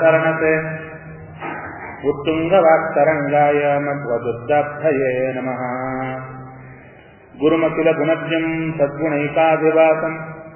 ಶರಣತೆ ಉತ್ತುಂಗವಾಕ್ತರಂಗಾಯ ಮಧ್ವದುದ್ದಾಬ್ಧಯೇ ನಮಃ. ಗುರುಮಖಿಲ ಗುಣಜ್ಞಂ ಸದ್ಗುಣೈಕಾಭಿವಾಸಂ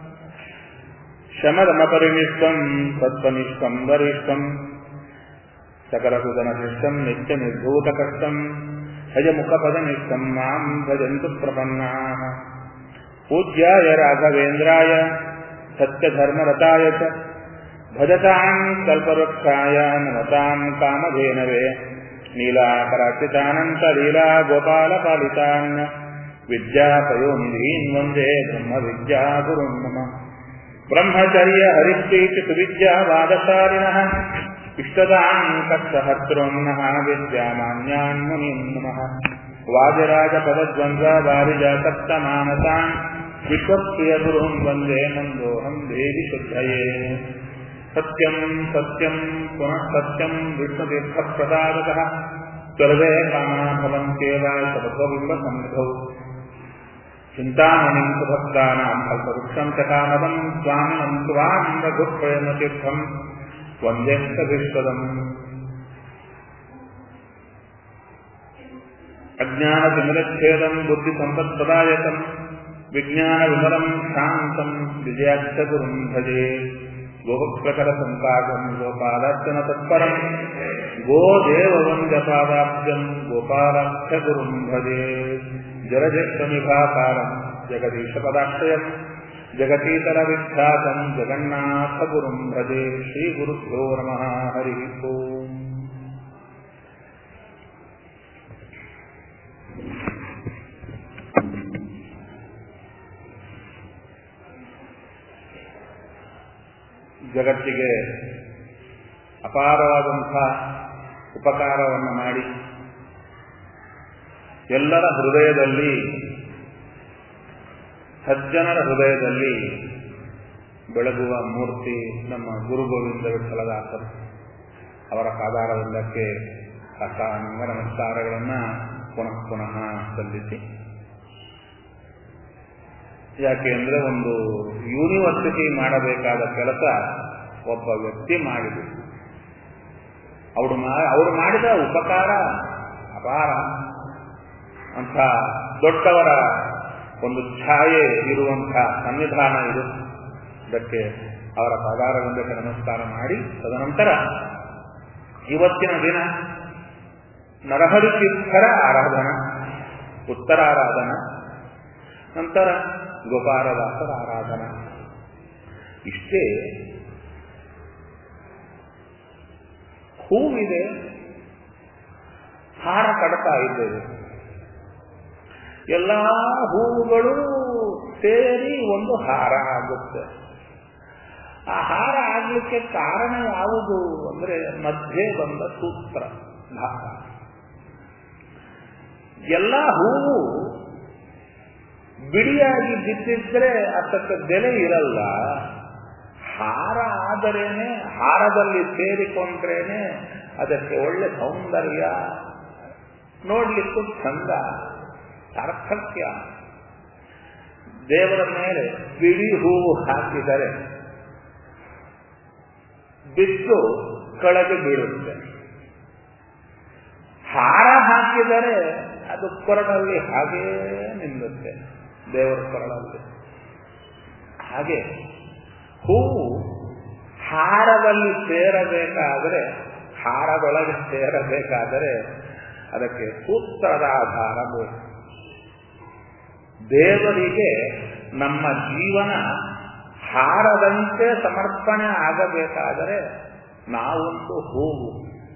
ಶಮದಮಪರಿನಿಷ್ಠಂ ಸತ್ವನಿಷ್ಠಂ ವರಿಷ್ಠಂ ಸಕಲಸುಧನಶಿಷ್ಟಂ ನಿತ್ಯನಿರ್ಧೂತಕಷ್ಟಂ ಹಯಮುಖಪದನಿಷ್ಠಂ ಮಾಂ ಭಜಂತು ಪ್ರಪನ್ನಾಃ. ಪೂಜ್ಯಾಯ ರಾಘವೇಂದ್ರಾಯ ಸತ್ಯಧರ್ಮರತಾಯ ಚ ಭಜತಾಂ ಕಲ್ಪವೃಕ್ಷಾಯ ನಮತಾಂ ಕಾಮಧೇನವೇ. ನೀಲಾಕರಾರ್ಚಿತಾನಂತಲೀಲಾ ಗೋಪಾಲಪಾಲಿತಾನ್ ವಿದ್ಯಾಪಯೋನಿಧೀನ್ ವಂದೇ ಬ್ರಹ್ಮವಿದ್ಯಾಗುರುನ್ ನಮಃ. ಬ್ರಹ್ಮಚರ್ಯ ಹರಿಪ್ರೀತಿ ಸುವಿದ್ಯಾವಾದಶಾಲಿನಃ ಇಷ್ಟದಾಂ ಕಷ್ಟಹರ್ತॄನ್ನಃ ವಿದ್ಯಾಮಾನ್ಯಾನ್ ಮುನೀನ್ ನಮಃ. ವಾದಿರಾಜಪದದ್ವಂದ್ವ ವಾರಿಜಾಸಕ್ತಮಾನಸಾನ್ ವಿಶ್ವಪ್ರಿಯಗುರುಂ ವಂದೇ ಮಂದೋಹಂ ದೇವಿ ಶುದ್ಧಯೇ. ಸತ್ಯಂ ಸತ್ಯಂ ಪುನಃ ಸತ್ಯಂ ವಿಷ್ಣುತೀರ್ಥಪ್ರಸಾದತಃ ಸರ್ವೇ ಕಾಮಾ ಭವಂತ್ಯೇವ ಸಬದ್ಧಬಿಂಬಸನ್ನಿಧೌ. ಚಿಂತಾಮಣಿಂ ಸುಭಕ್ತಾನಾಂ ಕಲ್ಪವೃಕ್ಷಂ ಚ ಕಾಮದಂ ಸ್ವಾಮಿನಂ ತ್ವಾಂ ರಘುಪ್ರೇಮತೀರ್ಥಂ ವಂದೇಷ್ಟವಿಶ್ವದಂ. ಅಜ್ಞಾನತಿಮಿರಚ್ಛೇದಂ ಬುದ್ಧಿಸಂಪತ್ಪ್ರದಾಯಕಂ ವಿಜ್ಞಾನವಿಮಲಂ ಶಾಂತಂ ವಿಜಯಾಖ್ಯಗುರುಂ ಭಜೆ. ಗೋಭಕ್ತಕರಸಂಪಾದಂ ಗೋಪಾಲಾರ್ಚನ ತತ್ಪರಂ ಗೋದೇವವಂದ್ಯಪಾದಾಬ್ಜಂ ಗೋಪಾಲಾಖ್ಯಗುರುಂ ಭಜೆ. ಜಲಜೇಷ್ಠನಿಭಾಕಾರಂ ಜಗದೀಶಪದಾಶ್ರಯಂ ಜಗತೀತರವಿಖ್ಯಾತಂ ಜಗನ್ನಾಥಗುರುಂ ಭಜೆ. ಶ್ರೀಗುರುಭ್ಯೋ ನಮಃ. ಹರಿ ಓಂ. ಜಗತ್ತಿಗೆ ಅಪಾರವಾದಂಥ ಉಪಕಾರವನ್ನು ಮಾಡಿ ಎಲ್ಲರ ಹೃದಯದಲ್ಲಿ, ಸಜ್ಜನರ ಹೃದಯದಲ್ಲಿ ಬೆಳಗುವ ಮೂರ್ತಿ ನಮ್ಮ ಗುರು ಗೋವಿಂದ ವಿಠಲದಾಸರು. ಅವರ ಪಾದಾರವಿಂದಕ್ಕೆ ಸಾಷ್ಟಾಂಗ ನಮಸ್ಕಾರಗಳನ್ನು ಪುನಃ ಪುನಃ ಸಲ್ಲಿಸಿ, ಯಾಕೆ ಅಂದರೆ ಒಂದು ಯೂನಿವರ್ಸಿಟಿ ಮಾಡಬೇಕಾದ ಕೆಲಸ ಒಬ್ಬ ವ್ಯಕ್ತಿ ಮಾಡಿದರು. ಅವರು ಮಾಡಿದ ಉಪಕಾರ ಅಪಾರ. ಅಂಥ ದೊಡ್ಡವರ ಒಂದು ಛಾಯೆ ಇರುವಂಥ ಸನ್ನಿಧಾನ ಇದು. ಅದಕ್ಕೆ ಅವರ ಪಾದಾರವಿಂದಕ್ಕೆ ನಮಸ್ಕಾರ ಮಾಡಿ, ತದನಂತರ ಇವತ್ತಿನ ದಿನ ನರಹರಿ ತೀರ್ಥರ ಆರಾಧನಾ, ಉತ್ತರಾರಾಧನಾ, ನಂತರ ಗೋಪಾಲದಾಸರ ಆರಾಧನಾ. ಇಷ್ಟೇ. ಹೂವಿದೆ, ಹಾರ ಕಟ್ತಾ ಇದ್ದೇವೆ. ಎಲ್ಲ ಹೂವುಗಳು ಸೇರಿ ಒಂದು ಹಾರ ಆಗುತ್ತೆ. ಆ ಹಾರ ಆಗಲಿಕ್ಕೆ ಕಾರಣ ಯಾವುದು ಅಂದ್ರೆ ಮಧ್ಯೆ ಬಂದ ಸೂತ್ರ ಭಾಗ. ಎಲ್ಲ ಹೂವು ಬಿಡಿಯಾಗಿ ಬಿದ್ದಿದ್ರೆ ಅದಕ್ಕೆ ಬೆಲೆ ಇರಲ್ಲ. ಹಾರ ಆದರೇನೆ, ಹಾರದಲ್ಲಿ ಸೇರಿಕೊಂಡ್ರೇನೆ ಅದಕ್ಕೆ ಒಳ್ಳೆ ಸೌಂದರ್ಯ, ನೋಡ್ಲಿಕ್ಕೂ ಚಂದ, ಸಾರ್ಥಕ್ಯ. ದೇವರ ಮೇಲೆ ಬಿಡಿ ಹೂವು ಹಾಕಿದರೆ ಬಿದ್ದು ಕೆಳಗೆ ಬೀಳುತ್ತೆ. ಹಾರ ಹಾಕಿದರೆ ಅದು ಕೊರಳಲ್ಲಿ ಹಾಗೇ ನಿಲ್ಲುತ್ತೆ, ದೇವರ ಕೊರಳಲ್ಲಿ. ಹಾಗೆ ಹೂವು ಹಾರದಲ್ಲಿ ಸೇರಬೇಕಾದರೆ, ಹಾರದೊಳಗೆ ಸೇರಬೇಕಾದರೆ ಅದಕ್ಕೆ ಸೂತ್ರದ ಆಧಾರ ಬೇಕು. ದೇವರಿಗೆ ನಮ್ಮ ಜೀವನ ಹಾರದಂತೆ ಸಮರ್ಪಣೆ ಆಗಬೇಕಾದರೆ ನಾವೊಂದು ಹೂವು.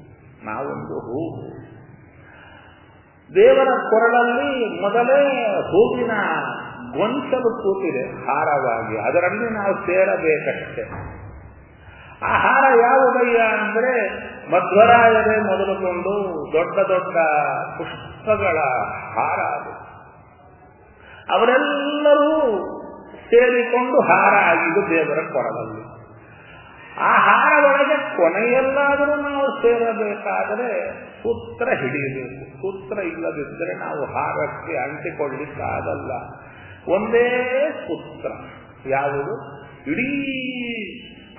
ದೇವರ ಕೊರಳಲ್ಲಿ ಮೊದಲೇ ಹೂವಿನ ಗೊಂಚಲು ಕೂತಿದೆ ಹಾರವಾಗಿ, ಅದರಲ್ಲಿ ನಾವು ಸೇರಬೇಕಷ್ಟೆ. ಆ ಹಾರ ಯಾವುದಯ್ಯ ಅಂದರೆ ಮಧ್ವರಾಯರೇ ಮೊದಲುಕೊಂಡು ದೊಡ್ಡ ದೊಡ್ಡ ಪುಷ್ಪಗಳ ಹಾರ ಅದು. ಅವರೆಲ್ಲರೂ ಸೇರಿಕೊಂಡು ಹಾರ ಆಗಿದ್ದು ದೇವರ ಕೊರಳಲ್ಲಿ. ಆ ಹಾರ ಒಳಗೆ ಕೊನೆಯಲ್ಲಾದರೂ ನಾವು ಸೇರಬೇಕಾದರೆ ಸೂತ್ರ ಹಿಡಿಯಬೇಕು. ಸೂತ್ರ ಇಲ್ಲದಿದ್ದರೆ ನಾವು ಹಾರಕ್ಕೆ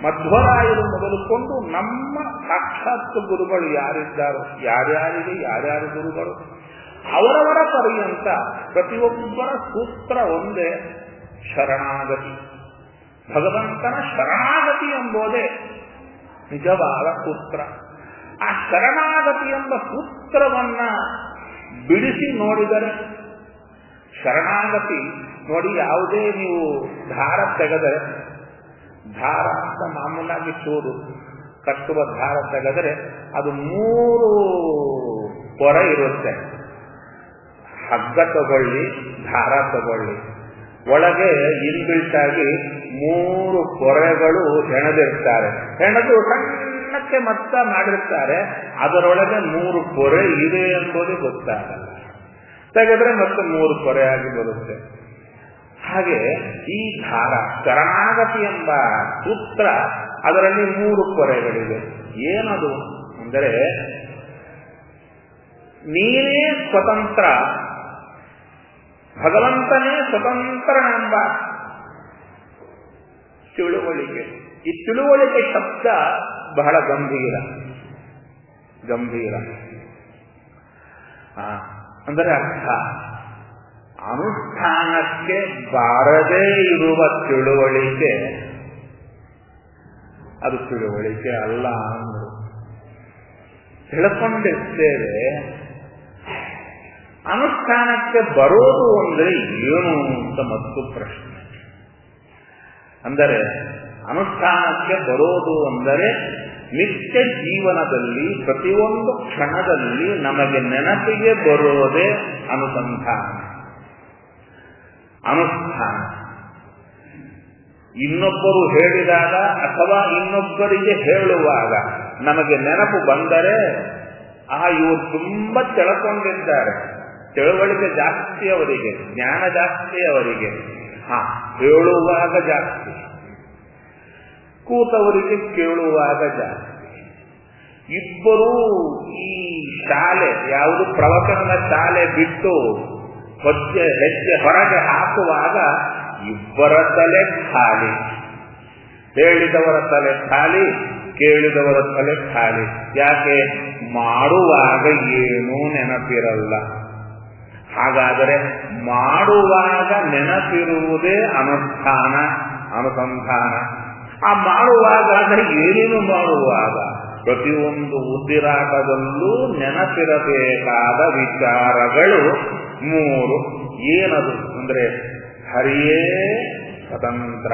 ಮಧ್ವರಾಯರು ಮೊದಲುಕೊಂಡು ನಮ್ಮ ಸಾಕ್ಷಾತ್ ಗುರುಗಳು ಯಾರಿದ್ದಾರೋ, ಯಾರ್ಯಾರಿಗೆ ಯಾರ್ಯಾರು ಗುರುಗಳು, ಅವರವರ ಪರ್ಯಂತ ಪ್ರತಿಯೊಬ್ಬರ ಸೂತ್ರ ಒಂದೇ, ಶರಣಾಗತಿ. ಭಗವಂತನ ಶರಣಾಗತಿ ಎಂಬುದೇ ನಿಜವಾದ ಸೂತ್ರ. ಆ ಶರಣಾಗತಿ ಎಂಬ ಸೂತ್ರವನ್ನ ಬಿಡಿಸಿ ನೋಡಿದರೆ, ಶರಣಾಗತಿ ನೋಡಿ, ಯಾವುದೇ ನೀವು ದಾರ ತೆಗೆದರೆ, ದಾರ ಅಂತ ಮಾಮೂಲಾಗಿ ಚೂರು ಕಟ್ಟುವ ದಾರ ತೆಗೆದರೆ ಅದು 3 ಪೊರೆ ಇರುತ್ತೆ. ಹಗ್ಗ ತಗೊಳ್ಳಿ, ದಾರ ತಗೊಳ್ಳಿ, ಒಳಗೆ ಇನ್ಬಿಲ್ಟ್ ಆಗಿ 3 ಪೊರೆಗಳು ಹೆಣೆದಿರ್ತಾರೆ. ಹೆಣೆದು ಸಣ್ಣಕ್ಕೆ ಮತ್ತ ಮಾಡಿರ್ತಾರೆ. ಅದರೊಳಗೆ 3 ಪೊರೆ ಇದೆ ಎಂಬುದು ಗೊತ್ತಾಗಲ್ಲ. ತೆಗೆದ್ರೆ ಮತ್ತೆ 3 ಪೊರೆ ಆಗಿ ಬರುತ್ತೆ. ಹಾಗೆ ಈ ದಾರ ಶರಣಾಗತಿ ಎಂಬ ಸೂತ್ರ, ಅದರಲ್ಲಿ 3 ಪೊರೆಗಳಿವೆ. ಏನದು ಅಂದರೆ, ನೀನೇ ಸ್ವತಂತ್ರ, ಭಗವಂತನೇ ಸ್ವತಂತ್ರನೆಂಬ ತಿಳುವಳಿಕೆ. ಈ ತಿಳುವಳಿಕೆ ಶಬ್ದ ಬಹಳ ಗಂಭೀರ. ಅಂದರೆ ಅರ್ಥ, ಅನುಷ್ಠಾನಕ್ಕೆ ಬಾರದೇ ಇರುವ ತಿಳುವಳಿಕೆ ಅದು ತಿಳುವಳಿಕೆ ಅಲ್ಲ ಅಂದರು. ತಿಳ್ಕೊಂಡಿರ್ತೇವೆ, ಅನುಷ್ಠಾನಕ್ಕೆ ಬರೋದು ಅಂದರೆ ಏನು ಅಂತ ಮತ್ತು ಪ್ರಶ್ನೆ. ಅಂದರೆ ಅನುಷ್ಠಾನಕ್ಕೆ ಬರೋದು ಅಂದರೆ ನಿತ್ಯ ಜೀವನದಲ್ಲಿ ಪ್ರತಿಯೊಂದು ಕ್ಷಣದಲ್ಲಿ ನಮಗೆ ನೆನಪಿಗೆ ಬರೋದೇ ಅನುಸಂಧಾನ, ಅನುಷ್ಠಾನ. ಇನ್ನೊಬ್ಬರು ಹೇಳಿದಾಗ ಅಥವಾ ಇನ್ನೊಬ್ಬರಿಗೆ ಹೇಳುವಾಗ ನಮಗೆ ನೆನಪು ಬಂದರೆ, ಇವರು ತುಂಬ ತಿಳ್ಕೊಂಡಿದ್ದಾರೆ, ತಿಳುವಳಿಕೆ ಜಾಸ್ತಿ ಅವರಿಗೆ, ಜ್ಞಾನ ಜಾಸ್ತಿ ಅವರಿಗೆ, ಹೇಳುವಾಗ ಜಾಸ್ತಿ, ಕೂತವರಿಗೆ ಕೇಳುವಾಗ ಜಾಸ್ತಿ. ಇಬ್ಬರೂ ಈ ಶಾಲೆ ಯಾವುದು ಪ್ರವಚನದ ಶಾಲೆ ಬಿಟ್ಟು ಹೆಜ್ಜೆ ಹೊರಗೆ ಹಾಕುವಾಗ ಇಬ್ಬರ ತಲೆ ಖಾಲಿ, ಹೇಳಿದವರ ತಲೆ ಖಾಲಿ, ಕೇಳಿದವರ ತಲೆ ಖಾಲಿ. ಯಾಕೆ? ಮಾಡುವಾಗ ಏನೂ ನೆನಪಿರಲ್ಲ. ಹಾಗಾದರೆ ಮಾಡುವಾಗ ನೆನಪಿರುವುದೇ ಅನುಷ್ಠಾನ, ಅನುಸಂಧಾನ. ಆ ಮಾಡುವಾಗ ಅಂದರೆ ಏನೇನು ಮಾಡುವಾಗ ಪ್ರತಿಯೊಂದು ಉಸಿರಾಟದಲ್ಲೂ ನೆನಪಿರಬೇಕಾದ ವಿಚಾರಗಳು 3. ಏನದು ಅಂದರೆ, ಹರಿಯೇ ಸ್ವತಂತ್ರ,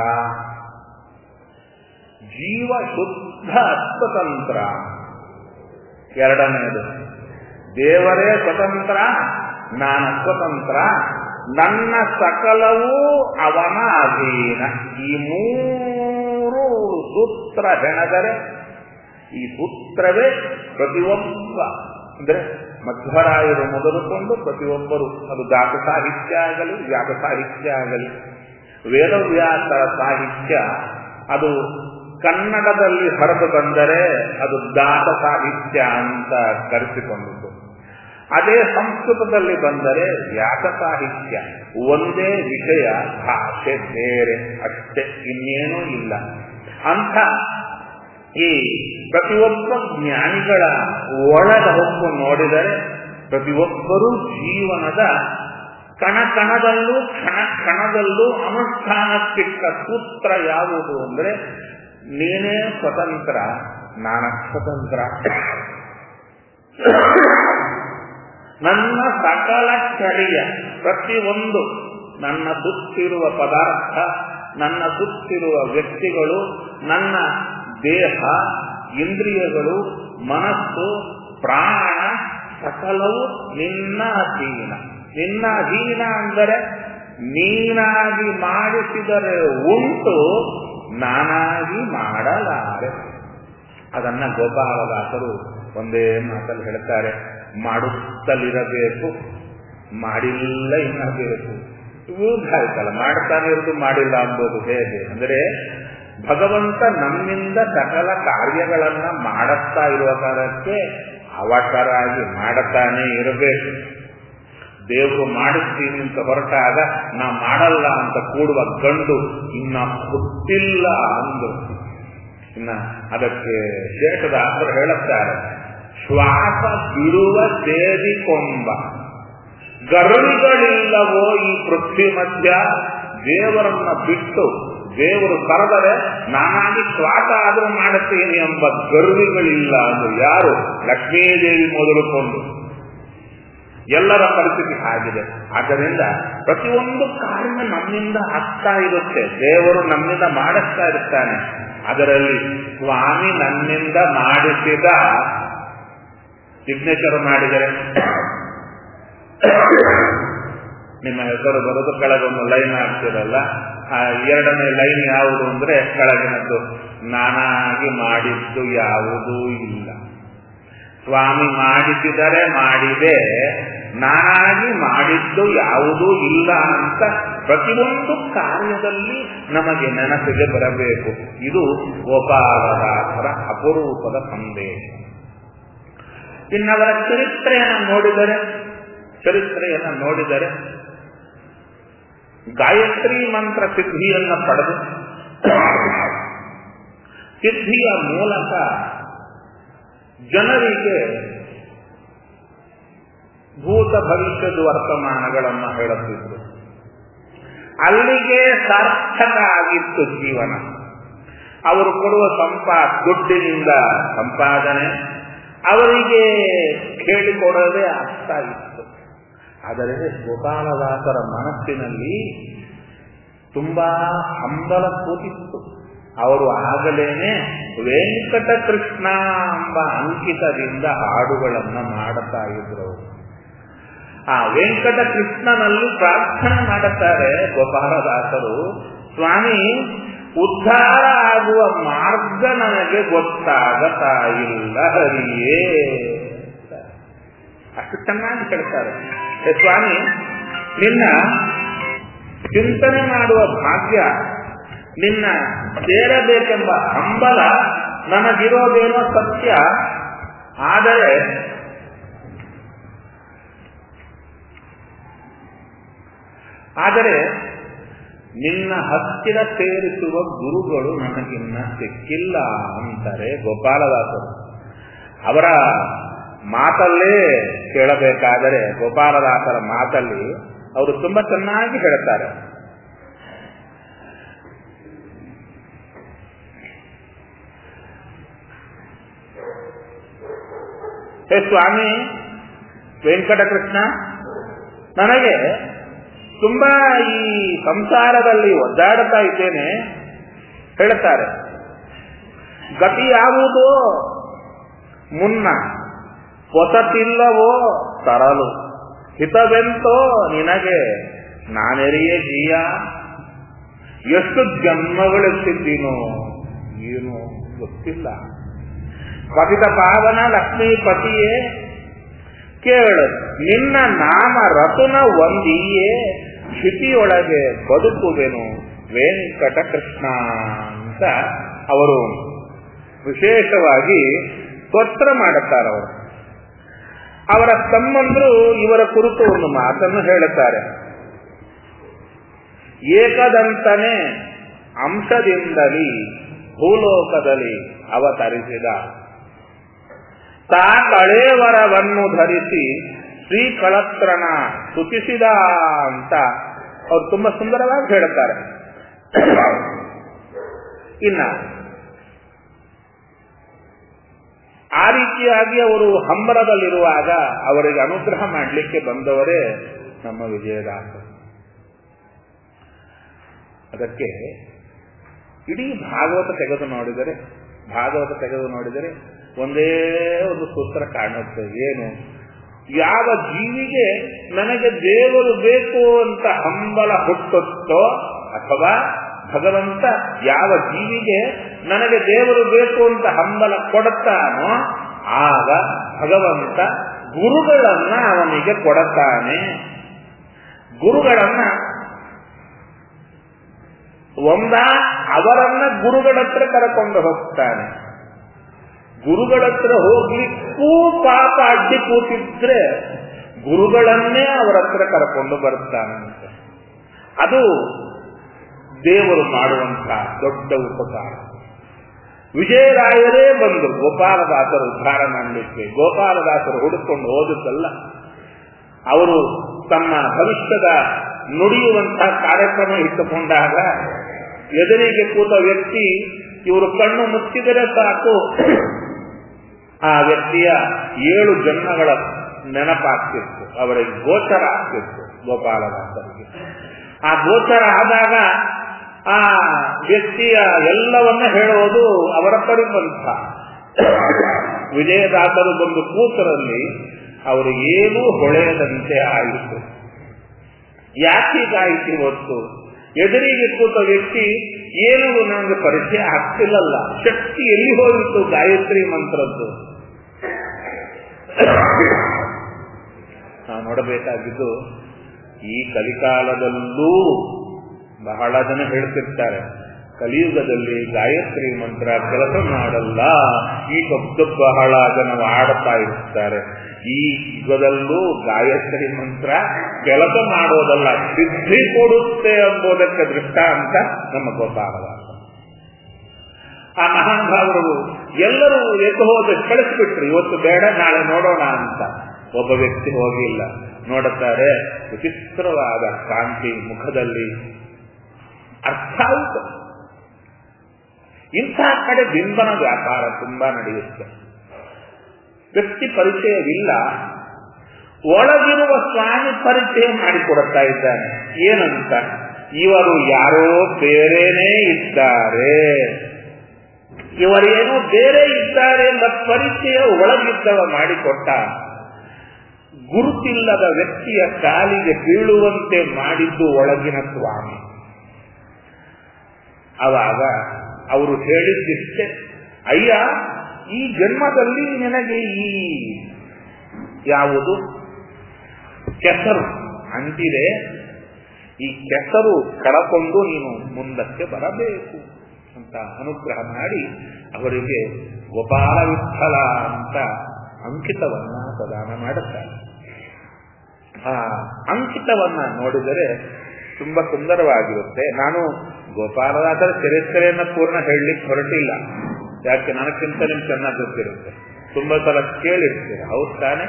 ಜೀವ ಶುದ್ಧ ಸ್ವತಂತ್ರ. ಎರಡನೆಯದು, ದೇವರೇ ಸ್ವತಂತ್ರ, ನಾನು ಸ್ವತಂತ್ರ, ನನ್ನ ಸಕಲವೂ ಅವನ ಅಧೀನ. ಈ 3 ಸೂತ್ರ ಹೆಣದರೆ, ಈ ಸೂತ್ರವೇ ಪ್ರತಿಯೊಬ್ಬ ಅಂದರೆ ಮಧ್ವರಾಯರು ಮೊದಲುಕೊಂಡು ಪ್ರತಿಯೊಬ್ಬರು, ಅದು ದಾಸ ಸಾಹಿತ್ಯ ಆಗಲಿ, ವ್ಯಾಸ ಸಾಹಿತ್ಯ ಆಗಲಿ, ವೇದವ್ಯಾಸರ ಸಾಹಿತ್ಯ ಅದು ಕನ್ನಡದಲ್ಲಿ ಹೊರಟು ಬಂದರೆ ಅದು ದಾಸ ಸಾಹಿತ್ಯ ಅಂತ ಕರೆಸಿಕೊಂಡಿತು. ಅದೇ ಸಂಸ್ಕೃತದಲ್ಲಿ ಬಂದರೆ ವ್ಯಾಸ ಸಾಹಿತ್ಯ. ಒಂದೇ ವಿಷಯ, ಭಾಷೆ ಬೇರೆ ಅಷ್ಟೇ, ಇನ್ನೇನೂ ಇಲ್ಲ. ಅಂಥ ಈ ಪ್ರತಿಯೊಬ್ಬ ಜ್ಞಾನಿಗಳ ಒಳಗ ಹೊಕ್ಕು ನೋಡಿದರೆ ಪ್ರತಿಯೊಬ್ಬರೂ ಜೀವನದ ಕಣಕಣದಲ್ಲೂ ಕ್ಷಣದಲ್ಲೂ ಅನುಷ್ಠಾನಕ್ಕಿಟ್ಟ ಸೂತ್ರ ಯಾವುದು ಅಂದರೆ, ನೀನೇ ಸ್ವತಂತ್ರ, ನಾನು ಸ್ವತಂತ್ರ, ನನ್ನ ಸಕಲ ಚರ್ಯ ಪ್ರತಿಯೊಂದು, ನನ್ನ ಸುತ್ತಿರುವ ಪದಾರ್ಥ, ನನ್ನ ಸುತ್ತಿರುವ ವ್ಯಕ್ತಿಗಳು, ನನ್ನ ದೇಹ, ಇಂದ್ರಿಯಗಳು, ಮನಸ್ಸು, ಪ್ರಾಣ ಸಕಲವು ನಿನ್ನ ಅಧೀನ. ನಿನ್ನ ಅಧೀನ ಅಂದರೆ ನೀನಾಗಿ ಮಾಡಿಸಿದರೆ ಉಂಟು, ನಾನಾಗಿ ಮಾಡಲಾರೆ. ಅದನ್ನ ಗೋಪಾಲದಾಸರು ಒಂದೇ ಮಾತಲ್ಲಿ ಹೇಳ್ತಾರೆ, ಮಾಡುತ್ತಲಿರಬೇಕು, ಮಾಡಿಲ್ಲ ಇನ್ನಬೇಕು. ವಿರುದ್ಧ ಆಯ್ತಲ್ಲ, ಮಾಡ್ತಾನೆ ಇರೋದು ಮಾಡಿಲ್ಲ ಅಂಬೋದು ಹೇಗೆ ಅಂದರೆ, ಭಗವಂತ ನಮ್ಮಿಂದ ಸಕಲ ಕಾರ್ಯಗಳನ್ನ ಮಾಡುತ್ತಾ ಇರುವ ಕಾಲಕ್ಕೆ ಅವಸರಾಗಿ ಮಾಡುತ್ತಾನೆ ಇರಬೇಕು. ದೇವರು ಮಾಡಿಸ್ತೀನಿ ಅಂತ ಹೊರಟಾಗ ನಾ ಮಾಡಲ್ಲ ಅಂತ ಕೂಡುವ ಗಂಡು ಇನ್ನ ಹುಟ್ಟಿಲ್ಲ ಅಂದು. ಇನ್ನ ಅದಕ್ಕೆ ಶೇಷದಾಸರು ಹೇಳುತ್ತಾರೆ, ಶ್ವಾಸ ಬಿಡುವ ದೇವಿ ಕೊಂಬ ಗರುಳಿಗಳಿಲ್ಲವೋ ಈ ಪೃಥ್ವಿ ಮಧ್ಯ, ದೇವರನ್ನ ಬಿಟ್ಟು ದೇವರು ಕರೆದರೆ ನಾನಾಗಿ ಶ್ವಾಸ ಆದರೂ ಮಾಡುತ್ತೇನೆ ಎಂಬ ಗರುಳಿಗಳಿಲ್ಲ. ಅದು ಯಾರು? ಲಕ್ಷ್ಮೀದೇವಿ ಮೊದಲುಕೊಂಡು ಎಲ್ಲರ ಪರಿಸ್ಥಿತಿ ಆಗಿದೆ. ಆದ್ದರಿಂದ ಪ್ರತಿಯೊಂದು ಕಾರ್ಯ ನಮ್ಮಿಂದ ಆಗ್ತಾ ಇರುತ್ತೆ, ದೇವರು ನಮ್ಮಿಂದ ಮಾಡಿಸ್ತಾ ಇರ್ತಾನೆ. ಅದರಲ್ಲಿ ಸ್ವಾಮಿ ನನ್ನಿಂದ ಮಾಡಿಸಿದ ಸಿಗ್ನೇಚರ್ ಮಾಡಿದರೆ ನಿಮ್ಮ ಹೆಸರು ಬರೋದು, ಕೆಳಗೊಂದು ಲೈನ್ ಆಗ್ತಿರಲ್ಲ, ಆ ಎರಡನೇ ಲೈನ್ ಯಾವುದು ಅಂದ್ರೆ ಕೆಳಗಿನದ್ದು, ನಾನಾಗಿ ಮಾಡಿದ್ದು ಯಾವುದೂ ಇಲ್ಲ. ಸ್ವಾಮಿ ಮಾಡಿಸಿದರೆ ಮಾಡಿದೆ, ನಾನಾಗಿ ಮಾಡಿದ್ದು ಯಾವುದೂ ಇಲ್ಲ ಅಂತ ಪ್ರತಿಯೊಂದು ಕಾರ್ಯದಲ್ಲಿ ನಮಗೆ ನೆನಪಿಗೆ ಬರಬೇಕು. ಇದು ಗೋಪಾಲದಾಸರ ಅಪರೂಪದ ಸಂದೇಶ. ಇನ್ನವರ ಚರಿತ್ರೆಯನ್ನು ನೋಡಿದರೆ ಗಾಯತ್ರಿ ಮಂತ್ರ ಸಿದ್ಧಿಯನ್ನು ಪಡೆದು ಸಿದ್ಧಿಯ ಮೂಲಕ ಜನರಿಗೆ ಭೂತ ಭವಿಷ್ಯದ ವರ್ತಮಾನಗಳನ್ನು ಹೇಳುತ್ತಿದ್ರು. ಅಲ್ಲಿಗೆ ಸಾರ್ಥಕ ಆಗಿತ್ತು ಜೀವನ. ಅವರು ಕೊಡುವ ದುಡ್ಡಿನಿಂದ ಸಂಪಾದನೆ ಅವರಿಗೆ ಕೇಳಿಕೊಡೋದೇ ಆಗ್ತಾ ಇತ್ತು. ಆದರೆ ಗೋಪಾಲದಾಸರ ಮನಸ್ಸಿನಲ್ಲಿ ತುಂಬಾ ಹಂಬಲ ಕೂತಿತ್ತು. ಅವರು ಆಗಲೇನೆ ವೆಂಕಟಕೃಷ್ಣ ಎಂಬ ಅಂಕಿತದಿಂದ ಹಾಡುಗಳನ್ನು ಮಾಡುತ್ತಾ ಇದ್ರು. ಆ ವೆಂಕಟಕೃಷ್ಣನಲ್ಲಿ ಪ್ರಾರ್ಥನೆ ಮಾಡುತ್ತಾರೆ ಗೋಪಾಲದಾಸರು, ಸ್ವಾಮಿ ಉದ್ಧಾರ ಆಗುವ ಮಾರ್ಗ ನನಗೆ ಗೊತ್ತಾಗತಾ ಇಲ್ಲ ಹರಿಯೇ. ಅಷ್ಟು ಚೆನ್ನಾಗಿ ಹೇಳ್ತಾರೆ, ಸ್ವಾಮಿ ನಿನ್ನ ಚಿಂತನೆ ಮಾಡುವ ಭಾಗ್ಯ, ನಿನ್ನ ಸೇರಬೇಕೆಂಬ ಹಂಬಲ ನನಗಿರೋದೇನೋ ಸತ್ಯ. ಆದರೆ ನಿನ್ನ ಹತ್ತಿರ ಸೇರಿಸುವ ಗುರುಗಳು ನನಗಿನ್ನ ಸಿಕ್ಕಿಲ್ಲ ಅಂತಾರೆ ಗೋಪಾಲದಾಸರು. ಅವರ ಮಾತಲ್ಲೇ ಕೇಳಬೇಕಾದರೆ ಗೋಪಾಲದಾಸರ ಮಾತಲ್ಲಿ ಅವರು ತುಂಬಾ ಚೆನ್ನಾಗಿ ಹೇಳ್ತಾರೆ. ಹೇ ಸ್ವಾಮಿ ವೆಂಕಟಕೃಷ್ಣ, ನನಗೆ ತುಂಬಾ ಈ ಸಂಸಾರದಲ್ಲಿ ಒದ್ದಾಡುತ್ತಾ ಇದ್ದೇನೆ. ಹೇಳ್ತಾರೆ, ಗತಿ ಯಾವುದೋ ಮುನ್ನ ಹೊಸತಿಲ್ಲವೋ ತರಲು, ಹಿತವೆಂತೋ ನಿನಗೆ ನಾನೆರಿಯೇ ಜೀಯ. ಎಷ್ಟು ಜನ್ಮಗಳೆತ್ತಿದ್ದೀನೋ ಏನು ಗೊತ್ತಿಲ್ಲ. ಪತಿತ ಪಾವನ ಲಕ್ಷ್ಮೀಪತಿಯೇ ಕೇಳು, ನಿನ್ನ ನಾಮ ರತುನ ಒಂದಿಯೇ ಕ್ಷಿತಿಯೊಳಗೆ ಬದುಕುವೆನು ವೆಂಕಟಕೃಷ್ಣ ಅಂತ ಅವರು ವಿಶೇಷವಾಗಿ ಸ್ತೋತ್ರ ಮಾಡುತ್ತಾರೆ. ಅವರ ತಮ್ಮಂದ್ರು ಇವರ ಕುರಿತು ಒಂದು ಮಾತನ್ನು ಹೇಳುತ್ತಾರೆ. ಏಕದಂತನೇ ಅಂಶದಿಂದಲೇ ಭೂಲೋಕದಲ್ಲಿ ಅವತರಿಸಿದ, ತಾ ಕಳೇವರವನ್ನು ಧರಿಸಿ ಶ್ರೀಕಳತ್ರನ ಸ್ತುತಿಸಿದ ಅಂತ ಅವರು ತುಂಬಾ ಸುಂದರವಾಗಿ ಹೇಳುತ್ತಾರೆ. ಇನ್ನ ಆ ರೀತಿಯಾಗಿ ಅವರು ಹಂಬರದಲ್ಲಿರುವಾಗ ಅವರಿಗೆ ಅನುಗ್ರಹ ಮಾಡಲಿಕ್ಕೆ ಬಂದವರೇ ನಮ್ಮ ವಿಜಯದಾಸ. ಅದಕ್ಕೆ ಇಡೀ ಭಾಗವತ ತೆಗೆದು ನೋಡಿದರೆ ಒಂದೇ ಒಂದು ಸೂತ್ರ ಕಾಣುತ್ತೆ. ಏನು? ಯಾವ ಜೀವಿಗೆ ನನಗೆ ದೇವರು ಬೇಕು ಅಂತ ಹಂಬಲ ಹುಟ್ಟುತ್ತೋ, ಅಥವಾ ಭಗವಂತ ಯಾವ ಜೀವಿಗೆ ನನಗೆ ದೇವರು ಬೇಕು ಅಂತ ಹಂಬಲ ಕೊಡುತ್ತಾನೋ, ಆಗ ಭಗವಂತ ಗುರುಗಳನ್ನ ಅವನಿಗೆ ಕೊಡುತ್ತಾನೆ. ಗುರುಗಳನ್ನ ಅವರನ್ನ ಗುರುಗಳ ಹತ್ರ ಕರ್ಕೊಂಡು ಹೋಗ್ತಾನೆ. ಗುರುಗಳ ಹತ್ರ ಹೋಗ್ಲಿಕ್ಕೂ ಪಾಪ ಅಡ್ಡಿ ಕೂತಿದ್ರೆ ಗುರುಗಳನ್ನೇ ಅವರ ಹತ್ರ ಕರ್ಕೊಂಡು ಬರ್ತಾನಂತೆ. ಅದು ದೇವರು ಮಾಡುವಂತಹ ದೊಡ್ಡ ಉಪಕಾರ. ವಿಜಯರಾಯರೇ ಬಂದು ಗೋಪಾಲದಾಸರು ಉದ್ಧಾರ ಮಾಡಲಿಕ್ಕೆ ಗೋಪಾಲದಾಸರು ಹುಡುಕೊಂಡು ಹೋದದ್ದಲ್ಲ. ಅವರು ತಮ್ಮ ಭವಿಷ್ಯದ ನುಡಿಯುವಂತಹ ಕಾರ್ಯಕ್ರಮ ಇಟ್ಟುಕೊಂಡಾಗ ಎದುರಿಗೆ ಕೂತ ವ್ಯಕ್ತಿ ಇವರು ಕಣ್ಣು ಮುಚ್ಚಿದರೆ ಸಾಕು ಆ ವ್ಯಕ್ತಿಯ 7 ಜನ್ಮಗಳ ನೆನಪಾಗ್ತಿತ್ತು, ಅವರಿಗೆ ಗೋಚರ ಆಗ್ತಿತ್ತು ಗೋಪಾಲದಾಸರಿಗೆ. ಆ ಗೋಚರ ಆದಾಗ ಆ ವ್ಯಕ್ತಿಯ ಎಲ್ಲವನ್ನ ಹೇಳುವುದು ಅವರ ಪರಿಪಂಥ. ವಿಜಯದಾಸರು ಬಂದು ಕೂತರಲ್ಲಿ ಅವರಿಗೇನೂ ಹೊಳೆಯದಂತೆ ಆಯಿತು. ಯಾಕೀಗಾಯಿತು ಹೊತ್ತು ಎದುರಿಗೆ ಕೂತ ವ್ಯಕ್ತಿ ಏನೂ ನನಗೆ ಪರಿಚಯ ಆಗ್ತಿಲ್ಲಲ್ಲ, ಶಕ್ತಿ ಎಲ್ಲಿ ಹೋಗಿತ್ತು ಗಾಯತ್ರಿ ಮಂತ್ರದ್ದು. ನಾವು ನೋಡಬೇಕಾಗಿದ್ದು ಈ ಕಲಿಕಾಲದಲ್ಲೂ ಬಹಳ ಜನ ಹೇಳ್ತಿರ್ತಾರೆ, ಕಲಿಯುಗದಲ್ಲಿ ಗಾಯತ್ರಿ ಮಂತ್ರ ಕೆಲಸ ಮಾಡಲ್ಲ, ಈ ಶಬ್ದ ಬಹಳ ಜನ ಆಡ್ತಾ ಇರ್ತಾರೆ. ಈ ಯುಗದಲ್ಲೂ ಗಾಯತ್ರಿ ಮಂತ್ರ ಕೆಲಸ ಮಾಡೋದಲ್ಲ, ಸಿದ್ಧಿ ಕೊಡುತ್ತೆ ಎಂಬುದಕ್ಕೆ ದೃಷ್ಟಾಂತ ನಮ್ಮ ಗೋಪಾಲದಾಸ. ಆ ಮಹಾನುಭಾವರು ಎಲ್ಲರೂ ಎದ್ದು ಹೋದ ಕಳಿಸ್ಬಿಟ್ರು, ಇವತ್ತು ಬೇಡ ನಾಳೆ ನೋಡೋಣ ಅಂತ. ಒಬ್ಬ ವ್ಯಕ್ತಿ ಹೋಗಿಲ್ಲ, ನೋಡುತ್ತಾರೆ ವಿಚಿತ್ರವಾದ ಕಾಂತಿ ಮುಖದಲ್ಲಿ. ಅರ್ಥ ಆಯಿತು, ಇಂಥ ಕಡೆ ಬಿಂಬನ ವ್ಯಾಪಾರ ತುಂಬಾ ನಡೆಯುತ್ತೆ. ವ್ಯಕ್ತಿ ಪರಿಚಯವಿಲ್ಲ, ಒಳಗಿರುವ ಸ್ವಾಮಿ ಪರಿಚಯ ಮಾಡಿಕೊಡುತ್ತಾ ಇದ್ದಾನೆ. ಏನಂತ? ಇವರು ಯಾರೋ ಬೇರೆನೇ ಇದ್ದಾರೆ, ಇವರೇನೋ ಬೇರೆ ಇದ್ದಾರೆ ಎಂಬ ಪರಿಚಯ ಒಳಗಿದ್ದವ ಮಾಡಿಕೊಟ್ಟ. ಗುರುತಿಲ್ಲದ ವ್ಯಕ್ತಿಯ ಕಾಲಿಗೆ ಬೀಳುವಂತೆ ಮಾಡಿದ್ದು ಒಳಗಿನ ಸ್ವಾಮಿ. ಆವಾಗ ಅವರು ಹೇಳಿದ್ದಿಷ್ಟೇ, ಅಯ್ಯ ಈ ಜನ್ಮದಲ್ಲಿ ನಿನಗೆ ಈ ಯಾವುದು ಕೆಸರು ಅಂತಿದೆ, ಈ ಕೆಸರು ಕಳಕೊಂಡು ನೀನು ಮುಂದಕ್ಕೆ ಬರಬೇಕು ಅಂತ ಅನುಗ್ರಹ ಮಾಡಿ ಅವರಿಗೆ ಗೋಪಾಲ ವಿಠಲ ಅಂತ ಅಂಕಿತವನ್ನ ಪ್ರದಾನ ಮಾಡುತ್ತಾರೆ. ಆ ಅಂಕಿತವನ್ನ ನೋಡಿದರೆ ತುಂಬಾ ಸುಂದರವಾಗಿರುತ್ತೆ. ನಾನು ಗೋಪಾಲದಾಸರ ಚರಿತ್ರೆಯನ್ನು ಪೂರ್ಣ ಹೇಳಲಿಕ್ಕೆ ಹೊರಟಿಲ್ಲ, ಯಾಕೆ ನನಗಿಂತ ನಿಮ್ಗೆ ಚೆನ್ನಾಗಿ ಗೊತ್ತಿರುತ್ತೆ, ತುಂಬಾ ಸಲ ಕೇಳಿರ್ತೀರ, ಹೌದು ತಾನೆ?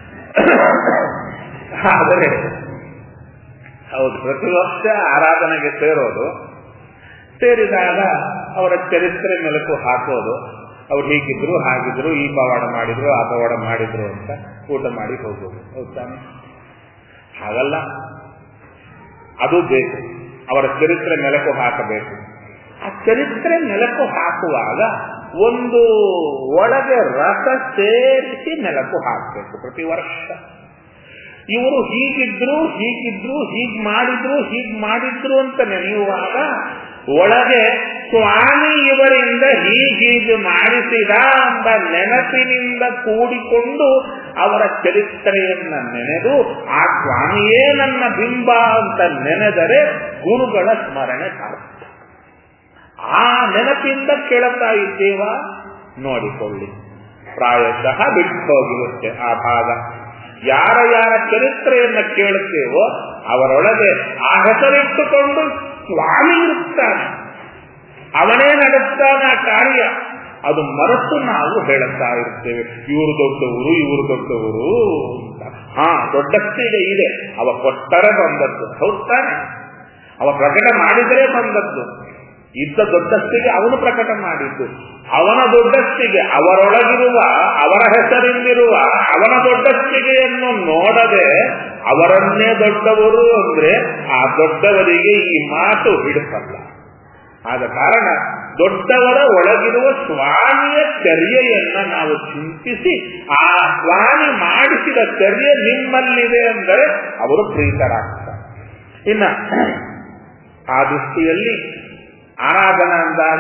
ಆದರೆ ಹೌದು, ಪ್ರತಿ ವರ್ಷ ಆರಾಧನೆಗೆ ಸೇರಿದಾಗ ಅವರ ಚರಿತ್ರೆ ಮೆಲುಕು ಹಾಕೋದು, ಅವ್ರು ಹೀಗಿದ್ರು ಹಾಗಿದ್ರು, ಈ ಪವಾಡ ಮಾಡಿದ್ರು ಆ ಪವಾಡ ಮಾಡಿದ್ರು ಅಂತ ಊಟ ಮಾಡಿ ಹೋಗೋದು, ಹೌದು ತಾನೆ? ಹಾಗಲ್ಲ, ಅದು ಬೇಕು, ಅವರ ಚರಿತ್ರೆ ಮೆಲುಕು ಹಾಕಬೇಕು. ಆ ಚರಿತ್ರೆ ಮೆಲುಕು ಹಾಕುವಾಗ ಒಂದು ಒಳಗೆ ರಸ ಸೇರಿಸಿ ಮೆಲುಕು ಹಾಕಬೇಕು ಪ್ರತಿ ವರ್ಷ. ಇವರು ಹೀಗಿದ್ರು ಹೀಗ್ ಮಾಡಿದ್ರು ಅಂತ ನೆನೆಯುವಾಗ ಒಳಗೆ ಸ್ವಾಮಿ ಇವರಿಂದ ಹೀಗೆ ಮಾಡಿಸಿದ ಎಂಬ ನೆನಪಿನಿಂದ ಕೂಡಿಕೊಂಡು ಅವರ ಚರಿತ್ರೆಯನ್ನ ನೆನೆದು ಆ ಸ್ವಾಮಿಯೇ ನನ್ನ ಬಿಂಬ ಅಂತ ನೆನೆದರೆ ಗುರುಗಳ ಸ್ಮರಣೆ ಸಾಧ್ಯ. ಆ ನೆನಪಿಂದ ಕೇಳುತ್ತಾ ಇದ್ದೇವ, ನೋಡಿಕೊಳ್ಳಿ, ಪ್ರಾಯಶಃ ಬಿಟ್ಟು ಹೋಗಿರುತ್ತೆ ಆ ಭಾಗ. ಯಾರ ಚರಿತ್ರೆಯನ್ನ ಕೇಳುತ್ತೇವೋ ಅವರೊಳಗೆ ಆ ಹೆಸರಿಟ್ಟುಕೊಂಡು ಸ್ವಾಮಿ ಇರುತ್ತಾನೆ, ಅವನೇ ನಡೆಸ್ತಾನೆ ಆ ಕಾರ್ಯ. ಅದು ಮರೆತು ನಾವು ಹೇಳುತ್ತಾ ಇರ್ತೇವೆ, ಇವರು ದೊಡ್ಡವರು ಅಂತ. ದೊಡ್ಡಸ್ತಿಗೆ ಇದೆ, ಅವ ಕೊಟ್ಟರೆ ಬಂದದ್ದು, ಹೌದಾನೆ? ಅವ ಪ್ರಕಟ ಮಾಡಿದರೆ ಬಂದದ್ದು. ಇದ್ದ ದೊಡ್ಡಸ್ತಿಗೆ ಅವನು ಪ್ರಕಟ ಮಾಡಿದ್ದು, ಅವನ ದೊಡ್ಡಸ್ತಿಗೆ ಅವರೊಳಗಿರುವ ಅವರ ಹೆಸರಿಲ್ಲಿರುವ ಅವನ ದೊಡ್ಡಸ್ತಿಗೆಯನ್ನು ನೋಡದೆ ಅವರನ್ನೇ ದೊಡ್ಡವರು ಅಂದ್ರೆ ಆ ದೊಡ್ಡವರಿಗೆ ಈ ಮಾತು ಹಿಡಿಸಲ್ಲ. ಆದ ಕಾರಣ ದೊಡ್ಡವರ ಒಳಗಿರುವ ಸ್ವಾಮಿಯ ಚರ್ಯೆಯನ್ನ ನಾವು ಚಿಂತಿಸಿ ಆ ಸ್ವಾಮಿ ಮಾಡಿಸಿದ ಚರ್ಯೆ ನಿಮ್ಮಲ್ಲಿದೆ ಅಂದರೆ ಅವರು ಪ್ರೀತರಾಗ್ತಾರೆ. ಇನ್ನ ಆ ದೃಷ್ಟಿಯಲ್ಲಿ ಆರಾಧನಾ ಅಂದಾಗ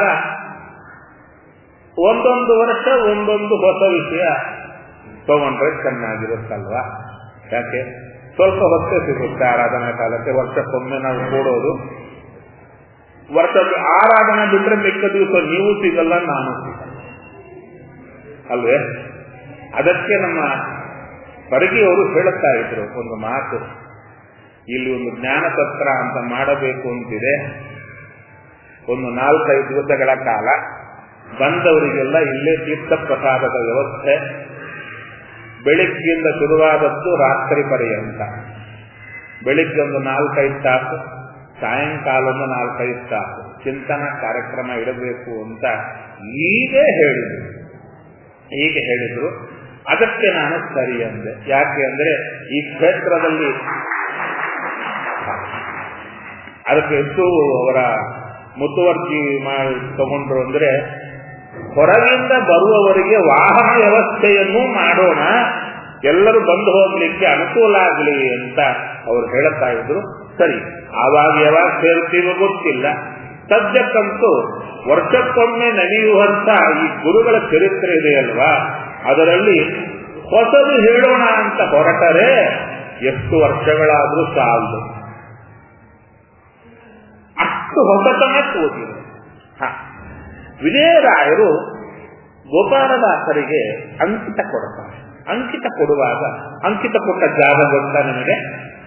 ಒಂದೊಂದು ವರ್ಷ ಒಂದೊಂದು ಹೊಸ ವಿಷಯ ತಗೊಂಡ್ರೆ ಚೆನ್ನಾಗಿರುತ್ತಲ್ವಾ? ಯಾಕೆ ಸ್ವಲ್ಪ ಹೊತ್ತೇ ಸಿಗುತ್ತೆ ಆರಾಧನಾ ಕಾಲಕ್ಕೆ. ವರ್ಷಕ್ಕೊಮ್ಮೆ ನಾವು ಕೂಡೋದು, ವರ್ಷದ ಆರಾಧನೆ ಬಿಟ್ಟರೆ ಮಿಕ್ಕ ದಿವಸ ನೀವು ಸಿಗಲ್ಲ, ನಾನು ಸಿಗಲ್ಲ ಅಲ್ವೇ? ಅದಕ್ಕೆ ನಮ್ಮ ಪರಿಗಿಯವರು ಹೇಳುತ್ತಾ ಇದ್ರು ಒಂದು ಮಾತು, ಇಲ್ಲಿ ಒಂದು ಜ್ಞಾನಸತ್ರ ಅಂತ ಮಾಡಬೇಕು ಅಂತಿದೆ. ಒಂದು 4-5 ದಿವಸಗಳ ಕಾಲ ಬಂದವರಿಗೆಲ್ಲ ಇಲ್ಲೇ ತೀರ್ಥ ಪ್ರಸಾದದ ವ್ಯವಸ್ಥೆ. ಬೆಳಿಗ್ಗೆಯಿಂದ ಶುರುವಾದದ್ದು ರಾತ್ರಿ ಪರ್ಯಂತ. ಬೆಳಿಗ್ಗೆ ಒಂದು 4-5 ತಾಸು, ಸಾಯಂಕಾಲ ಒಂದು 4-5 ತಾಸು ಚಿಂತನಾ ಕಾರ್ಯಕ್ರಮ ಇಡಬೇಕು ಅಂತ ಹೀಗೆ ಹೇಳಿದ್ರು. ಅದಕ್ಕೆ ನಾನು ಸರಿ ಅಂದೆ. ಯಾಕೆ ಅಂದ್ರೆ ಈ ಕ್ಷೇತ್ರದಲ್ಲಿ ಅದಕ್ಕೆ ಎಷ್ಟು ಅವರ ಮುತುವರ್ಜಿ ತಗೊಂಡ್ರು ಅಂದ್ರೆ, ಹೊರಗಿಂದ ಬರುವವರಿಗೆ ವಾಹನ ವ್ಯವಸ್ಥೆಯನ್ನು ಮಾಡೋಣ, ಎಲ್ಲರೂ ಬಂದು ಹೋಗ್ಲಿಕ್ಕೆ ಅನುಕೂಲ ಆಗಲಿ ಅಂತ ಅವರು ಹೇಳ್ತಾ ಇದ್ರು. ಸರಿ, ಆವಾಗ ಯಾವಾಗ ಸೇರ್ತೀವೋ ಗೊತ್ತಿಲ್ಲ. ಸದ್ಯಕ್ಕಂತೂ ವರ್ಷಕ್ಕೊಮ್ಮೆ ನಡೆಯುವಂತ ಈ ಗುರುಗಳ ಚರಿತ್ರೆ ಇದೆಯಲ್ವಾ, ಅದರಲ್ಲಿ ಹೊಸದು ಹೇಳೋಣ ಅಂತ ಹೊರಟರೆ ಎಷ್ಟು ವರ್ಷಗಳಾದ್ರೂ ಸಾಲದು, ಅಷ್ಟು ಹೊಸತನ ಓದಿದೆ. ವಿಜಯರಾಯರು ಗೋಪಾಲದಾಸರಿಗೆ ಅಂಕಿತ ಕೊಡುತ್ತಾರೆ. ಅಂಕಿತ ಕೊಡುವಾಗ ಅಂಕಿತ ಕೊಟ್ಟ ಜಾಗ ಗೊತ್ತಾ ನಿಮಗೆ?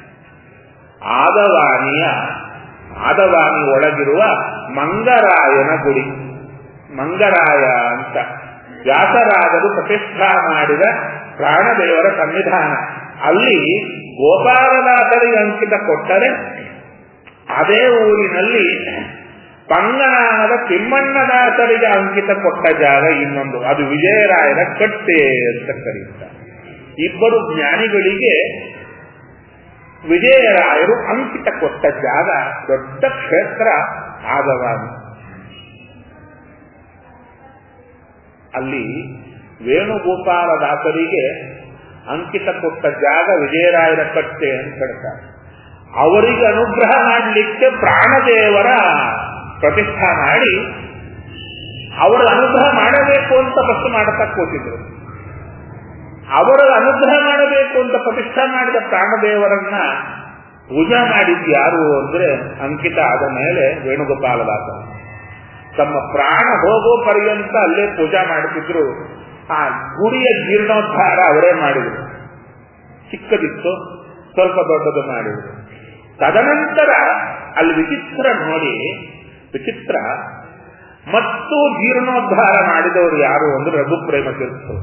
ಆದವಾಣಿ ಒಳಗಿರುವ ಮಂಗರಾಯನ ಗುಡಿ. ಮಂಗರಾಯ ಅಂತ ವ್ಯಾಸರಾಜರು ಪ್ರತಿಷ್ಠಾ ಮಾಡಿದ ಪ್ರಾಣದೇವರ ಸನ್ನಿಧಾನ. ಅಲ್ಲಿ ಗೋಪಾಲದಾಸರಿಗೆ ಅಂಕಿತ ಕೊಟ್ಟರೆ ಅದೇ ಊರಿನಲ್ಲಿ ಪಂಗನಾದ ತಿಮ್ಮಣ್ಣದಾಸರಿಗೆ ಅಂಕಿತ ಕೊಟ್ಟ ಜಾಗ ಇನ್ನೊಂದು, ಅದು ವಿಜಯರಾಯರ ಕಟ್ಟೆ ಅಂತ ಕರೆಯುತ್ತಾರೆ. ಇಬ್ಬರು ಜ್ಞಾನಿಗಳಿಗೆ ವಿಜಯರಾಯರು ಅಂಕಿತ ಕೊಟ್ಟ ಜಾಗ ದೊಡ್ಡ ಕ್ಷೇತ್ರ ಆದವಾನಿ. ಅಲ್ಲಿ ವೇಣುಗೋಪಾಲದಾಸರಿಗೆ ಅಂಕಿತ ಕೊಟ್ಟ ಜಾಗ ವಿಜಯರಾಯರ ಕಟ್ಟೆ ಅಂತ ಹೇಳ್ತಾರೆ. ಅವರಿಗೆ ಅನುಗ್ರಹ ಮಾಡಲಿಕ್ಕೆ ಪ್ರಾಣದೇವರ ಪ್ರತಿಷ್ಠಾ ಮಾಡಿ ಅವರ ಅನುಗ್ರಹ ಮಾಡಬೇಕು ಅಂತ ಫಸ್ಟ್ ಮಾಡತಾ ಕೂತಿದ್ರು. ಅವರ ಅನುಗ್ರಹ ಮಾಡಬೇಕು ಅಂತ ಪ್ರತಿಷ್ಠಾ ಮಾಡಿದ ಪ್ರಾಣದೇವರನ್ನ ಪೂಜಾ ಮಾಡಿದ್ದು ಯಾರು ಅಂದ್ರೆ ಅಂಕಿತ ಆದ ಮೇಲೆ ವೇಣುಗೋಪಾಲದಾಸರು ತಮ್ಮ ಪ್ರಾಣ ಹೋಗೋ ಪರ್ಯಂತ ಅಲ್ಲೇ ಪೂಜಾ ಮಾಡುತ್ತಿದ್ರು. ಆ ಗುಡಿಯ ಜೀರ್ಣೋದ್ಧಾರ ಅವರೇ ಮಾಡಿದ್ರು. ಚಿಕ್ಕದಿತ್ತು, ಸ್ವಲ್ಪ ದೊಡ್ಡದು ಮಾಡಿದ್ರು. ತದನಂತರ ಅಲ್ಲಿ ವಿಚಿತ್ರ ಮತ್ತು ಜೀರ್ಣೋದ್ಧಾರ ಮಾಡಿದವರು ಯಾರು ಅಂದ್ರೆ ರಘುಪ್ರೇಮ ತೀರ್ಥರು.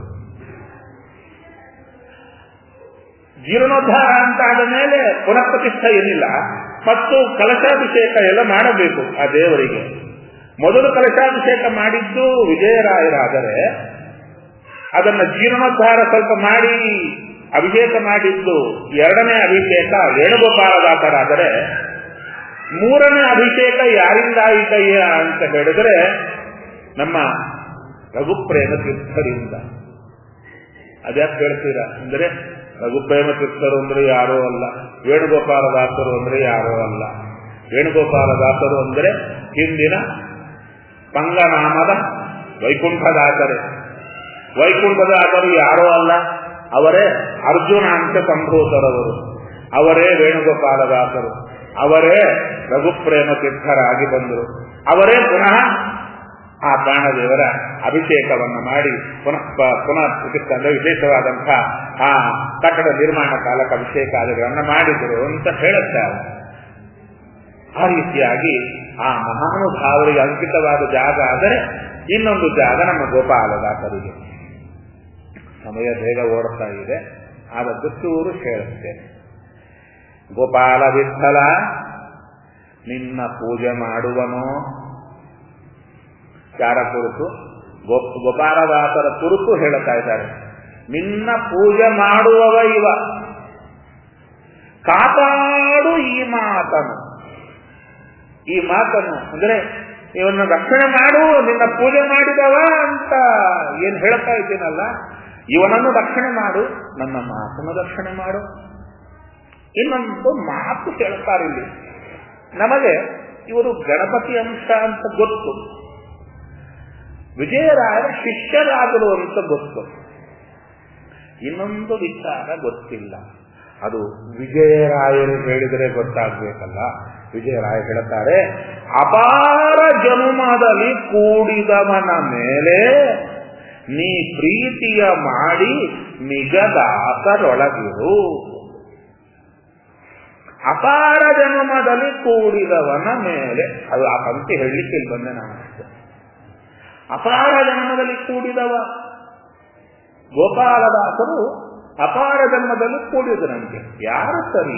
ಜೀರ್ಣೋದ್ಧಾರ ಅಂತ ಆದ ಮೇಲೆ ಪುನಃ ಪ್ರತಿಷ್ಠೆ ಏನಿಲ್ಲ, ಮತ್ತು ಕಲಶಾಭಿಷೇಕ ಎಲ್ಲ ಮಾಡಬೇಕು ಆ ದೇವರಿಗೆ. ಮೊದಲು ಕಲಶಾಭಿಷೇಕ ಮಾಡಿದ್ದು ವಿಜಯರಾಯರಾದರೆ ಅದನ್ನ ಜೀರ್ಣೋದ್ಧಾರ ಸ್ವಲ್ಪ ಮಾಡಿ ಅಭಿಷೇಕ ಮಾಡಿದ್ದು ಎರಡನೇ ಅಭಿಷೇಕ ವೇಣುಗೋಪಾಲದಾಸರಾದರೆ, ಮೂರನೇ ಅಭಿಷೇಕ ಯಾರಿಂದ ಆಯಿತಯ್ಯ ಅಂತ ಹೇಳಿದ್ರೆ ನಮ್ಮ ರಘುಪ್ರೇಮ ತೀರ್ಥರಿಂದ. ಅದ್ಯಾಕೆ ಹೇಳ್ತೀರಾ ಅಂದ್ರೆ, ರಘುಪ್ರೇಮ ತೀರ್ಥರು ಅಂದ್ರೆ ಯಾರೋ ಅಲ್ಲ, ವೇಣುಗೋಪಾಲದಾಸರು ಅಂದ್ರೆ ಯಾರೋ ಅಲ್ಲ. ವೇಣುಗೋಪಾಲದಾಸರು ಅಂದ್ರೆ ಹಿಂದಿನ ಪಂಗನಾಮದ ವೈಕುಂಠದಾಸರೇ. ವೈಕುಂಠದಾಸರು ಯಾರೋ ಅಲ್ಲ, ಅವರೇ ಅರ್ಜುನ ಅಂತ ಸಂಭೂತರವರು, ಅವರೇ ವೇಣುಗೋಪಾಲದಾಸರು, ಅವರೇ ರಘುಪ್ರೇಮ ತೀರ್ಥರಾಗಿ ಬಂದರು. ಅವರೇ ಪುನಃ ಆ ಪ್ರಾಣದೇವರ ಅಭಿಷೇಕವನ್ನು ಮಾಡಿ ಪುನಃ ಚಿಕಿತ್ಸೆ ವಿಶೇಷವಾದಂತಹ ಆ ಕಟ್ಟಡ ನಿರ್ಮಾಣ ಕಾಲಕ್ಕೆ ಅಭಿಷೇಕಾದಿಗಳನ್ನು ಮಾಡಿದರು ಅಂತ ಹೇಳುತ್ತಾರೆ. ಆ ರೀತಿಯಾಗಿ ಆ ಮಹಾನುಭಾವರಿಗೆ ಅಂಕಿತವಾದ ಜಾಗ ಆದರೆ ಇನ್ನೊಂದು ಜಾಗ ನಮ್ಮ ಗೋಪಾಲದಾಸರಿಗೆ. ಸಮಯ ಬೇಗ ಓಡುತ್ತಾ ಇದೆ, ಆದದ್ದು ಚೂರು ಹೇಳುತ್ತೇನೆ. ಗೋಪಾಲ ವಿಠಲ ನಿನ್ನ ಪೂಜೆ ಮಾಡುವನೋ, ಯಾರ ಕುರಿತು? ಗೋಪಾಲದಾಸರ ಕುರಿತು ಹೇಳುತ್ತಾ ಇದ್ದಾರೆ. ನಿನ್ನ ಪೂಜೆ ಮಾಡುವವ ಇವ, ಕಾಪಾಡು ಈ ಮಾತನ್ನು ಅಂದ್ರೆ ಇವನ್ನ ರಕ್ಷಣೆ ಮಾಡು, ನಿನ್ನ ಪೂಜೆ ಮಾಡಿದವ ಅಂತ ಏನ್ ಹೇಳ್ತಾ ಇದ್ದೀನಲ್ಲ, ಇವನನ್ನು ರಕ್ಷಣೆ ಮಾಡು, ನನ್ನ ಮಾತನ್ನು ರಕ್ಷಣೆ ಮಾಡು. ಇನ್ನೊಂದು ಮಾತು ಹೇಳ್ತಾರಿಲ್ಲಿ. ನಮಗೆ ಇವರು ಗಣಪತಿ ಅಂಶ ಅಂತ ಗೊತ್ತು, ವಿಜಯರಾಯರ ಶಿಷ್ಯರಾದರು ಅಂತ ಗೊತ್ತು. ಇನ್ನೊಂದು ವಿಚಾರ ಗೊತ್ತಿಲ್ಲ, ಅದು ವಿಜಯರಾಯರು ಹೇಳಿದರೆ ಗೊತ್ತಾಗ್ಬೇಕಲ್ಲ. ವಿಜಯರಾಯ ಹೇಳ್ತಾರೆ, ಅಪಾರ ಜನುಮದಲ್ಲಿ ಕೂಡಿದವನ ಮೇಲೆ ನೀ ಪ್ರೀತಿಯ ಮಾಡಿ ನಿಜದಾಸರೊಳಗಿರು. ಅಪಾರ ಜನ್ಮದಲ್ಲಿ ಕೂಡಿದವನ ಮೇಲೆ, ಅದು ಆ ಪಂಕ್ತಿ ಹೇಳಲಿಕ್ಕೆ ಇಲ್ಲಿ ಬಂದೆ ನಾನು. ಅಪಾರ ಜನ್ಮದಲ್ಲಿ ಕೂಡಿದವ. ಗೋಪಾಲದಾಸರು ಅಪಾರ ಜನ್ಮದಲ್ಲಿ ಕೂಡಿದರಂತೆ. ಯಾರು ಸರಿ?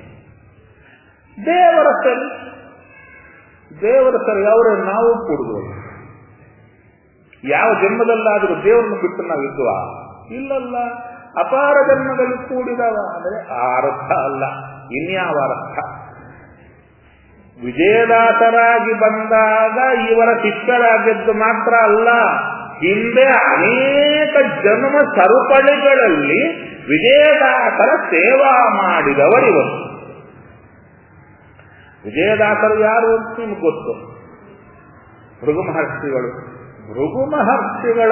ದೇವರ ಸರಿ. ದೇವರ ಸರಿ ಅವರೇ ನಾವು ಕೂಡುವುದು. ಯಾವ ಜನ್ಮದಲ್ಲಾದರೂ ದೇವರನ್ನು ಬಿಟ್ಟು ನಾವಿದ್ವಾ? ಇಲ್ಲಲ್ಲ. ಅಪಾರ ಜನ್ಮದಲ್ಲಿ ಕೂಡಿದವ ಅಂದರೆ ಆ ಅರ್ಥ ಅಲ್ಲ, ಇನ್ಯಾವ ಅರ್ಥ? ವಿಜಯದಾಸರಾಗಿ ಬಂದಾಗ ಇವರ ಶಿಷ್ಯರಾಗಿದ್ದು ಮಾತ್ರ ಅಲ್ಲ, ಹಿಂದೆ ಅನೇಕ ಜನ್ಮ ಸರಪಳಿಗಳಲ್ಲಿ ವಿಜಯದಾಸರ ಸೇವಾ ಮಾಡಿದವರಿವರು. ವಿಜಯದಾಸರು ಯಾರು ಅಂತ ನಿಮ್ಗೆ ಗೊತ್ತು. ಭೃಗು ಮಹರ್ಷಿಗಳು. ಭೃಗು ಮಹರ್ಷಿಗಳ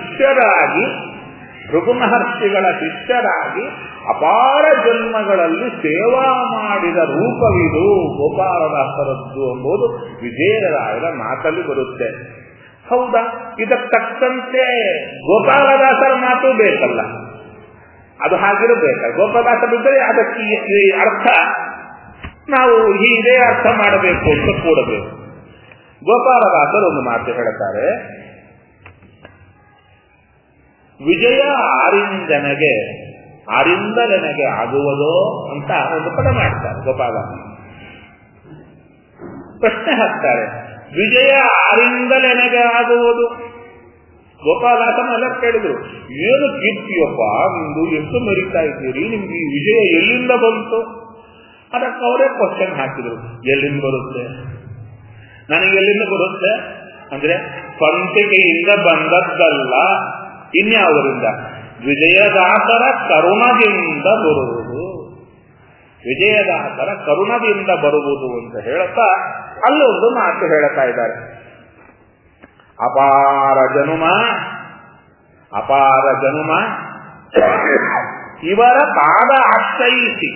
ಶಿಷ್ಯರಾಗಿ ಅಪಾರ ಜನ್ಮಗಳಲ್ಲಿ ಸೇವಾ ಮಾಡಿದ ರೂಪವಿದು ಗೋಪಾಲದಾಸರದ್ದು ಎಂಬುದು ವಿಜಯರಾಯರ ಮಾತಲ್ಲಿ ಬರುತ್ತೆ. ಹೌದಾ? ಇದಕ್ಕೆ ತಕ್ಕಂತೆ ಗೋಪಾಲದಾಸರ ಮಾತು ಬೇಕಲ್ಲ, ಅದು ಹಾಗಿರಬೇಕ. ಗೋಪಾಲದಾಸರಿದ್ದರೆ ಅದಕ್ಕೆ ಅರ್ಥ ನಾವು ಹೀಗೆ ಅರ್ಥ ಮಾಡಬೇಕು ಅಂತ ಕೂಡಬೇಕು. ಗೋಪಾಲದಾಸರು ಒಂದು ಮಾತು ಹೇಳ್ತಾರೆ, ವಿಜಯ ಆರಿಂದಲೆನಗೆ ಆಗುವುದೋ ಅಂತ ಒಂದು ಪದ ಮಾಡ್ತಾರೆ. ಗೋಪಾಲದಾಸ ಪ್ರಶ್ನೆ ಹಾಕ್ತಾರೆ, ವಿಜಯ ಆರಿಂದಲೆನಗೆ ಆಗುವುದು. ಗೋಪಾಲದಾಸನೆಲ್ಲ ಕೇಳಿದ್ರು, ಏನು ಕೀರ್ತಿಯಪ್ಪ ನಿಮ್ದು, ಎಷ್ಟು ಮರಿತಾ ಇದ್ದೀರಿ, ನಿಮ್ಗೆ ಈ ವಿಜಯ ಎಲ್ಲಿಂದ ಬಂತು? ಅದಕ್ಕೆ ಅವರೇ ಕ್ವಶನ್ ಹಾಕಿದ್ರು, ಎಲ್ಲಿಂದ ಬರುತ್ತೆ? ನನಗೆ ಎಲ್ಲಿಂದ ಬರುತ್ತೆ ಅಂದ್ರೆ ಸ್ವಂತಿಕೆಯಿಂದ ಬಂದದ್ದಲ್ಲ, ಇನ್ಯಾವರಿಂದ? ವಿಜಯದಾಸರ ಕರುಣದಿಂದ ಬರುವುದು. ವಿಜಯದಾಸರ ಕರುಣದಿಂದ ಬರುವುದು ಅಂತ ಹೇಳುತ್ತಾ ಅಲ್ಲೊಂದು ಮಾತು ಹೇಳ್ತಾ ಇದ್ದಾರೆ. ಅಪಾರ ಜನುಮ ಇವರ ಪಾದ ಆಶ್ರಯಿಸಿ,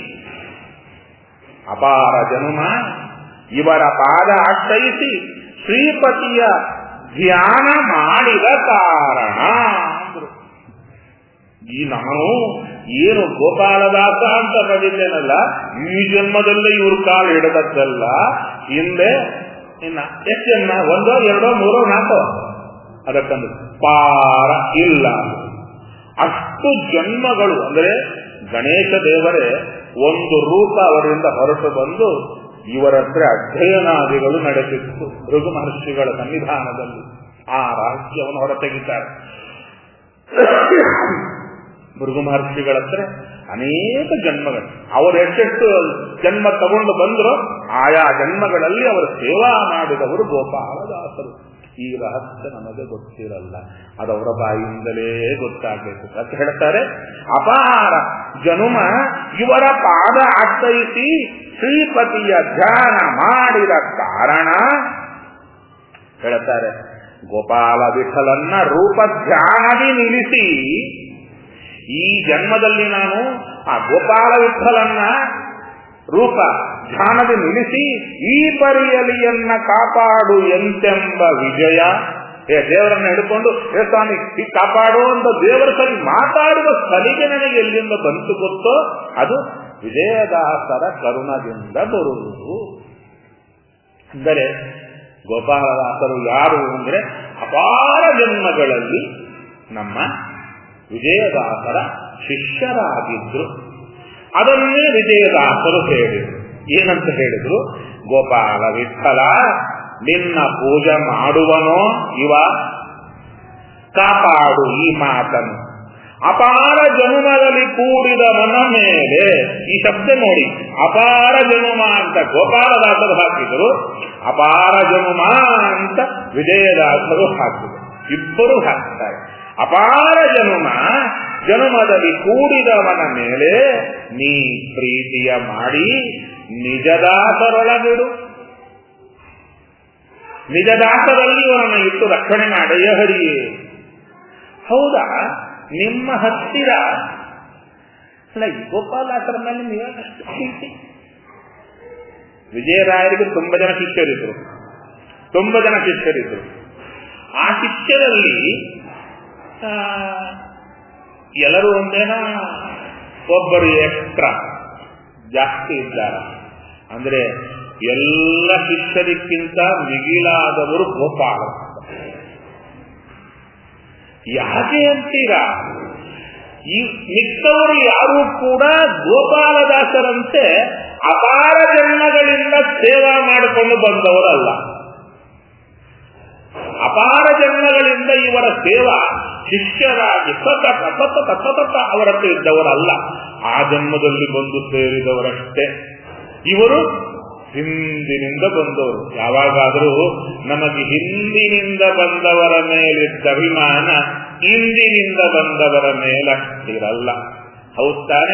ಅಪಾರ ಜನುಮ ಇವರ ಪಾದ ಆಶ್ರಯಿಸಿ ಶ್ರೀಪತಿಯ ಧ್ಯಾನ ಮಾಡಿದ ಕಾರಣ. ಈ ನಾನು ಏನು ಗೋಪಾಲದಾಸ ಅಂತ ಬರೆದಿದ್ದೇನಲ್ಲ, ಈ ಜನ್ಮದಲ್ಲೇ ಇವ್ರ ಕಾಲು ಹಿಡದದ್ದಲ್ಲ, ಹಿಂದೆ ಇನ್ನ ಎಷ್ಟು ಜನ್ಮ, 1 2 3 4 ಅದಕ್ಕಂದು ಪಾರ ಇಲ್ಲ. ಅಷ್ಟು ಜನ್ಮಗಳು ಅಂದರೆ ಗಣೇಶ ದೇವರೇ ಒಂದು ರೂಪ ಅವರಿಂದ ಹೊರಟು ಬಂದು ಇವರ ಹತ್ರ ಅಧ್ಯಯನಾದಿಗಳು ನಡೆಸಿತ್ತು ಭೃಗು ಮಹರ್ಷಿಗಳ ಸನ್ನಿಧಾನದಲ್ಲಿ. ಆ ರಹಸ್ಯವನ್ನು ಹೊರತೆಗಿದ್ದಾರೆ. ಭೃಗು ಮಹರ್ಷಿಗಳ ಹತ್ರ ಅನೇಕ ಜನ್ಮಗಳು, ಅವರು ಎಷ್ಟೆಷ್ಟು ಜನ್ಮ ತಗೊಂಡು ಬಂದ್ರು ಆಯಾ ಜನ್ಮಗಳಲ್ಲಿ ಅವರು ಸೇವಾ ಮಾಡಿದವರು ಗೋಪಾಲದಾಸರು. ಈ ರಹಸ್ಯ ನಮಗೆ ಗೊತ್ತಿರಲ್ಲ, ಅದವರ ಬಾಯಿಯಿಂದಲೇ ಗೊತ್ತಾಗಬೇಕು ಅಂತ ಹೇಳ್ತಾರೆ. ಅಪಾರ ಜನುಮ ಇವರ ಪಾದ ಆಶ್ರಯಿಸಿ ಶ್ರೀಪತಿಯ ಧ್ಯಾನ ಮಾಡಿದ ಕಾರಣ ಹೇಳ್ತಾರೆ. ಗೋಪಾಲ ವಿಠಲನ್ನ ರೂಪ ಧ್ಯಾನದಿ ನಿಲ್ಲಿಸಿ, ಈ ಜನ್ಮದಲ್ಲಿ ನಾನು ಆ ಗೋಪಾಲ ವಿಠಲನ್ನ ರೂಪ ಧ್ಯಾನದಿ ನಿಲ್ಲಿಸಿ ಈ ಪರಿಯಲಿಯನ್ನ ಕಾಪಾಡು ಎಂತೆಂಬ ವಿಜಯ. ದೇವರನ್ನ ಹಿಡ್ಕೊಂಡು ಸ್ವಾಮಿ ಈ ಕಾಪಾಡು ಅಂತ ದೇವರ ಸರಿ ಮಾತಾಡುವ ಸಲಿಗೆ ನನಗೆ ಎಲ್ಲಿಂದ ಬಂತು ಗೊತ್ತೋ ಅದು ವಿಜಯದಾಸರ ಕರುಣದಿಂದ ಬರುವುದು. ಅಂದರೆ ಗೋಪಾಲದಾಸರು ಯಾರು ಅಂದ್ರೆ ಅಪಾರ ಜನ್ಮಗಳಲ್ಲಿ ನಮ್ಮ ವಿಜಯದಾಸರ ಶಿಷ್ಯರಾಗಿದ್ರು. ಅದನ್ನೇ ವಿಜಯದಾಸರು ಹೇಳಿದರು. ಏನಂತ ಹೇಳಿದ್ರು? ಗೋಪಾಲ ವಿಠಲ ನಿನ್ನ ಪೂಜೆ ಮಾಡುವನೋ ಇವ, ಕಾಪಾಡು ಈ ಮಾತನ್ನು. ಅಪಾರ ಜನುಮದಲ್ಲಿ ಕೂಡಿದವನ ಮೇಲೆ, ಈ ಶಬ್ದ ನೋಡಿ, ಅಪಾರ ಜನುಮ ಅಂತ ಗೋಪಾಲದಾಸರು ಹಾಕಿದರು, ಅಪಾರ ಜನುಮ ಅಂತ ವಿಜಯದಾಸರು ಹಾಕಿದರು. ಇಬ್ಬರು ಹಾಕ್ತಾರೆ. ಅಪಾರ ಜನುಮದಲ್ಲಿ ಕೂಡಿದವನ ಮೇಲೆ ನೀ ಪ್ರೀತಿಯ ಮಾಡಿ ನಿಜದಾಸರೊಳಗಿಡು. ನಿಜದಾಸರಲ್ಲಿ ಅವರನ್ನು ಇಟ್ಟು ರಕ್ಷಣೆ ನಡೆಯ ಹರಿಯೇ. ಹೌದಾ? ನಿಮ್ಮ ಹತ್ತಿರ ಅಲ್ಲ, ಈ ಗೋಪಾಲದಾಸರ ಮೇಲೆ ನೀವಷ್ಟು ಪ್ರೀತಿ. ವಿಜಯರಾಯರಿಗೆ ತುಂಬ ಜನ ಶಿಷ್ಯರಿದ್ರು. ಆ ಶಿಷ್ಯರಲ್ಲಿ ಎಲ್ಲರೂ ಒಂದೇನ, ಒಬ್ಬರು ಎಕ್ಸ್ಟ್ರಾ ಜಾಸ್ತಿ ಇದ್ದಾರೆ. ಅಂದ್ರೆ ಎಲ್ಲ ಶಿಷ್ಯರಿಗಿಂತ ಮಿಗಿಲಾದವರು ಗೋಪಾಲ. ಯಾಕೆ ಅಂತೀರಾ? ಈ ಮಿಕ್ಕವರು ಯಾರೂ ಕೂಡ ಗೋಪಾಲದಾಸರಂತೆ ಅಪಾರ ಜನ್ಮಗಳಿಂದ ಸೇವಾ ಮಾಡಿಕೊಂಡು ಬಂದವರಲ್ಲ. ಅಪಾರ ಜನ್ಮಗಳಿಂದ ಇವರ ಸೇವಾ ಶಿಷ್ಯರಾಗಿ ಸತತ ಅವರದ್ದು ಇದ್ದವರಲ್ಲ. ಆ ಜನ್ಮದಲ್ಲಿ ಬಂದು ಸೇರಿದವರಷ್ಟೇ. ಇವರು ಹಿಂದಿನಿಂದ ಬಂದವರು. ಯಾವಾಗಾದರೂ ನಮಗೆ ಹಿಂದಿನಿಂದ ಬಂದವರ ಮೇಲಿದ್ದ ಅಭಿಮಾನ ಇಂದಿನಿಂದ ಬಂದವರ ಮೇಲಷ್ಟಿರಲ್ಲ. ಹೌದು ತಾನೆ?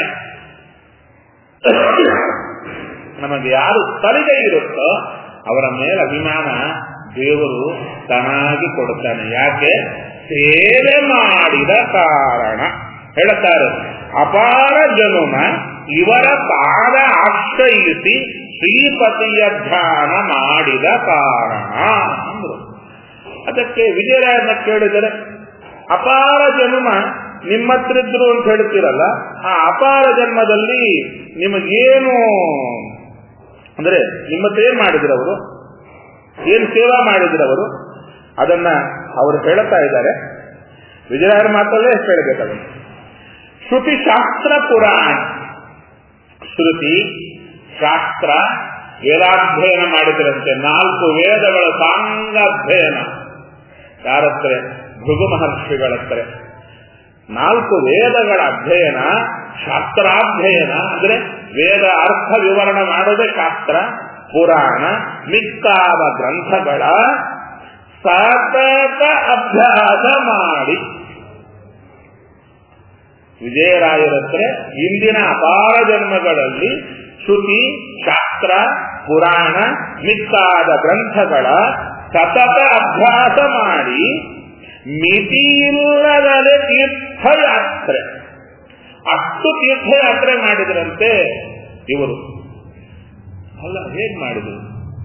ನಮಗೆ ಯಾರು ತಲೆಗೆ ಇರುತ್ತೋ ಅವರ ಮೇಲೆ ಅಭಿಮಾನ ದೇವರು ತಾನಾಗಿ ಕೊಡುತ್ತಾನೆ. ಯಾಕೆ? ಸೇವೆ ಮಾಡಿದ ಕಾರಣ. ಹೇಳುತ್ತಾರೆ, ಅಪಾರ ಜನುಮ ಇವರ ಪಾದ ಆಶ್ರಯಿಸಿ ಶ್ರೀಪತಿಯ ಧ್ಯಾನ ಮಾಡಿದ ಕಾರಣ ಅಂದರು. ಅದಕ್ಕೆ ವಿಜಯರಾಯನ ಕೇಳಿದರೆ, ಅಪಾರ ಜನ್ಮ ನಿಮ್ಮ ಹತ್ರ ಇದ್ರು ಅಂತ ಹೇಳ್ತೀರಲ್ಲ, ಆ ಅಪಾರ ಜನ್ಮದಲ್ಲಿ ನಿಮಗೇನು ಅಂದ್ರೆ ನಿಮ್ಮ ಹತ್ರ ಏನ್ ಮಾಡಿದ್ರವರು, ಏನು ಸೇವಾ ಮಾಡಿದ್ರವರು, ಅದನ್ನ ಅವರು ಹೇಳ್ತಾ ಇದ್ದಾರೆ. ವಿಜಯರಾಯರ ಮಾತಲ್ಲೇ ಹೇಳಬೇಕಾದ್ರೆ, ಶ್ರುತಿ ಶಾಸ್ತ್ರ ಪುರಾಣ, ಶ್ರುತಿ ಶಾಸ್ತ್ರ ವೇದಾಧ್ಯಯನ ಮಾಡಿದ್ರಂತೆ. 4 ವೇದಗಳ ಸಾಂಗಾಧ್ಯಯನ ಯಾರತ್ರ? ಭೃಗು ಮಹರ್ಷಿಗಳ ಹತ್ರ. 4 ವೇದಗಳ ಅಧ್ಯಯನ, ಶಾಸ್ತ್ರಾಧ್ಯಯನ ಅಂದ್ರೆ ವೇದ ಅರ್ಥ ವಿವರಣೆ ಮಾಡೋದೇ ಶಾಸ್ತ್ರ, ಪುರಾಣ ಮಿಕ್ಕಾದ ಗ್ರಂಥಗಳ ಸತತ ಅಭ್ಯಾಸ ಮಾಡಿ ವಿಜಯರಾಯರತ್ರ ಇಂದಿನ ಅಪಾರ ಜನ್ಮಗಳಲ್ಲಿ ಶ್ರುತಿ ಶಾಸ್ತ್ರ ಪುರಾಣ ಮಿಕ್ಕಾದ ಗ್ರಂಥಗಳ ಸತತ ಅಭ್ಯಾಸ ಮಾಡಿ ಮಿತಿಯಿಲ್ಲದೆ ತೀರ್ಥಯಾತ್ರೆ, ಅಷ್ಟು ತೀರ್ಥಯಾತ್ರೆ ಮಾಡಿದ್ರಂತೆ ಇವರು. ಅಲ್ಲ, ಹೇಗೆ ಮಾಡಿದ್ರು?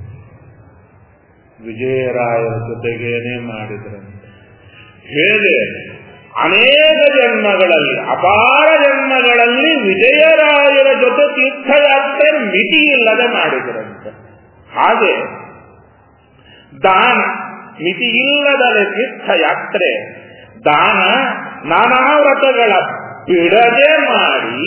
ವಿಜಯರಾಯರ ಜೊತೆಗೇನೆ ಮಾಡಿದ್ರಂತೆ. ಹೇಗೆ? ಅನೇಕ ಜನ್ಮಗಳಲ್ಲಿ, ಅಪಾರ ಜನ್ಮಗಳಲ್ಲಿ ವಿಜಯರಾಯರ ಜೊತೆ ತೀರ್ಥಯಾತ್ರೆ ಮಿತಿ ಇಲ್ಲದೆ ಮಾಡಿದ್ರಂತೆ. ಹಾಗೆ ದಾನ ಮಿತಿ ಇಲ್ಲದೆ ತೀರ್ಥಯಾತ್ರೆ, ದಾನ ನಾನಾ ವ್ರತಗಳ ಬಿಡದೆ ಮಾಡಿ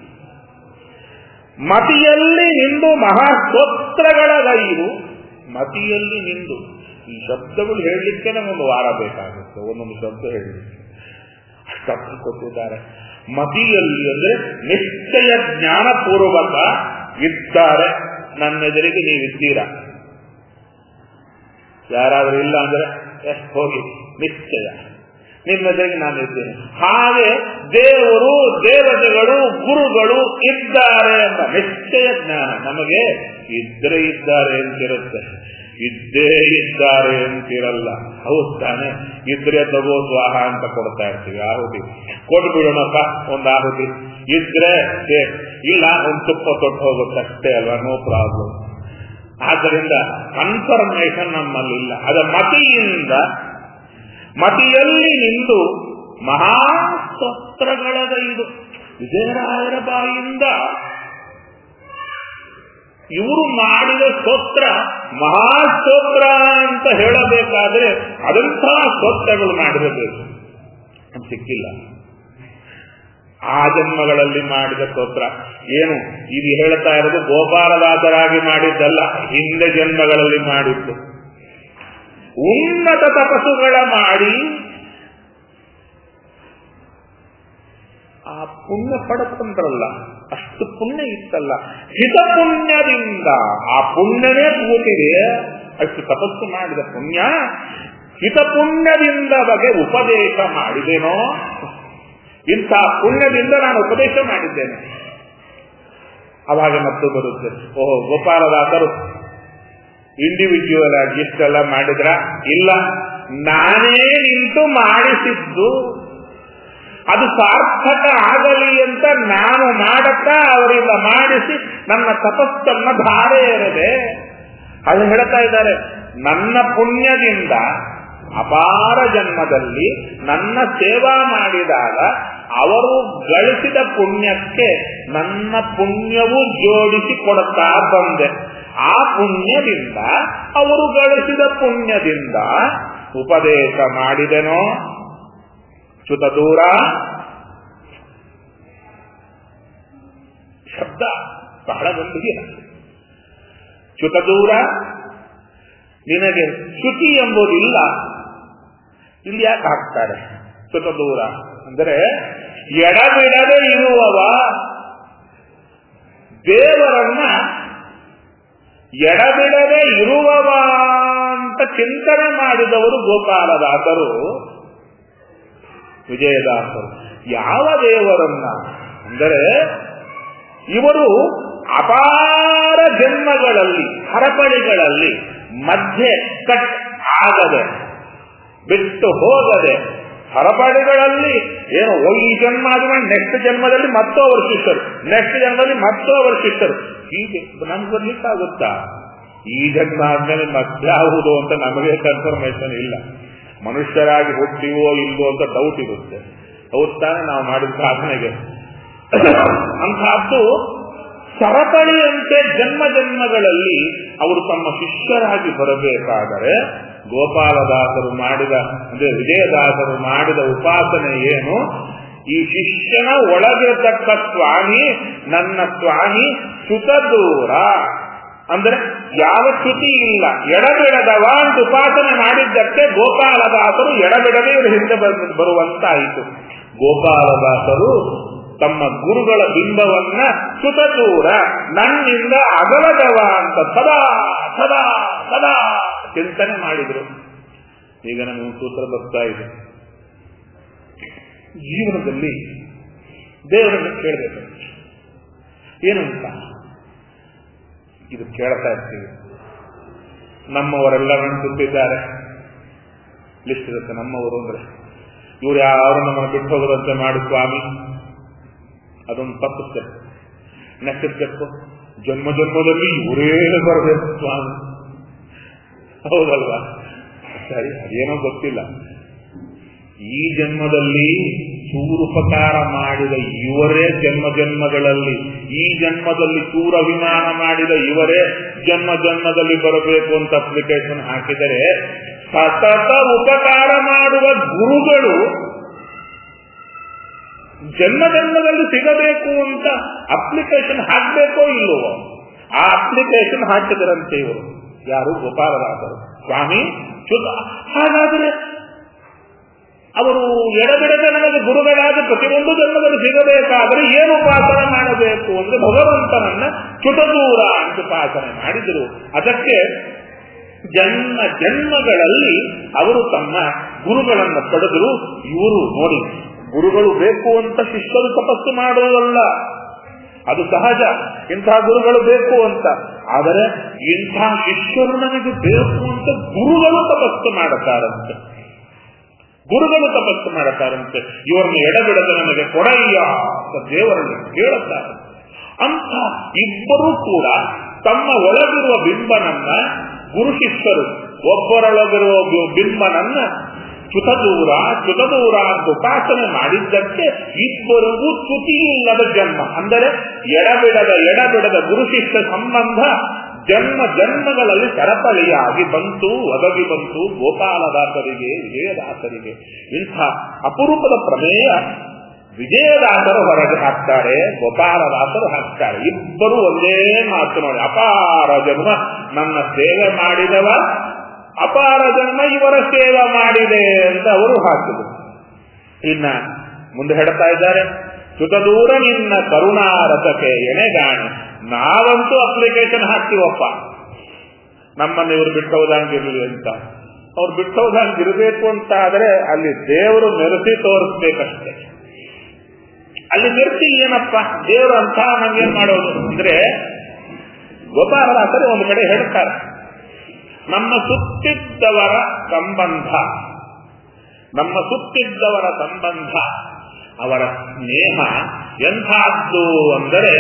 ಮತಿಯಲ್ಲಿ ನಿಂದು ಮಹಾಸ್ತೋತ್ರಗಳ ಗೈರು. ಮತಿಯಲ್ಲಿ ನಿಂದು, ಈ ಶಬ್ದಗಳು ಹೇಳಲಿಕ್ಕೆ ನಮಗೊಂದು ವಾರ ಬೇಕಾಗುತ್ತೆ, ಒಂದೊಂದು ಶಬ್ದ ಹೇಳಲಿಕ್ಕೆ ಅಷ್ಟೊತ್ತು ಕೊಟ್ಟಿದ್ದಾರೆ. ಮತಿಯಲ್ಲಿ ಅಂದ್ರೆ ನಿಶ್ಚಯ ಜ್ಞಾನಪೂರ್ವಕ ಇದ್ದಾರೆ. ನನ್ನೆದುರಿಗೆ ನೀವಿದ್ದೀರಾ, ಯಾರಾದ್ರೂ ಇಲ್ಲ ಅಂದ್ರೆ ಹೋಗಿ, ನಿಶ್ಚಯ ನಿಮ್ಮೆದುರಿಗೆ ನಾನಿದ್ದೇನೆ. ಹಾಗೆ ದೇವರು ದೇವತೆಗಳು ಗುರುಗಳು ಇದ್ದಾರೆ ಎಂಬ ನಿಶ್ಚಯ ಜ್ಞಾನ ನಮಗೆ ಇದ್ರೆ ಇದ್ದಾರೆ ಅಂತಿರುತ್ತೆ, ಇದ್ದೇ ಇದ್ದಾರೆ ಅಂತಿರಲ್ಲ. ಹೌದು ತಾನೆ? ಇದ್ರೆ ತಗೋ ಸ್ವಾಹ ಅಂತ ಕೊಡ್ತಾ ಇರ್ತೀವಿ. ಆಹುತಿ ಕೊಟ್ಬಿಡೋಣಪ್ಪ, ಒಂದು ಆಹುತಿ ಇದ್ರೆ ಇಲ್ಲ, ಒಂದು ತುಪ್ಪ ತೊಟ್ಟು ಹೋಗುತ್ತಷ್ಟೇ ಅಲ್ವಾ, ನೋ ಪ್ರಾಬ್ಲಮ್. ಆದ್ದರಿಂದ ಕನ್ಫರ್ಮೇಶನ್ ನಮ್ಮಲ್ಲಿಲ್ಲ. ಅದ ಮತಿಯಲ್ಲಿ ನಿಂದು ಮಹಾಸ್ತೋತ್ರಗಳದು. ವಿಜಯರಾಯರ ಬಾಯಿಂದ ಇವರು ಮಾಡಿದ ಸ್ತೋತ್ರ ಮಹಾಸ್ತೋತ್ರ ಅಂತ ಹೇಳಬೇಕಾದ್ರೆ ಅದಂಥ ಸ್ತೋತ್ರಗಳು ಮಾಡಿರಬೇಕು, ಸಿಕ್ಕಿಲ್ಲ. ಆ ಜನ್ಮಗಳಲ್ಲಿ ಮಾಡಿದ ಸ್ತೋತ್ರ ಏನು? ಇದು ಹೇಳ್ತಾ ಇರೋದು ಗೋಪಾಲದಾಸರಾಗಿ ಮಾಡಿದ್ದಲ್ಲ, ಹಿಂದೆ ಜನ್ಮಗಳಲ್ಲಿ ಮಾಡಿದ್ದು. ಉನ್ನತ ತಪಸ್ಸುಗಳ ಮಾಡಿ ಆ ಪುಣ್ಯ ಪಡ್ಕೊಂಡ್ರಲ್ಲ, ಅಷ್ಟು ಪುಣ್ಯ ಇತ್ತಲ್ಲ. ಹಿತ ಪುಣ್ಯದಿಂದ ಆ ಪುಣ್ಯನೇ ಕೂತಿದೆ, ಅಷ್ಟು ತಪಸ್ಸು ಮಾಡಿದ ಪುಣ್ಯ. ಹಿತ ಪುಣ್ಯದಿಂದ ಬಗ್ಗೆ ಉಪದೇಶ ಮಾಡಿದೇನೋ, ಇಂಥ ಪುಣ್ಯದಿಂದ ನಾನು ಉಪದೇಶ ಮಾಡಿದ್ದೇನೆ. ಅವಾಗ ಮತ್ತು ಬರುತ್ತೆ, ಓಹೋ ಗೋಪಾಲದಾಸರು ಇಂಡಿವಿಜುವಲ್ ಆಗಿ ಇಷ್ಟೆಲ್ಲ ಮಾಡಿದ್ರ? ಇಲ್ಲ, ನಾನೇ ನಿಂತು ಮಾಡಿಸಿದ್ದು. ಅದು ಸಾರ್ಥಕ ಆಗಲಿ ಅಂತ ನಾನು ಮಾಡತಾ ಅವರಿಂದ ಮಾಡಿಸಿ ನನ್ನ ತಪಸ್ಸನ್ನ ಧಾರೆ ಏರಿದೆ. ಅದು ಹೇಳ್ತಾ ಇದ್ದಾರೆ, ನನ್ನ ಪುಣ್ಯದಿಂದ ಅಪಾರ ಜನ್ಮದಲ್ಲಿ ನನ್ನ ಸೇವಾ ಮಾಡಿದಾಗ ಅವರು ಗಳಿಸಿದ ಪುಣ್ಯಕ್ಕೆ ನನ್ನ ಪುಣ್ಯವೂ ಜೋಡಿಸಿ ಕೊಡುತ್ತಾ ಬಂದೆ. ಆ ಪುಣ್ಯದಿಂದ, ಅವರು ಗಳಿಸಿದ ಪುಣ್ಯದಿಂದ ಉಪದೇಶ ಮಾಡಿದೆನೋ. ಚ್ಯುತ ದೂರ ಶಬ್ದ ಬಹಳ ಗಂಭೀರ. ಚ್ಯುತ ದೂರ, ನಿನಗೆ ಚ್ಯುತಿ ಎಂಬುದಿಲ್ಲ. ಇಲ್ಲಿ ಯಾಕೆ ಹಾಕ್ತಾರೆ ಚ್ಯುತ ದೂರ ಅಂದರೆ ಎಡಬಿಡದೆ ಇರುವವ ದೇವರನ್ನ ಎಡಬಿಡದೆ ಇರುವವ ಅಂತ ಚಿಂತನೆ ಮಾಡಿದವರು ಗೋಪಾಲದಾಸರು, ವಿಜಯದಾಸರು. ಯಾವ ದೇವರನ್ನ ಅಂದರೆ ಇವರು ಅಪಾರ ಜನ್ಮಗಳಲ್ಲಿ ಹರಪಳಿಗಳಲ್ಲಿ ಮಧ್ಯೆ ಕಟ್ ಆಗದೆ ಬಿಟ್ಟು ಹೋಗದೆ ಹರಪಳಿಗಳಲ್ಲಿ ಏನು ಈ ಜನ್ಮ ಆದ್ಮೇಲೆ ನೆಕ್ಸ್ಟ್ ಜನ್ಮದಲ್ಲಿ ಮತ್ತೋ ಅವರು ಶಿಷ್ಯರು, ನೆಕ್ಸ್ಟ್ ಜನ್ಮದಲ್ಲಿ ಮತ್ತೋ ಅವರು ಶಿಷ್ಯರು, ಹೀಗೆ ನಮ್ಗೆ ಬರ್ಲಿಕ್ಕಾಗುತ್ತಾ? ಈ ಜನ್ಮ ಆದ್ಮೇಲೆ ಮತ್ಯಾವುದು ಅಂತ ನಮಗೆ ಕನ್ಫರ್ಮೇಶನ್ ಇಲ್ಲ. ಮನುಷ್ಯರಾಗಿ ಹುಟ್ಟಿವೋ ಇಲ್ವೋ ಅಂತ ಡೌಟ್ ಇರುತ್ತೆ. ಹೌದು ತಾನೆ ನಾವು ಮಾಡಿದ ಸಾಧನೆಗೆ. ಅಂತಹದ್ದು ಸರಪಳಿಯಂತೆ ಜನ್ಮ ಜನ್ಮಗಳಲ್ಲಿ ಅವರು ತಮ್ಮ ಶಿಷ್ಯರಾಗಿ ಬರಬೇಕಾದರೆ ಗೋಪಾಲದಾಸರು ಮಾಡಿದ ಅಂದ್ರೆ ವಿಜಯದಾಸರು ಮಾಡಿದ ಉಪಾಸನೆ ಏನು? ಈ ಶಿಷ್ಯನ ಒಳಗಿರತಕ್ಕ ಸ್ವಾಮಿ, ನನ್ನ ಸ್ವಾಮಿ ಚ್ಯುತ ದೂರ ಅಂದ್ರೆ ಯಾವ ಚ್ಯುತಿ ಇಲ್ಲ, ಎಡಬಿಡದವ ಅಂತ ಉಪಾಸನೆ ಮಾಡಿದ್ದಕ್ಕೆ ಗೋಪಾಲದಾಸರು ಎಡಬಿಡದೆ ಇವರು ಹಿಂದೆ ಬರುವಂತಾಯಿತು. ಗೋಪಾಲದಾಸರು ತಮ್ಮ ಗುರುಗಳ ಬಿಂಬವನ್ನ ಚ್ಯುತ ದೂರ, ನನ್ನಿಂದ ಅಗಲದವ ಅಂತ ಸದಾ ಸದಾ ಸದಾ ಚಿಂತನೆ ಮಾಡಿದರು. ಈಗ ನಮಗೆ ಸೂತ್ರ ಬರ್ತಾ ಇದೆ. ಜೀವನದಲ್ಲಿ ದೇವರನ್ನು ಕೇಳಬೇಕು. ಏನಂತ ಇದು ಕೇಳ್ತಾ ಇರ್ತೀವಿ. ನಮ್ಮವರೆಲ್ಲ ನೆನಪಿದ್ದಾರೆ, ಲಿಸ್ಟ್ ಇರುತ್ತೆ. ನಮ್ಮವರು ಅಂದ್ರೆ ಇವ್ರು ಯಾರು ನಮ್ಮನ್ನು ಬಿಟ್ಟು ಹೋಗೋದಂತೆ ಮಾಡಿ ಸ್ವಾಮಿ, ಅದೊಂದು ತಪ್ಪು ಸ್ಟೆಪ್. ನೆಕ್ಸ್ಟ್ ಸ್ಟೆಪ್, ಜನ್ಮ ಜನ್ಮದಲ್ಲಿ ಇವರೇ ಬರಬೇಕು ಸ್ವಾಮಿ. ಹೌದಲ್ವಾ? ಸರಿ, ಅದೇನೋ ಗೊತ್ತಿಲ್ಲ. ಈ ಜನ್ಮದಲ್ಲಿ ಚೂರುಪಕಾರ ಮಾಡಿದ ಇವರೇ ಜನ್ಮ ಜನ್ಮಗಳಲ್ಲಿ, ಈ ಜನ್ಮದಲ್ಲಿ ಚೂರು ಅಭಿಮಾನ ಮಾಡಿದ ಇವರೇ ಜನ್ಮ ಜನ್ಮದಲ್ಲಿ ಬರಬೇಕು ಅಂತ ಅಪ್ಲಿಕೇಶನ್ ಹಾಕಿದರೆ, ಸತತ ಉಪಕಾರ ಮಾಡುವ ಗುರುಗಳು ಜನ್ಮ ಜನ್ಮದಲ್ಲಿ ಸಿಗಬೇಕು ಅಂತ ಅಪ್ಲಿಕೇಶನ್ ಹಾಕಬೇಕೋ ಇಲ್ಲವೋ? ಆ ಅಪ್ಲಿಕೇಶನ್ ಹಾಕಿದರಂತೆ ಇವರು. ಯಾರು? ಗೋಪಾಲದಾಸರು. ಸ್ವಾಮಿ ಚ್ಯುತ. ಹಾಗಾದರೆ ಅವರು ಎಡಬಿಡದೆ ನನಗೆ ಗುರುಗಳಾದ ಪ್ರತಿಯೊಂದು ಜನ್ಮದಲ್ಲಿ ಸಿಗಬೇಕಾದರೆ ಏನು ಉಪಾಸನೆ ಮಾಡಬೇಕು ಅಂದ್ರೆ ಭಗವಂತನನ್ನ ಚ್ಯುತ ದೂರ ಅಂತ ಉಪಾಸನೆ ಮಾಡಿದರು. ಅದಕ್ಕೆ ಜನ್ಮ ಜನ್ಮಗಳಲ್ಲಿ ಅವರು ತಮ್ಮ ಗುರುಗಳನ್ನು ಪಡೆದರು. ಇವರು ನೋಡಿ, ಗುರುಗಳು ಬೇಕು ಅಂತ ಶಿಷ್ಯರು ತಪಸ್ಸು ಮಾಡುವುದಲ್ಲ, ಅದು ಸಹಜ. ಇಂತಹ ಗುರುಗಳು ಬೇಕು ಅಂತ. ಆದರೆ ಇಂಥ ಶಿಷ್ಯರು ನನಗೆ ಬೇಕು ಅಂತ ಗುರುಗಳು ತಪಸ್ಸು ಮಾಡುತ್ತಾರಂತೆ. ಗುರುಗಳು ತಪಸ್ಸು ಮಾಡುತ್ತಾರಂತೆ. ಇವರನ್ನು ಎಡಬಿಡದೆ ನನಗೆ ಕೊಡಯ್ಯ ಅಂತ ದೇವರಲ್ಲಿ ಕೇಳುತ್ತಾರೆ. ಅಂತ ಇಬ್ಬರೂ ಕೂಡ ತಮ್ಮ ಒಳಗಿರುವ ಬಿಂಬನನ್ನ, ಗುರು ಶಿಷ್ಯರು ಒಬ್ಬರೊಳಗಿರುವ ಬಿಂಬನನ್ನ ಚ್ಯುತ ದೂರ ಅಂತ ಉಪಾಸನೆ ಮಾಡಿದ್ದಕ್ಕೆ ಇಬ್ಬರಿಗೂ ಚ್ಯುತಿ ಇಲ್ಲದ ಜನ್ಮ. ಅಂದರೆ ಎಡಬಿಡದ ಗುರು ಶಿಷ್ಯ ಸಂಬಂಧ ಜನ್ಮ ಜನ್ಮಗಳಲ್ಲಿ ಸರಪಳಿಯಾಗಿ ಒದಗಿ ಬಂತು ಗೋಪಾಲದಾಸರಿಗೆ, ವಿಜಯದಾಸರಿಗೆ. ಇಂಥ ಅಪರೂಪದ ಪ್ರಮೇಯ ವಿಜಯದಾಸರು ಹೊರಗೆ ಹಾಕ್ತಾರೆ, ಗೋಪಾಲದಾಸರು ಹಾಕ್ತಾರೆ. ಇಬ್ಬರು ಒಂದೇ ಮಾತು ನೋಡಿ, ಅಪಾರ ಜನ್ಮ ನನ್ನ ಸೇವೆ ಮಾಡಿದವ, ಅಪಾರ ಜನ್ಮ ಇವರ ಸೇವೆ ಮಾಡಿದೆ ಅಂತ ಅವರು ಹಾಕಿದರು. ಇನ್ನ ಮುಂದೆ ಹೇಳ್ತಾ ಇದ್ದಾರೆ, ಚ್ಯುತ ದೂರ ನಿನ್ನ ಕರುಣಾರಸಕ್ಕೆ ಎಣೆಗಾಣಿ. ನಾವಂತೂ ಅಪ್ಲಿಕೇಶನ್ ಹಾಕ್ತೀವಪ್ಪ, ನಮ್ಮನ್ನು ಇವರು ಬಿಟ್ಟು ಹೋದಂಗಿರ್ಲಿ ಅಂತ. ಅವ್ರು ಬಿಟ್ಟು ಹೋದಂಗಿರ್ಬೇಕು ಅಂತ ಆದ್ರೆ ಅಲ್ಲಿ ದೇವರು ಮೆರೆಸಿ ತೋರಿಸ್ಬೇಕಷ್ಟೇ. ಅಲ್ಲಿ ಮೆರೆಸಿ ಏನಪ್ಪ ದೇವರು ಅಂತ ನಮ್ಗೇನ್ ಮಾಡೋದು ಅಂದ್ರೆ, ಗೋಪಾಲದಾಸರು ಒಂದು ಕಡೆ ಹೇಳ್ತಾರೆ, ನಮ್ಮ ಸುತ್ತಿದ್ದವರ ಸಂಬಂಧ ಅವರ ಸ್ನೇಹ ಎಂಥದ್ದು ಅಂದರೆ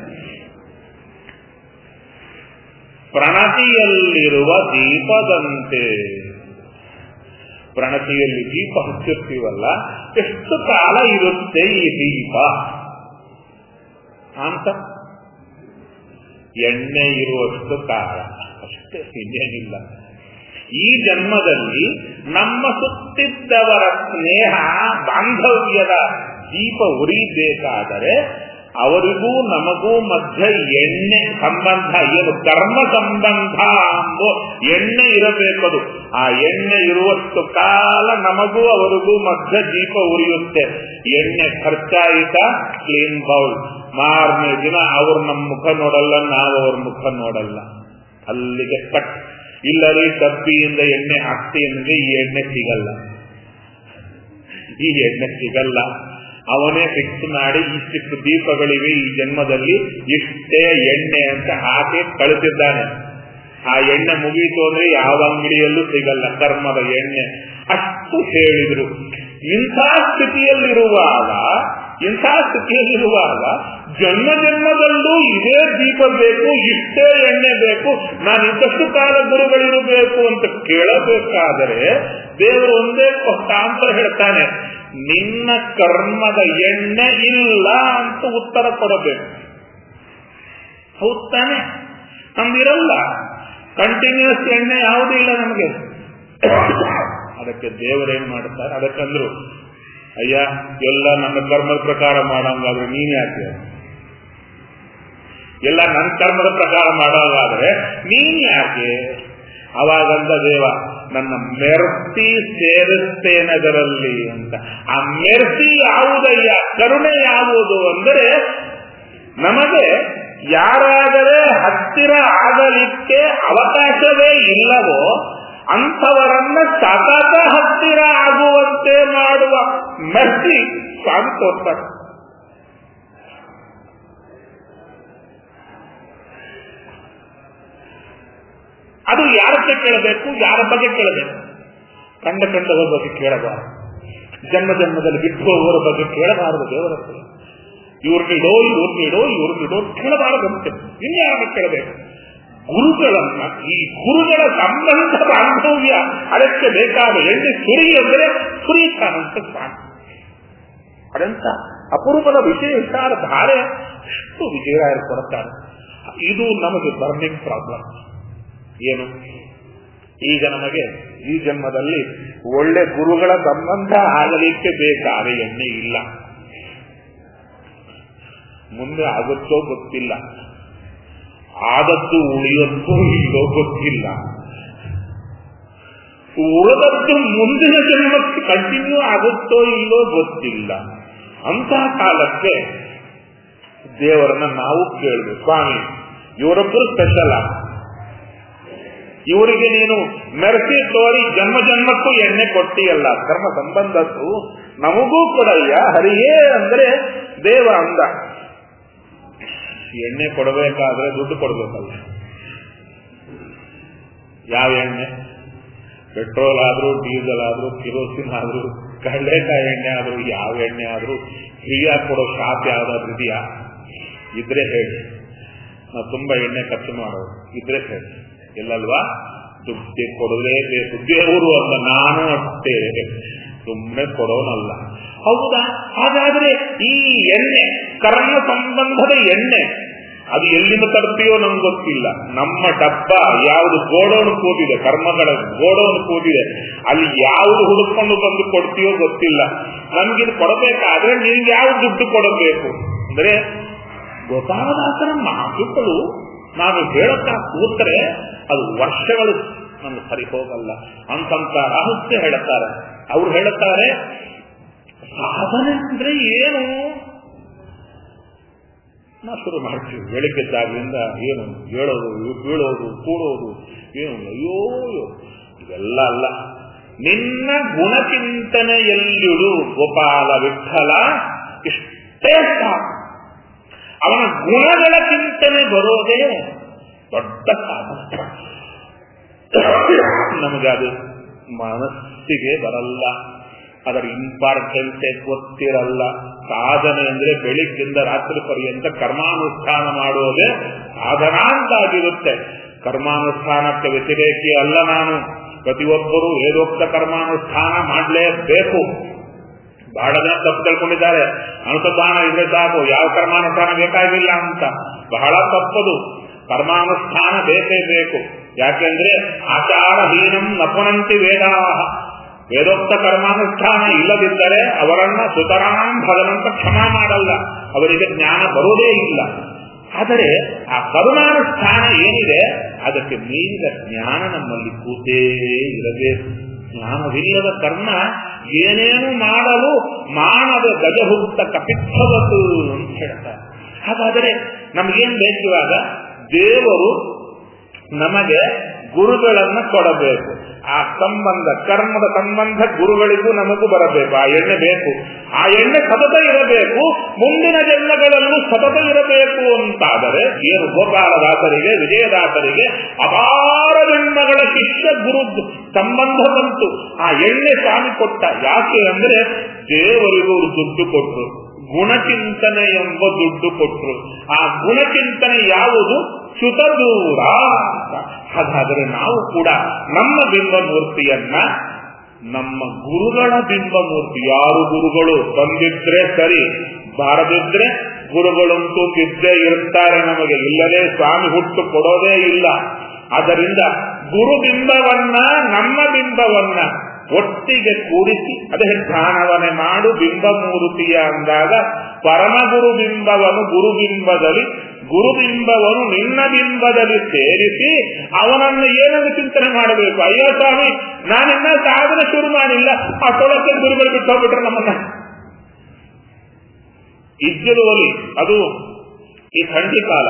ಪ್ರಣತಿಯಲ್ಲಿರುವ ದೀಪದಂತೆ. ಪ್ರಣತಿಯಲ್ಲಿ ದೀಪ ಹಚ್ಚಿರ್ತೀವಲ್ಲ, ಎಷ್ಟು ಕಾಲ ಇರುತ್ತೆ ಈ ದೀಪ ಅಂತ? ಎಣ್ಣೆ ಇರುವಷ್ಟು ಕಾಲ ಅಷ್ಟೇ, ಇನ್ನೇನಿಲ್ಲ. ಈ ಜನ್ಮದಲ್ಲಿ ನಮ್ಮ ಸುತ್ತಿದ್ದವರ ಸ್ನೇಹ ಬಾಂಧವ್ಯದ ದೀಪ ಉರಿಬೇಕಾದರೆ ಅವರಿಗೂ ನಮಗೂ ಮಧ್ಯೆ ಎಣ್ಣೆ ಸಂಬಂಧ, ಏನು ಕರ್ಮ ಸಂಬಂಧ ಅಂಬೋ ಎಣ್ಣೆ ಇರಬೇಕದು. ಆ ಎಣ್ಣೆ ಇರುವಷ್ಟು ಕಾಲ ನಮಗೂ ಅವರಿಗೂ ಮಧ್ಯೆ ದೀಪ ಉರಿಯುತ್ತೆ. ಎಣ್ಣೆ ಖರ್ಚಾಯಿತ ಕ್ಲೀನ್ ಬೌಲ್. ಮಾರನೇ ದಿನ ಅವರು ನಮ್ಮ ಮುಖ ನೋಡಲ್ಲ, ನಾವು ಅವ್ರ ಮುಖ ನೋಡಲ್ಲ. ಅಲ್ಲಿಗೆ ಕಟ್. ಇಲ್ಲರಿ ಡಬ್ಬಿಯಿಂದ ಎಣ್ಣೆ ಹಾಕ್ತಿ ಅಂದ್ರೆ ಈ ಎಣ್ಣೆ ಸಿಗಲ್ಲ, ಈ ಎಣ್ಣೆ ಸಿಗಲ್ಲ. ಅವನೇ ಫಿಕ್ಸ್ ಮಾಡಿ ಇಷ್ಟಿಷ್ಟು ದೀಪಗಳಿವೆ ಈ ಜನ್ಮದಲ್ಲಿ, ಇಷ್ಟೇ ಎಣ್ಣೆ ಅಂತ ಹಾಕಿ ಕಳಿಸಿದ್ದಾನೆ. ಆ ಎಣ್ಣೆ ಮುಗೀತು ಅಂದ್ರೆ ಯಾವ ಅಂಗಡಿಯಲ್ಲೂ ಸಿಗಲ್ಲ ಕರ್ಮದ ಎಣ್ಣೆ. ಅಷ್ಟು ಹೇಳಿದ್ರು. ಇಂಥ ಸ್ಥಿತಿಯಲ್ಲಿರುವಾಗ ಜನ್ಮ ಜನ್ಮದಲ್ಲೂ ಇದೇ ದೀಪ ಬೇಕು, ಇಷ್ಟೇ ಎಣ್ಣೆ ಬೇಕು, ನಾನು ಇದ್ದಷ್ಟು ಕಾಲ ಗುರುಗಳಿರಬೇಕು ಅಂತ ಕೇಳಬೇಕಾದರೆ ದೇವರು ಒಂದೇ ಅಂತ ಹೇಳ್ತಾನೆ, ನಿನ್ನ ಕರ್ಮದ ಎಣ್ಣೆ ಇಲ್ಲ ಅಂತ ಉತ್ತರ ಕೊಡಬೇಕು. ಹೌದ್ ತಾನೆ? ನಮ್ದಿರಲ್ಲ, ಕಂಟಿನ್ಯೂಸ್ ಎಣ್ಣೆ ಯಾವುದೂ ಇಲ್ಲ ನಮಗೆ. ಅದಕ್ಕೆ ದೇವರೇನ್ ಮಾಡ್ತಾರೆ, ಅದಕ್ಕಂದ್ರು ಅಯ್ಯ ಎಲ್ಲ ನನ್ನ ಕರ್ಮದ ಪ್ರಕಾರ ಮಾಡೋಂಗಾದ್ರೆ ನೀನ್ ಯಾಕೆ, ಎಲ್ಲ ನನ್ನ ಕರ್ಮದ ಪ್ರಕಾರ ಮಾಡೋಂಗಾದ್ರೆ ನೀನ್ ಯಾಕೆ? ಅವಾಗಂದ ದೇವ, ನನ್ನ ಮೆರ್ಸಿ ಸೇರಿಸ್ತೇನದರಲ್ಲಿ ಅಂತ. ಆ ಮೆರ್ಸಿ ಯಾವುದಯ್ಯ, ಕರುಣೆ ಯಾವುದು ಅಂದರೆ, ನಮಗೆ ಯಾರಾದರೆ ಹತ್ತಿರ ಆಗಲಿಕ್ಕೆ ಅವಕಾಶವೇ ಇಲ್ಲವೋ ಅಂಥವರನ್ನ ಸತತ ಹತ್ತಿರ ಆಗುವಂತೆ ಮಾಡುವ ಮೆರ್ಸಿ ಸ್ವಾಮಿ ತೋರ್ತಾರೆ. ಅದು ಯಾರಕ್ಕೆ ಕೇಳಬೇಕು, ಯಾರ ಬಗ್ಗೆ ಕೇಳಬೇಕು? ಕಂಡವರ ಬಗ್ಗೆ ಕೇಳಬಾರದು. ಜನ್ಮ ಜನ್ಮದಲ್ಲಿ ಬಿಟ್ಟು ಹೋಗುವವರ ಬಗ್ಗೆ ಕೇಳಬಾರದು. ದೇವರ ಇವ್ರನ್ನಿಡೋ ಕೇಳಬಾರದಂತೆ. ಇನ್ಯಾರ ಕೇಳಬೇಕು? ಗುರುಗಳನ್ನ, ಈ ಗುರುಗಳ ಸಂಬಂಧ ಬಾಂಧವ್ಯ, ಅದಕ್ಕೆ ಬೇಕಾದ ಎಣ್ಣೆ ಸುರಿ ಅಂದರೆ ಸುರಿತಾನಂತ ಸ್ವಾಮಿ. ಅದಂತ ಅಪರೂಪದ ವಿಶೇಷಾರ ಧಾರೆ ಎಷ್ಟು ವಿಜಯರಾಯರು ಕೊಡುತ್ತಾರೆ. ಇದು ನಮಗೆ ಬರ್ನಿಂಗ್ ಪ್ರಾಬ್ಲಮ್. ಏನು? ಈಗ ನಮಗೆ ಈ ಜನ್ಮದಲ್ಲಿ ಒಳ್ಳೆ ಗುರುಗಳ ಸಂಬಂಧ ಆಗಲಿಕ್ಕೆ ಬೇಕಾದ ಎಣ್ಣೆ ಇಲ್ಲ. ಮುಂದೆ ಆಗುತ್ತೋ ಗೊತ್ತಿಲ್ಲ, ಆದದ್ದು ಉಳಿಯುತ್ತೋ ಇಲ್ಲೋ ಗೊತ್ತಿಲ್ಲ, ಉಳಿದದ್ದು ಮುಂದಿನ ಜನ್ಮಕ್ಕೆ ಕಂಟಿನ್ಯೂ ಆಗುತ್ತೋ ಇಲ್ಲೋ ಗೊತ್ತಿಲ್ಲ. ಅಂತಹ ಕಾಲಕ್ಕೆ ದೇವರನ್ನ ನಾವು ಕೇಳಬೇಕು, ಸ್ವಾಮಿ ಇವರೊಬ್ಬರು ಸ್ಪೆಷಲ್, ಇವರಿಗೆ ನೀನು ಮೆರ್ಸಿ ತೋರಿ ಜನ್ಮ ಜನ್ಮಕ್ಕೂ ಎಣ್ಣೆ ಕೊಟ್ಟಿಯಲ್ಲ, ಕರ್ಮ ಸಂಬಂಧದ್ದು ನಮಗೂ ಕೊಡಯ್ಯ ಹರಿಯೇ ಅಂದ್ರೆ ದೇವ ಅಂದ. ಎಣ್ಣೆ ಕೊಡಬೇಕಾದ್ರೆ ದುಡ್ಡು ಕೊಡಬೇಕಲ್ಲ. ಯಾವ ಎಣ್ಣೆ? ಪೆಟ್ರೋಲ್ ಆದ್ರೂ, ಡೀಸೆಲ್ ಆದ್ರೂ, ಕಿರೋಸಿನ್ ಆದ್ರೂ, ಕಡಲೆಕಾಯಿ ಎಣ್ಣೆ ಆದ್ರೂ, ಯಾವ ಎಣ್ಣೆ ಆದ್ರೂ ಫ್ರೀಯಾಗಿ ಕೊಡೋ ಶಾಪ್ ಯಾವ್ದಾದ್ರು ಇದೆಯಾ? ಇದ್ರೆ ಹೇಳಿ. ನಾವು ತುಂಬಾ ಎಣ್ಣೆ ಖರ್ಚು ಮಾಡೋದು ಇದ್ರೆ ಹೇಳಿ. ಇಲ್ಲಲ್ವಾ? ದುಡ್ಡು ಕೊಡಲೇಬೇಕು. ದೇವರು ಅಲ್ಲ, ನಾನು ಅಷ್ಟೇ, ಸುಮ್ಮನೆ ಕೊಡೋನಲ್ಲ. ಹೌದಾ? ಹಾಗಾದ್ರೆ ಈ ಎಣ್ಣೆ, ಕರ್ಮ ಸಂಬಂಧದ ಎಣ್ಣೆ, ಅದು ಎಲ್ಲಿಂದ ತರ್ತೀಯೋ ನಮ್ಗೆ ಗೊತ್ತಿಲ್ಲ. ನಮ್ಮ ಡಬ್ಬ ಯಾವುದು ಗೋಡೌನ್ ಕೂದಿದೆ, ಕರ್ಮಗಳ ಗೋಡೌನ್ ಕೂದಿದೆ, ಅಲ್ಲಿ ಯಾವುದು ಹುಡುಕೊಂಡು ಬಂದು ಕೊಡ್ತೀಯೋ ಗೊತ್ತಿಲ್ಲ. ನಮ್ಗಿದು ಕೊಡಬೇಕಾದ್ರೆ ನಿನ್ಗೆ ಯಾವ ದುಡ್ಡು ಕೊಡಬೇಕು ಅಂದ್ರೆ ಗೊತ್ತಾಗದಾಸರ ಮಾತುಗಳು ನಾವು ಹೇಳಕ್ಕ ಕೂತ್ರೆ ಅದು ವರ್ಷಗಳು ನಮ್ಗೆ ಸರಿ ಹೋಗಲ್ಲ. ಅಂತಂತ ರಹಸ್ಯ ಹೇಳುತ್ತಾರೆ. ಅವ್ರು ಹೇಳುತ್ತಾರೆ, ಸಾಧನೆ ಅಂದ್ರೆ ಏನು? ನಾ ಶುರು ಮಾಡ್ತೀವಿ ಬೆಳಿಗ್ಗೆದ್ದಾಗ್ಲಿಂದ ಏನು ಹೇಳೋದು, ಬೀಳೋದು, ಕೂಡೋದು, ಏನು ಅಯ್ಯೋ ಇವೆಲ್ಲ ಅಲ್ಲ. ನಿನ್ನ ಗುಣಚಿಂತನೆಯಲ್ಲಿಡು ಗೋಪಾಲ ವಿಠಲ, ಇಷ್ಟೇ ಸಾಕು. ಅವನ ಗುಣಗಳ ಚಿಂತನೆ ಬರೋದೇ ದೊಡ್ಡ ಸಾಧನೆ. ನಮಗದು ಮನಸ್ಸಿಗೆ ಬರಲ್ಲ, ಅದರ ಇಂಪಾರ್ಟೆನ್ಸೇ ಗೊತ್ತಿರಲ್ಲ. ಸಾಧನೆ ಅಂದ್ರೆ ಬೆಳಿಗ್ಗಿಂದ ರಾತ್ರಿ ಪರ್ಯಂತ ಕರ್ಮಾನುಷ್ಠಾನ ಮಾಡೋದೇ ಸಾಧನ ಅಂತಾಗಿರುತ್ತೆ. ಕರ್ಮಾನುಷ್ಠಾನಕ್ಕೆ ವ್ಯತಿರೇಕಿ ಅಲ್ಲ ನಾನು. ಪ್ರತಿಯೊಬ್ಬರೂ ವೇದೋಕ್ತ ಕರ್ಮಾನುಷ್ಠಾನ ಮಾಡಲೇಬೇಕು. ಬಹಳ ಜನ ತಪ್ಪು ತಿಳ್ಕೊಂಡಿದ್ದಾರೆ, ಅನುಸಂಧಾನ ಇದ್ರೆ ಸಾಕು, ಯಾವ ಕರ್ಮಾನುಷ್ಠಾನ ಬೇಕಾಗಿಲ್ಲ ಅಂತ. ಬಹಳ ತಪ್ಪದು. ಕರ್ಮಾನುಷ್ಠಾನ ಬೇಕೇ ಬೇಕು. ಯಾಕೆಂದ್ರೆ ಆಚಾರಹೀನಂ ನಪುನಂತಿ ವೇದಾ, ವೇದೋಕ್ತ ಕರ್ಮಾನುಷ್ಠಾನ ಇಲ್ಲದಿದ್ದರೆ ಅವರನ್ನ ಸುತರಾಂ ಭಗವಂತ ಕ್ಷಮಾ ಮಾಡಲ್ಲ, ಅವರಿಗೆ ಜ್ಞಾನ ಬರುವುದೇ ಇಲ್ಲ. ಆದರೆ ಆ ಕರುಣಾನುಷ್ಠಾನ ಏನಿದೆ ಅದಕ್ಕೆ ಮೀರಿದ ಜ್ಞಾನ ನಮ್ಮಲ್ಲಿ ಕೂತೇ ಇರಬೇಕು. ಜ್ಞಾನವಿಲ್ಲದ ಕರ್ಮ ಏನೇನು ಮಾಡಲು ಮಾನವ ಗಜಹುತ್ತ ಕಪಿತ್ವವತ್ತು ಅಂತ ಹೇಳ್ತಾರೆ. ಹಾಗಾದರೆ ನಮಗೇನ್ ಬೇಕಿವಾಗ? ದೇವರು ನಮಗೆ ಗುರುಗಳನ್ನು ಕೊಡಬೇಕು. ಆ ಸಂಬಂಧ, ಕರ್ಮದ ಸಂಬಂಧ ಗುರುಗಳಿಗೂ ನಮಗೂ ಬರಬೇಕು. ಆ ಎಣ್ಣೆ ಬೇಕು. ಆ ಎಣ್ಣೆ ಸತತ ಇರಬೇಕು, ಮುಂದಿನ ಜನ್ಮಗಳಲ್ಲೂ ಸತತ ಇರಬೇಕು ಅಂತಾದರೆ ಏನು ಗೋಪಾಲದಾಸರಿಗೆ, ವಿಜಯದಾಸರಿಗೆ ಅಪಾರ ಜನ್ಮಗಳ ಶಿಷ್ಯ ಗುರು ಸಂಬಂಧ ಬಂತು. ಆ ಎಣ್ಣೆ ಸ್ವಾಮಿ ಕೊಟ್ಟ. ಯಾಕೆ ಅಂದ್ರೆ ದೇವರಿಗೂ ದುಡ್ಡು ಕೊಟ್ಟರು, ಗುಣಚಿಂತನೆ ಎಂಬ ದುಡ್ಡು ಕೊಟ್ಟರು. ಆ ಗುಣಚಿಂತನೆ ಯಾವುದು? ಚ್ಯುತದೂರ ಅಂತ. ಹಾಗಾದರೆ ನಾವು ಕೂಡ ನಮ್ಮ ಬಿಂಬಮೂರ್ತಿಯನ್ನ, ನಮ್ಮ ಗುರುಗಳ ಬಿಂಬಮೂರ್ತಿ, ಯಾರು ಗುರುಗಳು ಬಂದಿದ್ರೆ ಸರಿ, ಬಾರದಿದ್ರೆ ಗುರುಗಳಂತೂ ಬಿದ್ದೇ ಇರ್ತಾರೆ ನಮಗೆ, ಇಲ್ಲದೆ ಸ್ವಾಮಿ ಹುಟ್ಟು ಕೊಡೋದೇ ಇಲ್ಲ. ಆದ್ದರಿಂದ ಗುರುಬಿಂಬವನ್ನ, ನಮ್ಮ ಬಿಂಬವನ್ನ ಒಟ್ಟಿಗೆ ಕೂಡಿಸಿ ಅದೇ ಧ್ಯಾನವನ್ನೇ ಮಾಡು ಬಿಂಬಮೂರ್ತಿಯ ಅಂದಾಗ ಪರಮಗುರು ಬಿಂಬವನು ಗುರುಬಿಂಬದಲ್ಲಿ, ಗುರುಬಿಂಬವನು ನಿನ್ನ ಬಿಂಬದಲ್ಲಿ ಸೇರಿಸಿ ಅವನನ್ನು ಏನನ್ನು ಚಿಂತನೆ ಮಾಡಬೇಕು? ಅಯ್ಯೋ ಸ್ವಾಮಿ, ನಾನಿನ್ನ ಸಾಧನೆ ಶುರು ಮಾಡಿಲ್ಲ, ಆ ತೊಳಕ್ಕೆ ಗುರುಗಳು ಬಿಟ್ಟು ಹೋಗ್ಬಿಟ್ರೆ ನಮ್ಮನ್ನ. ಇಜ್ಜಲುವಲಿ ಅದು ಈ ಥಂಡಿ ಕಾಲ,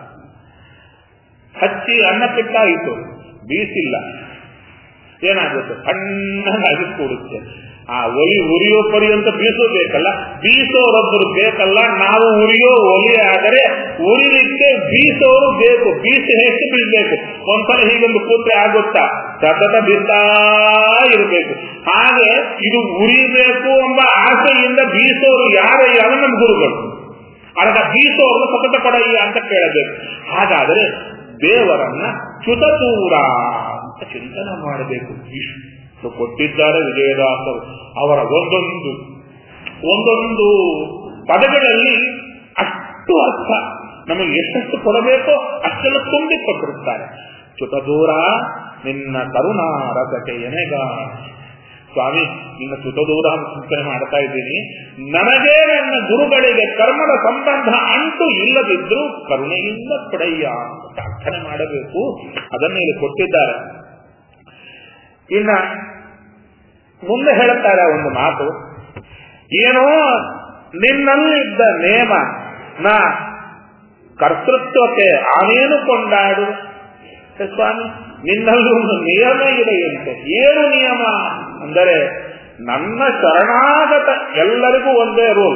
ಹಚ್ಚಿ ಅನ್ನ ಪಿಟ್ಟಾಯಿತು, ಬೀಸಿಲ್ಲ, ಏನಾಗುತ್ತೆ? ಸಣ್ಣಗಾಗಿ ಕೂಡುತ್ತೆ. ಆ ಒಲಿ ಉರಿಯೋ ಪರ್ಯಂತ ಬೀಸೋಬೇಕಲ್ಲ, ಬೀಸೋರೊಬ್ಬರು ಬೇಕಲ್ಲ. ನಾವು ಉರಿಯೋ ಒಲಿ ಆದರೆ ಉರಿಲಿಕ್ಕೆ ಬೀಸೋರು ಬೇಕು. ಬೀಸಿ ಹೆಚ್ಚು ಬೀಳ್ಬೇಕು. ಒಂದ್ಸಲ ಹೀಗೊಂದು ಕೂತ್ರೆ ಆಗುತ್ತಾ? ಸತತ ಬೀಸ್ತಾ ಇರಬೇಕು. ಹಾಗೆ ಇದು ಉರಿಬೇಕು ಎಂಬ ಆಸೆಯಿಂದ ಬೀಸೋರು ಯಾರೇ ಯಾವ ನಮ್ಮ ಗುರುಗಳು. ಆಗ ಬೀಸೋರು ಸತತ ಕೊಡಯ್ಯ ಅಂತ ಕೇಳಬೇಕು. ಹಾಗಾದರೆ ದೇವರನ್ನ ಚ್ಯುತದೂರ ಅಂತ ಚಿಂತನೆ ಮಾಡಬೇಕು. ಇಷ್ಟು ಕೊಟ್ಟಿದ್ದಾರೆ ವಿಜಯದಾಸರು. ಅವರ ಒಂದೊಂದು ಪದಗಳಲ್ಲಿ ಅಷ್ಟು ಅರ್ಥ ನಮಗೆ ಎಷ್ಟೆಷ್ಟು ಕೊಡಬೇಕೋ ಅಷ್ಟೆಲ್ಲ ತುಂಬಿಕೊಟ್ಟಿರುತ್ತಾರೆ. ಚ್ಯುತದೂರ ನಿನ್ನ ಕರುಣಾರಸಕ್ಕೆ ಎನೆಗ. ಸ್ವಾಮಿ, ನಿನ್ನ ಚ್ಯುತದೂರ ಚಿಂತನೆ ಮಾಡ್ತಾ ಇದ್ದೀನಿ. ನನಗೆ ನನ್ನ ಗುರುಗಳಿಗೆ ಕರ್ಮದ ಸಂಬಂಧ ಅಂಟು ಇಲ್ಲದಿದ್ರು ಕರುಣೆಯಿಂದ ಪಡೆಯ ಅಂತ ಪ್ರಾರ್ಥನೆ ಮಾಡಬೇಕು. ಅದನ್ನು ಇಲ್ಲಿ ಕೊಟ್ಟಿದ್ದಾರೆ. ಇನ್ನ ಮುಂದೆ ಹೇಳುತ್ತಾರೆ ಒಂದು ಮಾತು, ಏನೋ ನಿನ್ನಲ್ಲಿದ್ದ ನೇಮ ನಾ ಕರ್ತೃತ್ವಕ್ಕೆ ಆನೇನು ಕೊಂಡಾಡು. ಸ್ವಾಮಿ, ನಿನ್ನಲ್ಲಿ ಒಂದು ನಿಯಮ ಇದೆಯಂತೆ. ಏನು ನಿಯಮ ಅಂದರೆ ನನ್ನ ಶರಣಾಗತ, ಎಲ್ಲರಿಗೂ ಒಂದೇ ರೂಲ್.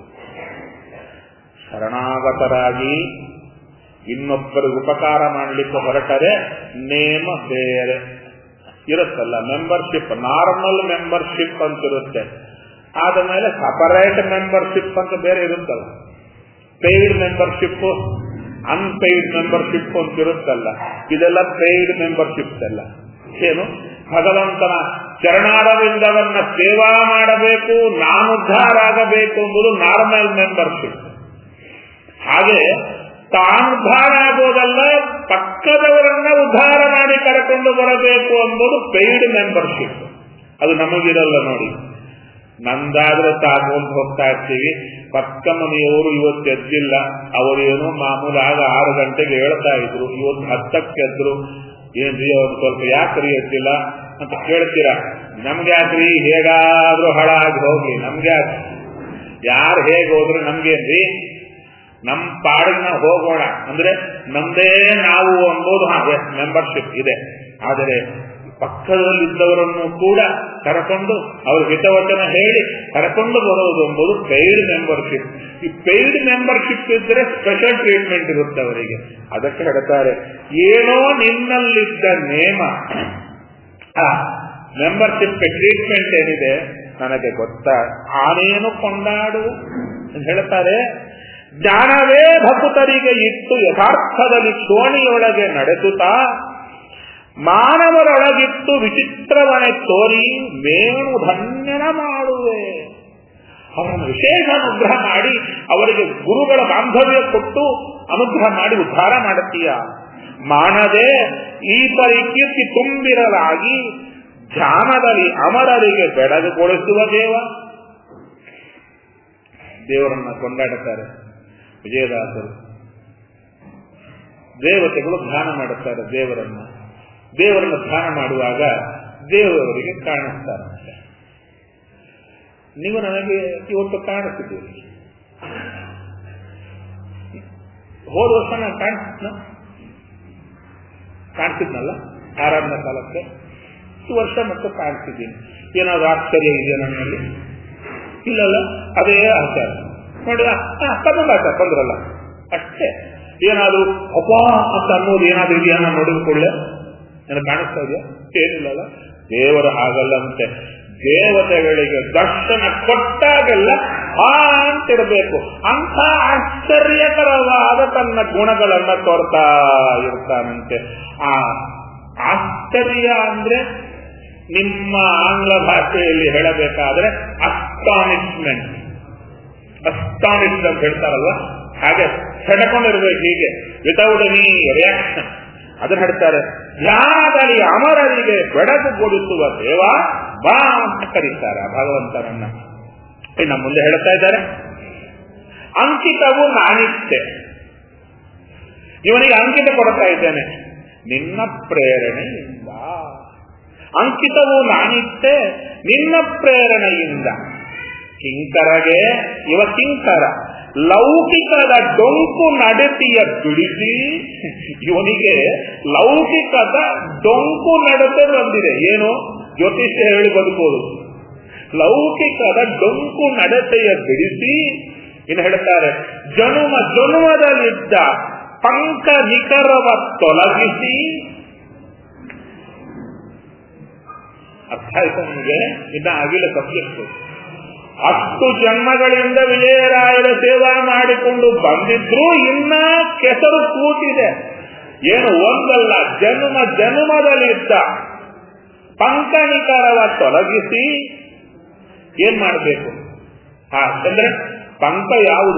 ಶರಣಾಗತರಾಗಿ ಇನ್ನೊಬ್ಬರಿಗೆ ಉಪಕಾರ ಮಾಡಲಿಕ್ಕೆ ಹೊರಟರೆ ನೇಮ ಬೇರೆ ಇರುತ್ತಲ್ಲ. ಮೆಂಬರ್ಶಿಪ್, ನಾರ್ಮಲ್ ಮೆಂಬರ್ಶಿಪ್ ಅಂತಿರುತ್ತೆ. ಆದ ಮೇಲೆ ಸಪರೇಟ್ ಮೆಂಬರ್ಶಿಪ್ ಅಂತ ಬೇರೆ ಇರುತ್ತಲ್ಲ. ಪೇಯ್ಡ್ ಮೆಂಬರ್ಶಿಪ್, ಅನ್ಪೇಯ್ಡ್ ಮೆಂಬರ್ಶಿಪ್ ಅಂತ ಇರುತ್ತಲ್ಲ. ಇದೆಲ್ಲ ಪೇಯ್ಡ್ ಮೆಂಬರ್ಶಿಪ್ಸ್ ಎಲ್ಲ. ಏನು? ಭಗವಂತನ ಚರಣಾರವಿಂದವನ್ನ ಸೇವಾ ಮಾಡಬೇಕು, ನಾನುದ್ಧಾರ ಆಗಬೇಕು ಎಂಬುದು ನಾರ್ಮಲ್ ಮೆಂಬರ್ಶಿಪ್. ಹಾಗೆ ತಾನುದ್ಧಾರ ಆಗೋದಲ್ಲ, ಪಕ್ಕದವರನ್ನ ಉದ್ಧಾರ ಮಾಡಿ ಕರೆಕೊಂಡು ಬರಬೇಕು ಎಂಬುದು ಪೇಯ್ಡ್ ಮೆಂಬರ್ಶಿಪ್. ಅದು ನಮಗಿರಲ್ಲ ನೋಡಿ. ನಂದಾದ್ರೆ ಸಾಕೊಂಡು ಹೋಗ್ತಾ ಇರ್ತೀವಿ. ಪಕ್ಕ ಮನೆಯವರು ಇವತ್ತು ಎದ್ದಿಲ್ಲ, ಅವರೇನೋ ಮಾಮೂಲಾಗ 6 ಗಂಟೆಗೆ ಹೇಳ್ತಾ ಇದ್ರು, ಇವತ್ತು 10ಕ್ಕೆ ಎದ್ರು. ಏನ್ರಿ ಅವ್ರು ಸ್ವಲ್ಪ ಯಾಕ್ರಿ ಎದ್ದಿಲ್ಲ ಅಂತ ಕೇಳ್ತೀರಾ. ನಮ್ಗೆ ಯಾಕ್ರಿ, ಹೇಗಾದ್ರೂ ಹಾಳಾಗಿ ಹೋಗ್ಲಿ, ನಮ್ಗೆ ಯಾರು ಹೇಗೆ ಹೋದ್ರು ನಮ್ಗೇನ್ರಿ, ನಮ್ ಪಾಡಿನ ಹೋಗೋಣ ಅಂದ್ರೆ ನಮ್ದೇ ನಾವು ಎಂಬುದು ಮೆಂಬರ್ಶಿಪ್ ಇದೆ. ಆದರೆ ಪಕ್ಕದಲ್ಲಿದ್ದವರನ್ನು ಕೂಡ ಕರೆಕೊಂಡು ಅವ್ರ ಹಿತವಚನ ಹೇಳಿ ಕರೆಕೊಂಡು ಬರೋದು ಎಂಬುದು ಪೇಯ್ಡ್ ಮೆಂಬರ್ಶಿಪ್. ಈ ಪೇಯ್ಡ್ ಮೆಂಬರ್ಶಿಪ್ ಇದ್ದರೆ ಸ್ಪೆಷಲ್ ಟ್ರೀಟ್ಮೆಂಟ್ ಇರುತ್ತೆ ಅವರಿಗೆ. ಅದಕ್ಕೆ ಹೇಳ್ತಾರೆ, ಏನೋ ನಿನ್ನಲ್ಲಿದ್ದ ನೇಮ, ಆ ಮೆಂಬರ್ಶಿಪ್ ಟ್ರೀಟ್ಮೆಂಟ್ ಏನಿದೆ ನನಗೆ ಗೊತ್ತಾ, ಆನೇನು ಕೊಂಡಾಡು ಅಂತ ಹೇಳ್ತಾರೆ. ಜ್ಞಾನವೇ ಭಕ್ತರಿಗೆ ಇಟ್ಟು ಯಥಾರ್ಥದಲ್ಲಿ ಕ್ಷೋಣಿಯೊಳಗೆ ನಡೆಸುತ್ತಾ ಮಾನವರೊಳಗಿಟ್ಟು ವಿಚಿತ್ರವನೆ ತೋರಿ ಮೇಣು ಧನ್ಯನ ಮಾಡುವೆ. ಅವರನ್ನು ವಿಶೇಷ ಅನುಗ್ರಹ ಮಾಡಿ ಅವರಿಗೆ ಗುರುಗಳ ಬಾಂಧವ್ಯ ಕೊಟ್ಟು ಅನುಗ್ರಹ ಮಾಡಿ ಉದ್ಧಾರ ಮಾಡುತ್ತೀಯ. ಮಾಡದೆ ಈ ಪರಿ ಕೀರ್ತಿ ತುಂಬಿರಲಾಗಿ ಧ್ಯಾನದಲ್ಲಿ ಅಮರರಿಗೆ ಬೆಳಗುಗೊಳಿಸುವ ದೇವರನ್ನ ಕೊಂಡಾಡುತ್ತಾರೆ ವಿಜಯದಾಸರು. ದೇವತೆಗಳು ಧ್ಯಾನ ಮಾಡುತ್ತಾರೆ ದೇವರನ್ನ ಧ್ಯಾನ ಮಾಡುವಾಗ ದೇವರವರಿಗೆ ಕಾಣಿಸ್ತಾರಂತೆ. ನೀವು ನನಗೆ ಇವತ್ತು ಕಾಣಿಸ್ತಿದ್ದೀರಿ, ಹೋದ ವರ್ಷ ನಾನು ಕಾಣಿಸಿದ್ನಲ್ಲ ಆರಾಧನಾ ಕಾಲಕ್ಕೆ, ಈ ವರ್ಷ ಮತ್ತೆ ಕಾಣಿಸಿದ್ದೀನಿ. ಏನಾದ್ರು ಆಶ್ಚರ್ಯ ಇದೆಯಾ ನನ್ನಲ್ಲಿ? ಇಲ್ಲಲ್ಲ, ಅದೇ ಆಚಾರ ನೋಡಿ. ಬಂದ್ರಲ್ಲ ಅಷ್ಟೇ. ಏನಾದ್ರು ಅಪ್ಪ ಅಂತ ಅನ್ನೋದು ಏನಾದ್ರು ಇದೆಯಾ ನಾನು ನೋಡಿಕೊಳ್ಳೆ ನನಗೆ ಕಾಣಿಸ್ತಾ ಇದೆಯಾ? ಏನಿಲ್ಲಲ್ಲ. ದೇವರು ಹಾಗಲ್ಲಂತೆ. ದೇವತೆಗಳಿಗೆ ದರ್ಶನ ಕೊಟ್ಟಾಗೆಲ್ಲ ಅಂತಿರಬೇಕು. ಅಂಥ ಆಶ್ಚರ್ಯಕರವಾದ ತನ್ನ ಗುಣಗಳನ್ನ ತೋರ್ತಾ ಇರ್ತಾನಂತೆ. ಆ ಆಶ್ಚರ್ಯ ಅಂದ್ರೆ ನಿಮ್ಮ ಆಂಗ್ಲ ಭಾಷೆಯಲ್ಲಿ ಹೇಳಬೇಕಾದ್ರೆ ಅಸ್ಟಾನಿಶ್ಮೆಂಟ್ ಅಂತ ಹೇಳ್ತಾರಲ್ವ, ಹಾಗೆ ಸೆಡಕೊಂಡಿರ್ಬೇಕು, ಹೀಗೆ ವಿತೌಟ್ ಎನಿ ರಿಯಾಕ್ಷನ್. ಅದನ್ನ ಹೇಳ್ತಾರೆ, ಧ್ಯಾನದಲ್ಲಿ ಅಮರರಿಗೆ ಬೆಳಗುಗೊಳಿಸುವ ದೇವ ಬಾ ಅಂತ ಕರೀತಾರೆ ಭಗವಂತನನ್ನ. ಇನ್ನು ಮುಂದೆ ಹೇಳ್ತಾ ಇದ್ದಾರೆ, ಅಂಕಿತವು ನಾನಿಷ್ಟೆ. ಇವನಿಗೆ ಅಂಕಿತ ಕೊಡ್ತಾ ಇದ್ದೇನೆ ನಿನ್ನ ಪ್ರೇರಣೆಯಿಂದ. ಅಂಕಿತವು ನಾನಿಷ್ಟೆ ನಿನ್ನ ಪ್ರೇರಣೆಯಿಂದ. ಕಿಂಕರಗೆ ಇವ ಕಿಂಕರ ಲೌಕಿಕದ ಡೊಂಕು ನಡತೆಯ ಬಿಡಿಸಿ, ಇವನಿಗೆ ಲೌಕಿಕದ ಡೊಂಕು ನಡತೆ ಬಂದಿದೆ. ಏನು? ಜ್ಯೋತಿಷ್ಯ ಹೇಳಿ ಬದುಕೋದು. ಲೌಕಿಕದ ಡೊಂಕು ನಡತೆಯ ಬಿಡಿಸಿ ಇನ್ನು ಹೇಳ್ತಾರೆ, ಜನುಮದಲ್ಲಿದ್ದ ಪಂಕ ನಿಖರವ ತೊಲಗಿಸಿ. ಅರ್ಥ ಆಯ್ತು ನಿಮಗೆ? ಇನ್ನ ಆಗಿಲ್ಲ ಸಬ್ಜೆಕ್ಟ್. ಅಷ್ಟು ಜನ್ಮಗಳಿಂದ ವಿಜಯರಾಯರ ಸೇವಾ ಮಾಡಿಕೊಂಡು ಬಂದಿದ್ರು ಇನ್ನ ಕೆಸರು ಕೂತಿದೆ. ಏನು ಒಂದಲ್ಲ, ಜನ್ಮದಲ್ಲಿದ್ದ ಪಂಕನಿಕರವ ತೊಲಗಿಸಿ ಏನ್ ಮಾಡಬೇಕು? ಅಂದ್ರೆ ಪಂಕ ಯಾವುದು?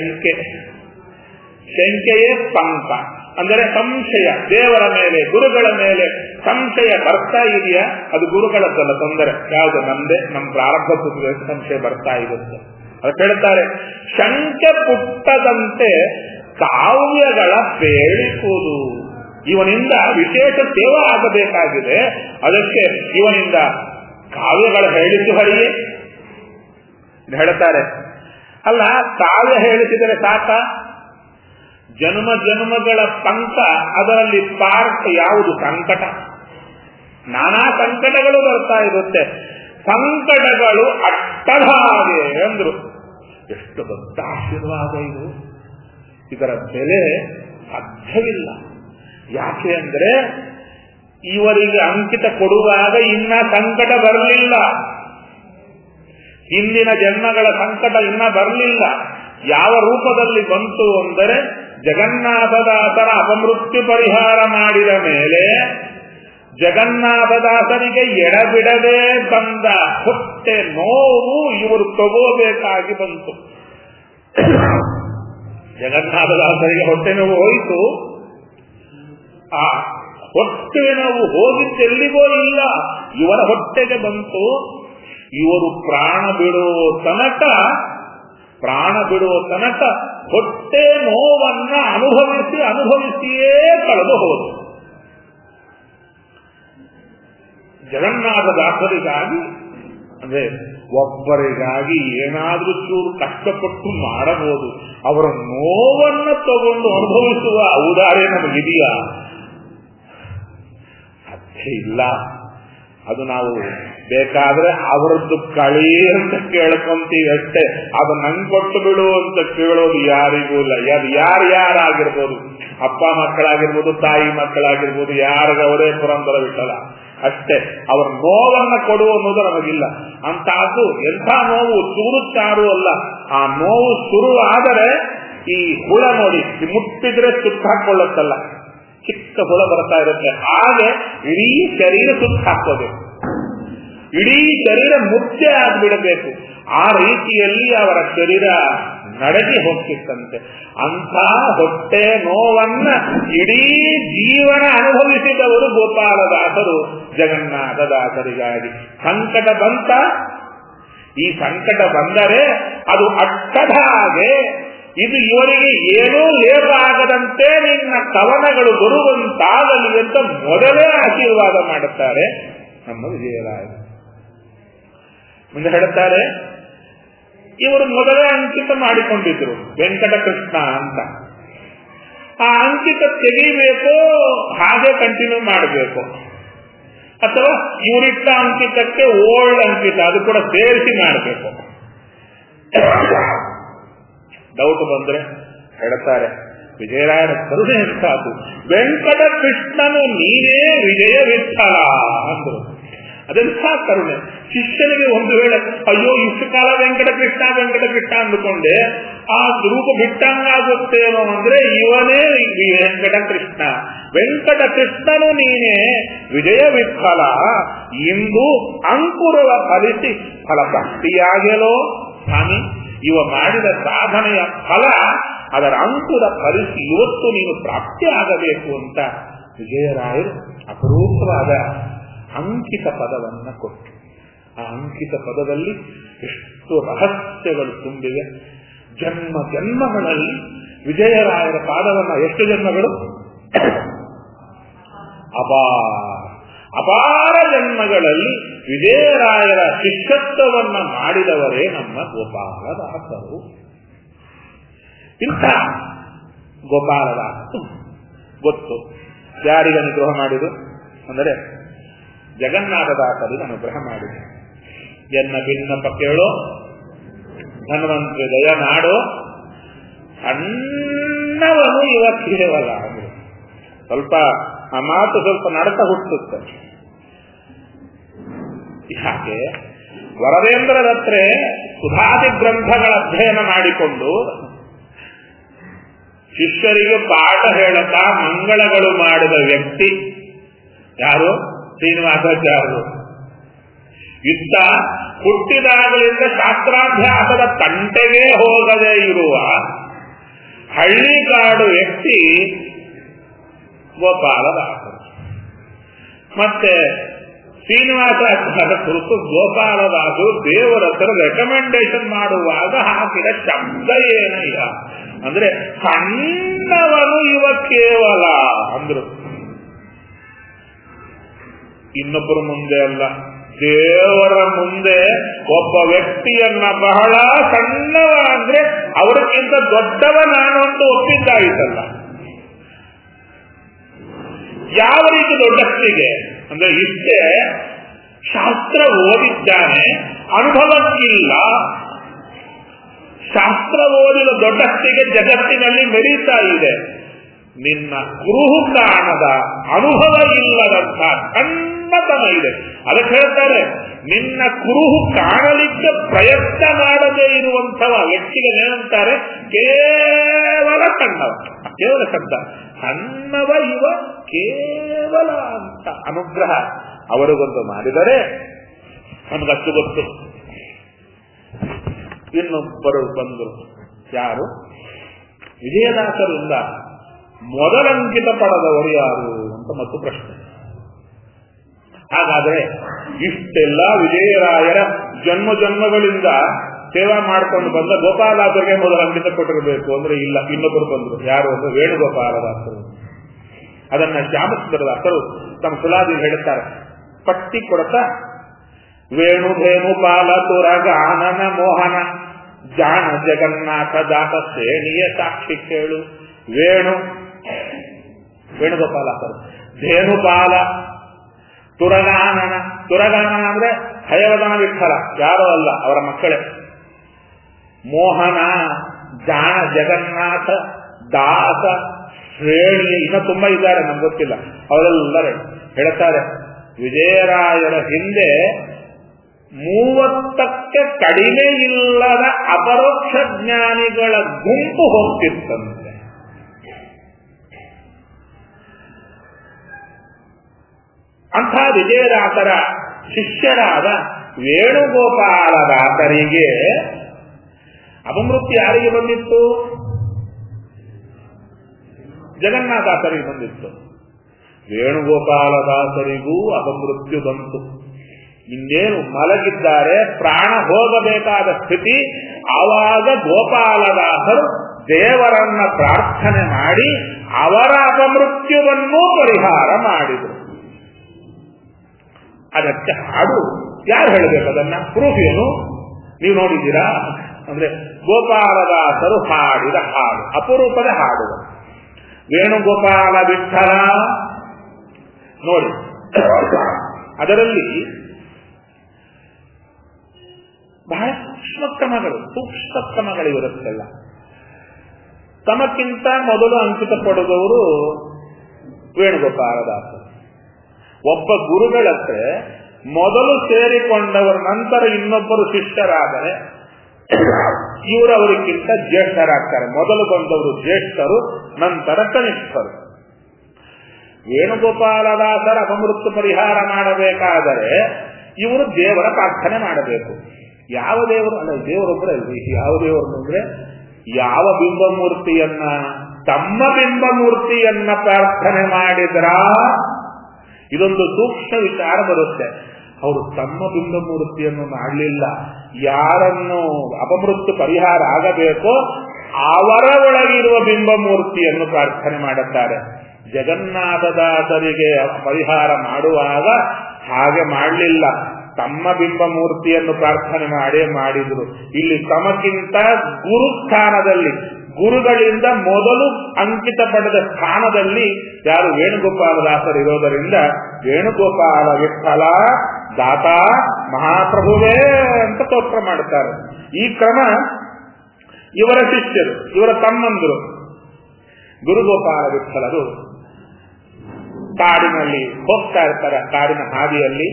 ಶಂಕೆಯೇ ಪಂಕ. ಅಂದರೆ ಸಂಶಯ. ದೇವರ ಮೇಲೆ ಗುರುಗಳ ಮೇಲೆ ಸಂಶಯ ಬರ್ತಾ ಇದೆಯಾ? ಅದು ಗುರುಗಳದ್ದಲ್ಲ ತೊಂದರೆ. ಯಾವುದು? ನಮ್ದೇ, ನಮ್ಮ ಪ್ರಾರಬ್ಧ ಸಂಶಯ ಬರ್ತಾ ಇರುತ್ತೆ. ಅದಕ್ಕೆ ಹೇಳ್ತಾರೆ, ಶಂಕೆ ಪುಟ್ಟದಂತೆ ಕಾವ್ಯಗಳ ಬೇಡಿಸುವುದು. ಇವನಿಂದ ವಿಶೇಷ ಸೇವಾ ಆಗಬೇಕಾಗಿದೆ. ಅದಕ್ಕೆ ಇವನಿಂದ ಕಾವ್ಯಗಳ ಹೇಳಿಸು ಹರಿಯೇ ಹೇಳ್ತಾರೆ. ಅಲ್ಲ, ಕಾವ್ಯ ಹೇಳಿಸಿದರೆ ಸಾಕ? ಜನ್ಮಗಳ ಪಂಕ, ಅದರಲ್ಲಿ ಪಾರ್ಟ್ ಯಾವುದು? ಸಂಕಟ. ನಾನಾ ಸಂಕಟಗಳು ಬರ್ತಾ ಇರುತ್ತೆ. ಸಂಕಟಗಳು ಅಟ್ಟದ ಹಾಗೆ ಅಂದ್ರು. ಎಷ್ಟು ದೊಡ್ಡ ಆಶೀರ್ವಾದ ಇದು! ಇದರ ಬೆಲೆ ಸಾಧ್ಯವಿಲ್ಲ. ಯಾಕೆ ಅಂದ್ರೆ ಇವರಿಗೆ ಅಂಕಿತ ಕೊಡುವಾಗ ಇನ್ನ ಸಂಕಟ ಬರಲಿಲ್ಲ. ಹಿಂದಿನ ಜನ್ಮಗಳ ಸಂಕಟ ಇನ್ನ ಬರಲಿಲ್ಲ. ಯಾವ ರೂಪದಲ್ಲಿ ಬಂತು ಅಂದರೆ ಜಗನ್ನಾಥದಾಸರ ಅಪಮೃತ್ಯು ಪರಿಹಾರ ಮಾಡಿದ ಮೇಲೆ ಜಗನ್ನಾಥದಾಸರಿಗೆ ಎಡಬಿಡದೆ ಬಂದ ಹೊಟ್ಟೆ ನೋವು ಇವರು ತಗೋಬೇಕಾಗಿ ಬಂತು. ಜಗನ್ನಾಥದಾಸರಿಗೆ ಹೊಟ್ಟೆ ನೋವು ಹೋಯಿತು. ಆ ಹೊಟ್ಟೆ ನೋವು ಹೋಗಿದ್ದೆಲ್ಲಿಗೋ ಇಲ್ಲ, ಇವರ ಹೊಟ್ಟೆಗೆ ಬಂತು. ಇವರು ಪ್ರಾಣ ಬಿಡುವ ತನಕ ಹೊಟ್ಟೆ ನೋವನ್ನ ಅನುಭವಿಸಿಯೇ ಕಳೆದು ಹೋದು. ಜಗನ್ನಾಥದಾಸರಿಗಾಗಿ ಅಂದ್ರೆ ಒಬ್ಬರಿಗಾಗಿ ಏನಾದ್ರೂ ಚೂರು ಕಷ್ಟಪಟ್ಟು ಮಾಡಬಹುದು. ಅವರ ನೋವನ್ನ ತಗೊಂಡು ಅನುಭವಿಸುವ ಔದಾರ್ಯ ನಮಗಿದೆಯಾ? ಸಾಧ್ಯ ಇಲ್ಲ. ಅದು ನಾವು ಬೇಕಾದ್ರೆ ಅವರದ್ದು ಕಳಿ ಅಂತ ಕೇಳ್ಕೊಂತೀವಿ ಅಷ್ಟೇ. ಅದು ನಂಗೆ ಕೊಟ್ಟು ಬಿಡು ಅಂತ ಕೇಳೋದು ಯಾರಿಗೂ ಇಲ್ಲ. ಯಾರ್ಯಾರಾಗಿರ್ಬೋದು, ಅಪ್ಪ ಮಕ್ಕಳಾಗಿರ್ಬೋದು, ತಾಯಿ ಮಕ್ಕಳಾಗಿರ್ಬೋದು, ಯಾರಿಗವರೇ ಪುರಂದರ ವಿಠಲ ಅಷ್ಟೇ. ಅವರ ನೋವನ್ನ ಕೊಡುವ ಅನ್ನೋದು ನಮಗಿಲ್ಲ. ಅಂತಹದ್ದು ಎಂಥ ನೋವು, ಚೂರು ಚಾರು ಅಲ್ಲ. ಆ ನೋವು ಶುರು ಆದರೆ ಈ ಹುಳ ನೋಡಿ, ಮುಟ್ಟಿದ್ರೆ ಸುತ್ತ ಹಾಕೊಳ್ಳುತ್ತಲ್ಲ, ಚಿಕ್ಕ ಹುಳ ಬರ್ತಾ ಇರುತ್ತೆ. ಹಾಗೆ ಇಡೀ ಶರೀರ ಸುತ್ತ ಹಾಕೋಬೇಕು, ಇಡೀ ಶರೀರ ಮುಚ್ಚೆ ಆಗ್ಬಿಡಬೇಕು. ಆ ರೀತಿಯಲ್ಲಿ ಅವರ ಶರೀರ ನಡಗಿ ಹೋಗ್ತಿತ್ತಂತೆ. ಅಂಥ ಹೊಟ್ಟೆ ನೋವನ್ನ ಇಡೀ ಜೀವನ ಅನುಭವಿಸಿದವರು ಗೋಪಾಲದಾಸರು ಜಗನ್ನಾಥದಾಸರಿಗಾಗಿ. ಸಂಕಟ ಬಂತ, ಈ ಸಂಕಟ ಬಂದರೆ ಅದು ಅಟ್ಟದ ಹಾಗೆ, ಇದು ಇವರಿಗೆ ಏನೂ ಲೇಪ ಆಗದಂತೆ ನಿನ್ನ ಕವನಗಳು ಬರುವಂತಾಗಲಿ ಅಂತ ಮೊದಲೇ ಆಶೀರ್ವಾದ ಮಾಡುತ್ತಾರೆ ನಮ್ಮ ವಿಜಯರಾಯರು. ಮುಂದೆ ಹೇಳುತ್ತಾರೆ, ಇವರು ಮೊದಲೇ ಅಂಕಿತ ಮಾಡಿಕೊಂಡಿದ್ರು ವೆಂಕಟಕೃಷ್ಣ ಅಂತ. ಆ ಅಂಕಿತ ತೆಗಿಬೇಕು, ಹಾಗೆ ಕಂಟಿನ್ಯೂ ಮಾಡಬೇಕು, ಅಥವಾ ಇವರಿಟ್ಟ ಅಂಕಿತಕ್ಕೆ ಓಲ್ಡ್ ಅಂಕಿತ ಅದು ಕೂಡ ಸೇರಿಸಿ ಮಾಡಬೇಕು. ಡೌಟ್ ಬಂದ್ರೆ ಹೇಳ್ತಾರೆ, ವಿಜಯರಾಯರ ಕರುಣೆ ಎಂತಾತು, ವೆಂಕಟಕೃಷ್ಣನು ನೀನೇ ವಿಜಯ ವಿಠಲ ಅಂದ್ರು. ಅದೆಂಥ ಕರುಣೆ. ಶಿಷ್ಯನಿಗೆ ಒಂದು ವೇಳೆ ಅಯ್ಯೋ ಇಷ್ಟು ಕಾಲ ವೆಂಕಟಕೃಷ್ಣ ವೆಂಕಟಕೃಷ್ಣ ಅಂದುಕೊಂಡೆ, ಆ ರೂಪ ಬಿಟ್ಟಂಗಾಗುತ್ತೇನೋ ಅಂದ್ರೆ ಇವನೇ ವೆಂಕಟಕೃಷ್ಣ. ವೆಂಕಟಕೃಷ್ಣನು ನೀನೇ ವಿಜಯ ವಿಠಲ, ಇಂದು ಅಂಕುರವ ಫಲಿಸಿ ಫಲಪ್ರಾಪ್ತಿಯಾಗಲೋ ಸ್ವಾಮಿ. ಇವ ಮಾಡಿದ ಸಾಧನೆಯ ಫಲ, ಅದರ ಅಂಕುರ ಫಲಿಸಿ ಇವತ್ತು ನೀನು ಪ್ರಾಪ್ತಿ ಆಗಬೇಕು ಅಂತ ವಿಜಯರಾಯರು ಅಪರೂಪವಾದ ಅಂಕಿತ ಪದವನ್ನ ಕೊಟ್ಟು, ಆ ಅಂಕಿತ ಪದದಲ್ಲಿ ಎಷ್ಟು ರಹಸ್ಯಗಳು ತುಂಬಿವೆ. ಜನ್ಮ ಜನ್ಮಗಳಲ್ಲಿ ವಿಜಯರಾಯರ ಪಾದವನ್ನ, ಎಷ್ಟು ಜನ್ಮಗಳು, ಅಪಾರ ಜನ್ಮಗಳಲ್ಲಿ ವಿಜಯರಾಯರ ಶಿಷ್ಯತ್ವವನ್ನ ಮಾಡಿದವರೇ ನಮ್ಮ ಗೋಪಾಲದಾಸರು. ಇಂಥ ಗೋಪಾಲದಾಸರು ಗೊತ್ತು ಯಾರಿಗೆ ಅನುಗ್ರಹ ಮಾಡಿದು ಅಂದರೆ ಜಗನ್ನಾಥದಾಸರಿಗೆ ಅನುಗ್ರಹ ಮಾಡಿದೆ. ಎನ್ನ ಭಿನ್ನಪ ಕೇಳೋ ಧನ್ವಂತರಿ ದಯ ನಾಡೋ, ಸಣ್ಣವನು ಇವ ಕೇವಲ ಅಂದ್ರೆ ಸ್ವಲ್ಪ ಆ ಮಾತು ಸ್ವಲ್ಪ ನಡತ ಹುಟ್ಟುತ್ತೆ. ಯಾಕೆ ವರದೇಂದ್ರದತ್ರ ಸುಧಾದಿ ಗ್ರಂಥಗಳ ಅಧ್ಯಯನ ಮಾಡಿಕೊಂಡು ಶಿಷ್ಯರಿಗೆ ಪಾಠ ಹೇಳುತ್ತಾ ಮಂಗಳಗಳು ಮಾಡಿದ ವ್ಯಕ್ತಿ ಯಾರು? ಶ್ರೀನಿವಾಸಾಚಾರ್ಯರು. ಯುದ್ಧ ಹುಟ್ಟಿದಾಗಲಿಂದ ಶಾಸ್ತ್ರಾಭ್ಯಾಸದ ತಂಟೆಗೆ ಹೋಗದೇ ಇರುವ ಹಳ್ಳಿಗಾಡು ವ್ಯಕ್ತಿ ಗೋಪಾಲದಾಸರು. ಮತ್ತೆ ಶ್ರೀನಿವಾಸಾಚಾರ್ಯ ಕುರಿತು ಗೋಪಾಲದಾಸರು ದೇವರ ಹತ್ರ ರೆಕಮೆಂಡೇಶನ್ ಮಾಡುವಾಗ ಹಾಕಿದ ಶಬ್ದ ಏನಯ್ಯ ಅಂದ್ರೆ ಸಣ್ಣವನು ಇವ ಕೇವಲ ಅಂದ್ರು. ಇನ್ನೊಬ್ಬರ ಮುಂದೆ ಅಲ್ಲ, ದೇವರ ಮುಂದೆ ಒಬ್ಬ ವ್ಯಕ್ತಿಯನ್ನ ಬಹಳ ಸಣ್ಣವ ಅಂದ್ರೆ ಅವರಿಗಿಂತ ದೊಡ್ಡವ ನಾನು ಅಂತ ಒಪ್ಪಿದ್ದಾಯಿತಲ್ಲ. ಯಾವ ರೀತಿ ದೊಡ್ಡಸ್ತಿಗೆ ಅಂದ್ರೆ ಇಷ್ಟೇ ಶಾಸ್ತ್ರ ಓದಿದ್ದಾನೆ, ಅನುಭವಕ್ಕಿಲ್ಲ. ಶಾಸ್ತ್ರ ಓದಿದ ದೊಡ್ಡಸ್ತಿಗೆ ಜಗತ್ತಿನಲ್ಲಿ ಮೆರೀತಾ ಇದೆ. ನಿನ್ನ ಕುರುಹು ಕಾಣದ ಅನುಭವ ಇಲ್ಲದಂತ ಸಣ್ಣತನ ಇದೆ. ಅದಕ್ಕೆ ಹೇಳ್ತಾರೆ, ನಿನ್ನ ಕುರುಹು ಕಾಣಲಿಕ್ಕೆ ಪ್ರಯತ್ನ ಮಾಡದೇ ಇರುವಂಥವ ವ್ಯಕ್ತಿಗೆ ಏನಂತಾರೆ? ಕೇವಲ ಸಣ್ಣವ. ಕೇವಲ ಶಬ್ದ ಸಣ್ಣವ ಇವ ಕೇವಲ ಅಂತ ಅನುಗ್ರಹ ಅವರಿಗೊಂದು ಮಾಡಿದರೆ ನಮಗಷ್ಟು ಗೊತ್ತು. ಇನ್ನೊಬ್ಬರು ಬಂದರು. ಯಾರು? ವಿಜಯದಾಸರಿಂದ ಮೊದಲಂಕಿತ ಪಡೆದವರು ಯಾರು ಅಂತ ಮತ್ತು ಪ್ರಶ್ನೆ. ಹಾಗಾದ್ರೆ ಇಷ್ಟೆಲ್ಲ ವಿಜಯರಾಯರ ಜನ್ಮ ಜನ್ಮಗಳಿಂದ ಸೇವಾ ಮಾಡ್ಕೊಂಡು ಬಂದ ಗೋಪಾಲದಾಸರಿಗೆ ಮೊದಲಂಕಿತ ಕೊಟ್ಟಿರಬೇಕು ಅಂದ್ರೆ ಇಲ್ಲ, ಇನ್ನೊಬ್ಬರು ಬಂದರು. ಯಾರು ಅಂದ್ರೆ ವೇಣುಗೋಪಾಲದಾಸರು. ಅದನ್ನ ಶ್ಯಾಮಸುಂದರದಾಸರು ತಮ್ಮ ಸುಲಾದಿ ಹೇಳುತ್ತಾರೆ, ಪಟ್ಟಿ ಕೊಡ್ತಾ ವೇಣುಧೇನುಪಾಲ ತುರಗಾನನ ಮೋಹನ ಜಾಣ ಜಗನ್ನಾಥ ದಾಸ ಶ್ರೇಣಿಯ ಸಾಕ್ಷಿ ಕೇಳು. ವೇಣುಗೋಪಾಲದಾಸರು, ಧೇನುಪಾಲ, ತುರಗಾನನ. ತುರಗಾನನ ಅಂದ್ರೆ ಹಯವದನ ವಿಠಲ, ಯಾರೋ ಅಲ್ಲ, ಅವರ ಮಕ್ಕಳೇ. ಮೋಹನ, ಜಾಣ ಜಗನ್ನಾಥ ದಾಸ ಶ್ರೇಣಿ, ಇನ್ನ ತುಂಬಾ ಇದ್ದಾರೆ, ನಮ್ಗೆ ಗೊತ್ತಿಲ್ಲ. ಅವರೆಲ್ಲರೇ ಹೇಳ್ತಾರೆ, ವಿಜಯರಾಯರ ಹಿಂದೆ 30ಕ್ಕೆ ಕಡಿಮೆ ಇಲ್ಲದ ಅಪರೋಕ್ಷ ಜ್ಞಾನಿಗಳ ಗುಂಪು ಹೋಗ್ತಿರ್ತಂತೆ. ಅಂಥ ವಿಜಯದಾಸರ ಶಿಷ್ಯರಾದ ವೇಣುಗೋಪಾಲದಾಸರಿಗೆ ಅಪಮೃತ್ಯು ಯಾರಿಗೆ ಬಂದಿತ್ತು? ಜಗನ್ನಾಥದಾಸರಿಗೆ ಬಂದಿತ್ತು. ವೇಣುಗೋಪಾಲದಾಸರಿಗೂ ಅಪಮೃತ್ಯು ಬಂತು. ಇನ್ನೇನು ಮಲಗಿದ್ದಾರೆ, ಪ್ರಾಣ ಹೋಗಬೇಕಾದ ಸ್ಥಿತಿ. ಆವಾಗ ಗೋಪಾಲದಾಸರು ದೇವರನ್ನ ಪ್ರಾರ್ಥನೆ ಮಾಡಿ ಅವರ ಅಪಮೃತ್ಯುವನ್ನು ಪರಿಹಾರ ಮಾಡಿದರು. ಅದಕ್ಕೆ ಹಾಡು ಯಾರು ಹೇಳಬೇಕು? ಅದನ್ನ ಪ್ರೂಫ್ ಏನು? ನೀವು ನೋಡಿದ್ದೀರಾ? ಅಂದ್ರೆ ಗೋಪಾಲದಾಸರು ಹಾಡಿದ ಹಾಡು, ಅಪರೂಪದ ಹಾಡು. ವೇಣುಗೋಪಾಲ ವಿಠಲ ನೋಡಿ, ಅದರಲ್ಲಿ ಬಹಳ ಸೂಕ್ಷ್ಮಕ್ರಮಗಳಿರುತ್ತಲ್ಲ. ತಮಕ್ಕಿಂತ ಮೊದಲು ಅಂಕಿತ ಪಡೆದವರು ವೇಣುಗೋಪಾಲದಾಸರು. ಒಬ್ಬ ಗುರುಗಳತ್ರ ಮೊದಲು ಸೇರಿಕೊಂಡವರ ನಂತರ ಇನ್ನೊಬ್ಬರು ಶಿಷ್ಯರಾದರೆ ಇವರು ಅವರಿಗಿಂತ ಜ್ಯೇಷ್ಠರಾಗ್ತಾರೆ. ಮೊದಲು ಬಂದವರು ಜ್ಯೇಷ್ಠರು, ನಂತರ ಕನಿಷ್ಠರು. ವೇಣುಗೋಪಾಲದಾಸರ ಅಪಮೃತ್ಯು ಪರಿಹಾರ ಮಾಡಬೇಕಾದರೆ ಇವರು ದೇವರ ಪ್ರಾರ್ಥನೆ ಮಾಡಬೇಕು. ಯಾವ ದೇವರು? ಅಲ್ಲ, ದೇವರೊಬ್ಬರೇ ಅಲ್ರಿ. ಯಾವ ದೇವರು ಅಂದ್ರೆ ಯಾವ ಬಿಂಬಮೂರ್ತಿಯನ್ನ, ತಮ್ಮ ಬಿಂಬಮೂರ್ತಿಯನ್ನ ಪ್ರಾರ್ಥನೆ ಮಾಡಿದ್ರ ಇದೊಂದು ಸೂಕ್ಷ್ಮ ವಿಚಾರ ಬರುತ್ತೆ. ಅವರು ತಮ್ಮ ಬಿಂಬಮೂರ್ತಿಯನ್ನು ಮಾಡಲಿಲ್ಲ. ಯಾರನ್ನು ಅಪಮೃತ್ಯು ಪರಿಹಾರ ಆಗಬೇಕೋ ಅವರ ಒಳಗಿರುವ ಬಿಂಬಮೂರ್ತಿಯನ್ನು ಪ್ರಾರ್ಥನೆ ಮಾಡುತ್ತಾರೆ. ಜಗನ್ನಾಥದಾಸರಿಗೆ ಪರಿಹಾರ ಮಾಡುವಾಗ ಹಾಗೆ ಮಾಡಲಿಲ್ಲ, ತಮ್ಮ ಬಿಂಬಮೂರ್ತಿಯನ್ನು ಪ್ರಾರ್ಥನೆ ಮಾಡಿದ್ರು. ಇಲ್ಲಿ ತಮಗಿಂತ ಗುರುಸ್ಥಾನದಲ್ಲಿ, ಗುರುಗಳಿಂದ ಮೊದಲು ಅಂಕಿತ ಪಡೆದ ಸ್ಥಾನದಲ್ಲಿ ಯಾರು? ವೇಣುಗೋಪಾಲದಾಸರು ಇರೋದರಿಂದ ವೇಣುಗೋಪಾಲ ವಿಠಲ ದಾತ ಮಹಾಪ್ರಭುವೇ ಅಂತ ಸ್ತೋತ್ರ ಮಾಡುತ್ತಾರೆ. ಈ ಕ್ರಮ ಇವರ ಶಿಷ್ಯರು, ಇವರ ತಮ್ಮಂದರು ಗುರುಗೋಪಾಲ ವಿಠಲರು ಕಾಡಿನಲ್ಲಿ ಹೋಗ್ತಾ ಇರ್ತಾರೆ. ಕಾಡಿನ ಹಾದಿಯಲ್ಲಿ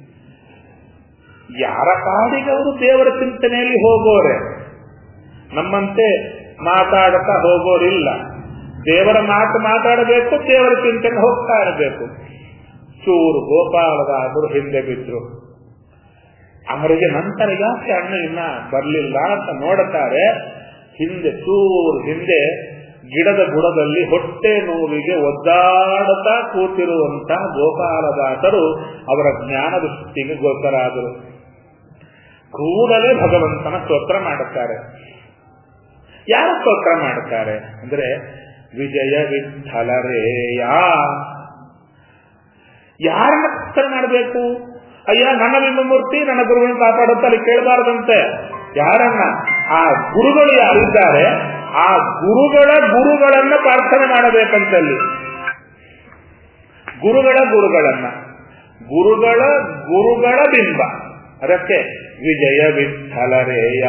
ಯಾರ ಕಾಡಿಗೆ ಅವರು ದೇವರ ಚಿಂತನೆಯಲ್ಲಿ ಹೋಗೋರೆ, ನಮ್ಮಂತೆ ಮಾತಾಡುತ್ತಾ ಹೋಗೋರಿಲ್ಲ. ದೇವರ ಮಾತು ಮಾತಾಡಬೇಕು, ದೇವರ ಚಿಂತನೆ ಹೋಗ್ತಾ ಇರಬೇಕು. ಚೂರು ಗೋಪಾಲದಾಸರು ಹಿಂದೆ ಬಿದ್ರು. ಅವರಿಗೆ ನಂತರ ಯಾಕೆ ಅಣ್ಣ ಇನ್ನ ಬರಲಿಲ್ಲ ಅಂತ ನೋಡುತ್ತಾರೆ. ಹಿಂದೆ ಗಿಡದ ಬುಡದಲ್ಲಿ ಹೊಟ್ಟೆ ನೋವಿಗೆ ಒದ್ದಾಡುತ್ತಾ ಕೂತಿರುವಂತ ಗೋಪಾಲದಾಸರು ಅವರ ಜ್ಞಾನ ದೃಷ್ಟಿಗೆ ಗೋಚರಾದರು. ಕೂಡಲೇ ಭಗವಂತನ ಸ್ತೋತ್ರ ಮಾಡುತ್ತಾರೆ. ಯಾರು ಸ್ತೋತ್ರ ಮಾಡುತ್ತಾರೆ ಅಂದ್ರೆ ವಿಜಯ ವಿಠಲರೇಯ. ಯಾರನ್ನ ಸ್ತೋತ್ರ ಮಾಡಬೇಕು? ಅಯ್ಯ, ನನ್ನ ಬಿಂಬಮೂರ್ತಿ ನನ್ನ ಗುರುಗಳನ್ನ ಕಾಪಾಡುತ್ತಾ ಅಲ್ಲಿ ಕೇಳಬಾರದಂತೆ. ಯಾರನ್ನ? ಆ ಗುರುಗಳು ಯಾರಿದ್ದಾರೆ ಆ ಗುರುಗಳನ್ನ ಪ್ರಾರ್ಥನೆ ಮಾಡಬೇಕಂತಲ್ಲಿ. ಗುರುಗಳ ಬಿಂಬ. ಅದಕ್ಕೆ ವಿಜಯ ವಿಠಲರೇಯ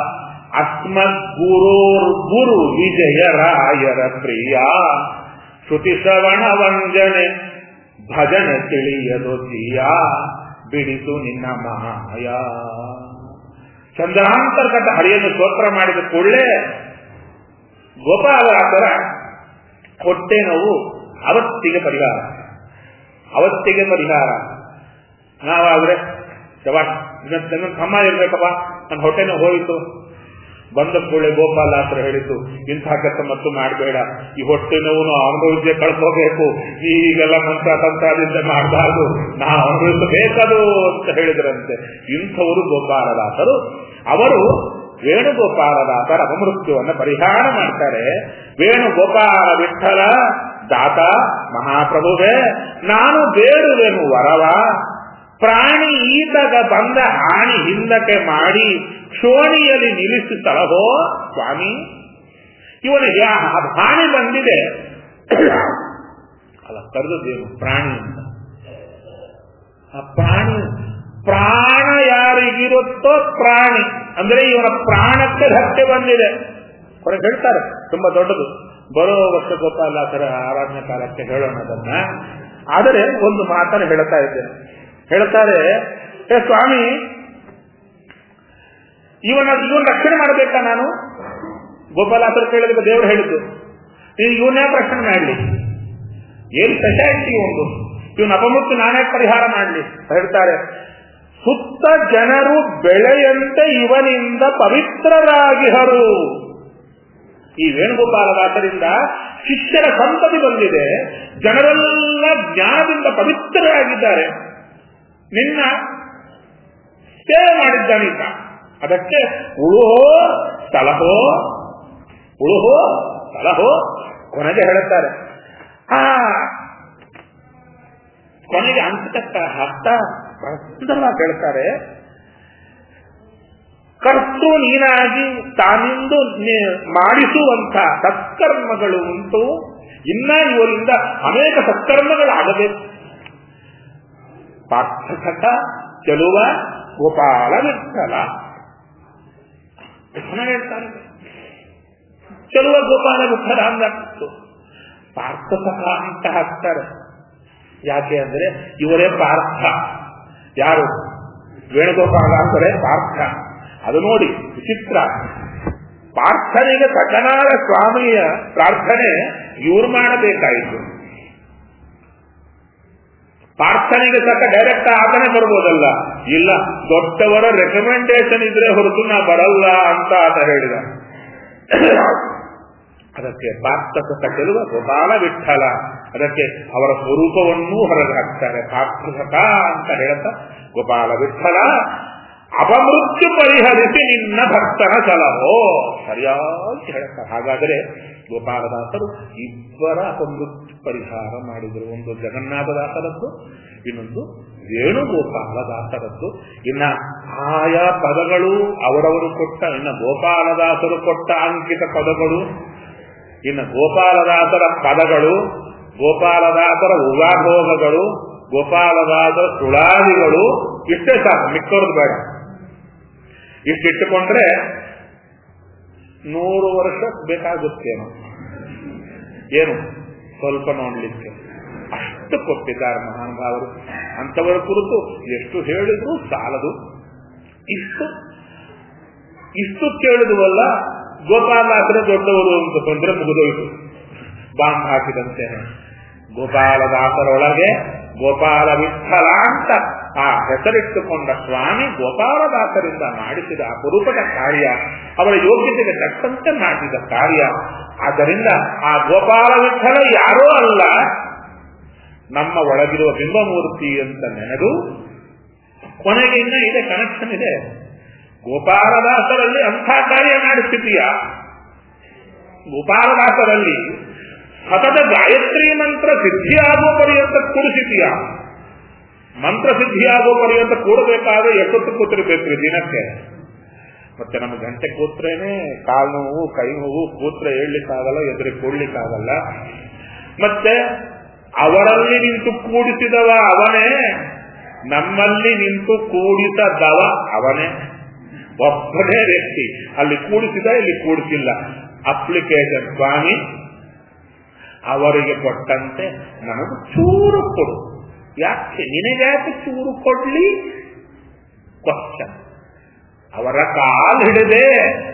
ಅಸ್ಮದ್ಗುರು ವಿಜಯ ರಾಯರ ಪ್ರಿಯ ಶ್ರುತಿ ಶ್ರವಣ ವಂಜನೆ ಭಜನೆ ತಿಳಿಯದು ಸಿಯ ಬಿಡಿಸು ನಿನ್ನ ಮಾಯ. ಚಂದ್ರಾಂತರ್ಗತ ಹರಿಯನ್ನು ಸ್ತೋತ್ರ ಮಾಡಿದ ಕೂಡಲೇ ಗೋಪಾಲದಾಸರ ಹೊಟ್ಟೆ ನೋವು ಅವತ್ತಿಗೆ ಪರಿಹಾರ. ನಾವಾದ್ರೆ ತಮ್ಮ ಇರ್ಬೇಕಪ್ಪ, ನನ್ನ ಹೊಟ್ಟೆನೂ ಹೋಯಿತು. ಬಂದ ಕೂಡಲೇ ಗೋಪಾಲದಾಸರು ಹೇಳಿದ್ದು, ಇಂಥ ಕೆಲಸ ಮತ್ತು ಮಾಡಬೇಡ, ಈ ಹೊಟ್ಟೆ ನೋವು ಅನುಭವಿಸೇ ಕಳ್ಕೋಬೇಕು, ಈಗೆಲ್ಲ ಮಂತ್ರ ತಂತ್ರದಿಂದ ಮಾಡಬಾರ್ದು, ನಾವು ಅನುಭವಿಸಬೇಕದು ಅಂತ ಹೇಳಿದ್ರಂತೆ. ಇಂಥವರು ಗೋಪಾಲದಾಸರು. ಅವರು ವೇಣುಗೋಪಾಲದಾಸರ ಅಪಮೃತ್ಯುವನ್ನು ಪರಿಹಾರ ಮಾಡ್ತಾರೆ. ವೇಣುಗೋಪಾಲ ವಿಠಲ ದಾತ ಮಹಾಪ್ರಭುವೇ, ನಾನು ಬೇಡುವೆನು ವರವ, ಪ್ರಾಣಿ ಈತಗ ಬಂದ ಹಾನಿ ಹಿಂದಕ್ಕೆ ಮಾಡಿ ಕ್ಷೋಣಿಯಲ್ಲಿ ನಿಲ್ಲಿಸಿ ತಲಹೋ ಸ್ವಾಮಿ. ಇವನಿಗೆ ಹಾನಿ ಬಂದಿದೆ ಅಲ್ಲ, ಕರೆದೇನು ಪ್ರಾಣಿ ಅಂತ. ಆ ಪ್ರಾಣ ಯಾರಿಗಿರುತ್ತೋ ಪ್ರಾಣಿ ಅಂದ್ರೆ ಇವನ ಪ್ರಾಣಕ್ಕೆ ಧಕ್ಕೆ ಬಂದಿದೆ. ಹೊರಗೆ ಹೇಳ್ತಾರೆ, ತುಂಬಾ ದೊಡ್ಡದು. ಬರೋ ವರ್ಷ ಗೋಪಾಲದಾಸರ ಆರಾಧನಾ ಕಾಲಕ್ಕೆ ಹೇಳೋಣ ಅದನ್ನ. ಆದರೆ ಒಂದು ಮಾತನ್ನು ಹೇಳ್ತಾ ಇದ್ದೇನೆ. ಹೇಳ್ತಾರೆ, ಸ್ವಾಮಿ, ಇವನ ರಕ್ಷಣೆ ಮಾಡಬೇಕಾ ನಾನು? ಗೋಪಾಲದಾಸರು ಕೇಳಿದ ದೇವರು ಹೇಳಿದ್ದು, ಇವನ್ನೇ ರಕ್ಷಣೆ ಮಾಡಲಿ, ಏನ್ ಸ್ಪೆಷಾಲಿಟಿ ಒಂದು, ಇವನ ಅಪಮೃತ್ಯು ನಾನೇ ಪರಿಹಾರ ಮಾಡಲಿ. ಹೇಳ್ತಾರೆ, ಸುತ್ತ ಜನರು ಬೆಳೆಯಂತೆ ಇವನಿಂದ ಪವಿತ್ರರಾಗಿಹರು. ಈ ವೇಣುಗೋಪಾಲದಾಸರಿಂದ ಶಿಷ್ಯರ ಸಂತತಿ ಬಂದಿದೆ, ಜನರೆಲ್ಲ ಜ್ಞಾನದಿಂದ ಪವಿತ್ರರಾಗಿದ್ದಾರೆ. ನಿನ್ನ ಸೇವೆ ಮಾಡಿದ್ದಾನೀಗ, ಅದಕ್ಕೆ ಉಳುಹೋ ಸಲಹೋ ಉಳುಹೋ ಸಲಹೋ. ಕೊನೆಗೆ ಹೇಳುತ್ತಾರೆ, ಕೊನೆಗೆ ಅಂತಕ್ಕ ಅರ್ಥ ಸುಂದರವಾಗಿ ಹೇಳ್ತಾರೆ. ಕರ್ತೃ ನೀನಾಗಿ ತಾನಿಂದು ಮಾಡಿಸುವಂಥ ಸತ್ಕರ್ಮಗಳು ಉಂಟು, ಇನ್ನ ಇವರಿಂದ ಅನೇಕ ಸತ್ಕರ್ಮಗಳಾಗಬೇಕು. ಪಾರ್ಥಕ ಚೆಲುವ ಗೋಪಾಲ ವಿಠಲ ಹೇಳ್ತಾರೆ. ಚೆಲುವ ಗೋಪಾಲ ವಿಠಲ ಅಂದಾಗ್ತಿತ್ತು. ಪಾರ್ಥಕ ಅಂತ ಹಾಕ್ತಾರೆ. ಯಾಕೆ ಅಂದ್ರೆ ಇವರೇ ಪಾರ್ಥ. ಯಾರು? ವೇಣುಗೋಪಾಲ ಅಂದರೆ ಪಾರ್ಥ. ಅದು ನೋಡಿ ವಿಚಿತ್ರ. ಪಾರ್ಥನಿಗೆ ಸಕನಾದ ಸ್ವಾಮಿಯ ಪ್ರಾರ್ಥನೆ ಇವ್ರು ಮಾಡಬೇಕಾಯಿತು. ಪಾರ್ಥನಿಗೆ ತಕ್ಕ ಡೈರೆಕ್ಟ್ ಆತನೇ ಬರ್ಬೋದಲ್ಲ, ಇಲ್ಲ ದೊಡ್ಡವರ ರೆಕಮೆಂಡೇಶನ್ ಇದ್ರೆ ಹೊರತು ನಾ ಬರಲ್ಲ ಅಂತ ಆತ ಹೇಳಿದ. ಅದಕ್ಕೆ ಪಾರ್ಥಕ ಚೆಲುವ ಗೋಪಾಲ ವಿಠಲ, ಅದಕ್ಕೆ ಅವರ ಸ್ವರೂಪವನ್ನೂ ಹೊರಗೆ ಹಾಕ್ತಾರೆ. ಪಾರ್ಥಕ ಅಂತ ಹೇಳ್ತಾ ಗೋಪಾಲ ವಿಠಲ ಅಪಮೃತ್ಯು ಪರಿಹರಿಸಿ ನಿನ್ನ ಭಕ್ತನ ಸಲಹೋ, ಸರಿಯಾಗಿ ಹೇಳ್ತಾರೆ. ಹಾಗಾದರೆ ಗೋಪಾಲದಾಸರು ಇಬ್ಬರ ಅಪಮೃತ್ಯು ಪರಿಹಾರ ಮಾಡಿದರು. ಒಂದು ಜಗನ್ನಾಥದಾಸರದ್ದು, ಇನ್ನೊಂದು ವೇಣುಗೋಪಾಲದಾಸರದ್ದು. ಇನ್ನ ಆಯಾ ಪದಗಳು ಅವರವರು ಕೊಟ್ಟ, ಇನ್ನು ಗೋಪಾಲದಾಸರು ಕೊಟ್ಟ ಅಂಕಿತ ಪದಗಳು, ಇನ್ನು ಗೋಪಾಲದಾಸರ ಪದಗಳು, ಗೋಪಾಲದಾಸರ ಉಗಾಭೋಗಗಳು, ಗೋಪಾಲದಾಸರ ಸುಳಾದಿಗಳು, ಇಷ್ಟೇ ಸಾಕು, ಮಿಕ್ಕವ್ರದ್ದು ಬೇಡ. ಇಷ್ಟಿಟ್ಟುಕೊಂಡ್ರೆ 100 ವರ್ಷ ಬೇಕಾಗುತ್ತೇನೋ, ಏನು ಸ್ವಲ್ಪ ನೋಡ್ಲಿಕ್ಕೆ. ಅಷ್ಟು ಕೊಟ್ಟಿದ್ದಾರೆ ಮಹಾನುಭಾವರು. ಅಂತವರ ಕುರಿತು ಎಷ್ಟು ಹೇಳಿದ್ರು ಸಾಲದು. ಇಷ್ಟು ಕೇಳಿದುವಲ್ಲ, ಗೋಪಾಲದಾಸರೇ ದೊಡ್ಡವರು ಅಂತ ತೊಂದರೆ ಮುಗಿದೋಯ್ತು, ಬಾಂಬ್ ಹಾಕಿದಂತೇನೆ. ಗೋಪಾಲದಾಸರೊಳಗೆ ಗೋಪಾಲ ವಿಠಲ ಅಂತ ಆ ಹೆಸರಿಟ್ಟುಕೊಂಡ ಸ್ವಾಮಿ ಗೋಪಾಲದಾಸರಿಂದ ಮಾಡಿಸಿದ ಅಪರೂಪದ ಕಾರ್ಯ, ಅವರ ಯೋಗ್ಯತೆಗೆ ತಕ್ಕಂತೆ ಮಾಡಿದ ಕಾರ್ಯ. ಆದ್ದರಿಂದ ಆ ಗೋಪಾಲ ವಿಠಲ ಯಾರೋ ಅಲ್ಲ, ನಮ್ಮ ಒಳಗಿರುವ ಬಿಂಬಮೂರ್ತಿ ಅಂತ ನೆನೆದು, ಕೊನೆಗೆ ಇನ್ನ ಇದೆ ಕನೆಕ್ಷನ್ ಇದೆ. ಗೋಪಾಲದಾಸರಲ್ಲಿ ಅಂಥ ಕಾರ್ಯ ಮಾಡಿಸಿದೀಯಾ? ಗೋಪಾಲದಾಸರಲ್ಲಿ ಸತತ ಗಾಯತ್ರಿ ಮಂತ್ರ ಸಿದ್ಧಿಯಾಗುವ ಪರ್ಯಂತ ಕೂಡಿಸಿದೀಯಾ? ಮಂತ್ರ ಸಿದ್ಧಿಯಾಗುವ ಪರ್ಯಂತ ಕೂಡಬೇಕಾದ್ರೆ ಎಷ್ಟೊತ್ತು ಕೂತಿರ್ಬೇಕು ದಿನಕ್ಕೆ? ಮತ್ತೆ ನಮ್ಮ ಗಂಟೆ ಕೂತ್ರೇನೆ ಕಾಲು ನೋವು, ಕೈ ನೋವು, ಕೂತ್ರೆ ಹೇಳಲಿಕ್ಕಾಗಲ್ಲ, ಎದುರು ಕೂಡ್ಲಿಕ್ಕಾಗಲ್ಲ. ಮತ್ತೆ ಅವರಲ್ಲಿ ನಿಂತು ಕೂಡಿಸಿದವ ಅವನೇ, ನಮ್ಮಲ್ಲಿ ನಿಂತು ಕೂಡಿಸದವ ಅವನೇ. ಒಬ್ಬನೇ ವ್ಯಕ್ತಿ ಅಲ್ಲಿ ಕೂಡಿಸಿದ, ಇಲ್ಲಿ ಕೂಡಿಸಿಲ್ಲ. ಅಪ್ಲಿಕೇಶನ್ ಸ್ವಾಮಿ ಅವರಿಗೆ ಕೊಟ್ಟಂತೆ ನಮಗೆ ಚೂರು ಕೊಡು. ಯಾಕೆ ನಿನಗ್ಯಾಕೆ ಚೂರು ಕೊಡ್ಲಿ? ಕ್ವಶನ್. ಅವರ ಕಾಲು ಹಿಡಿದೆ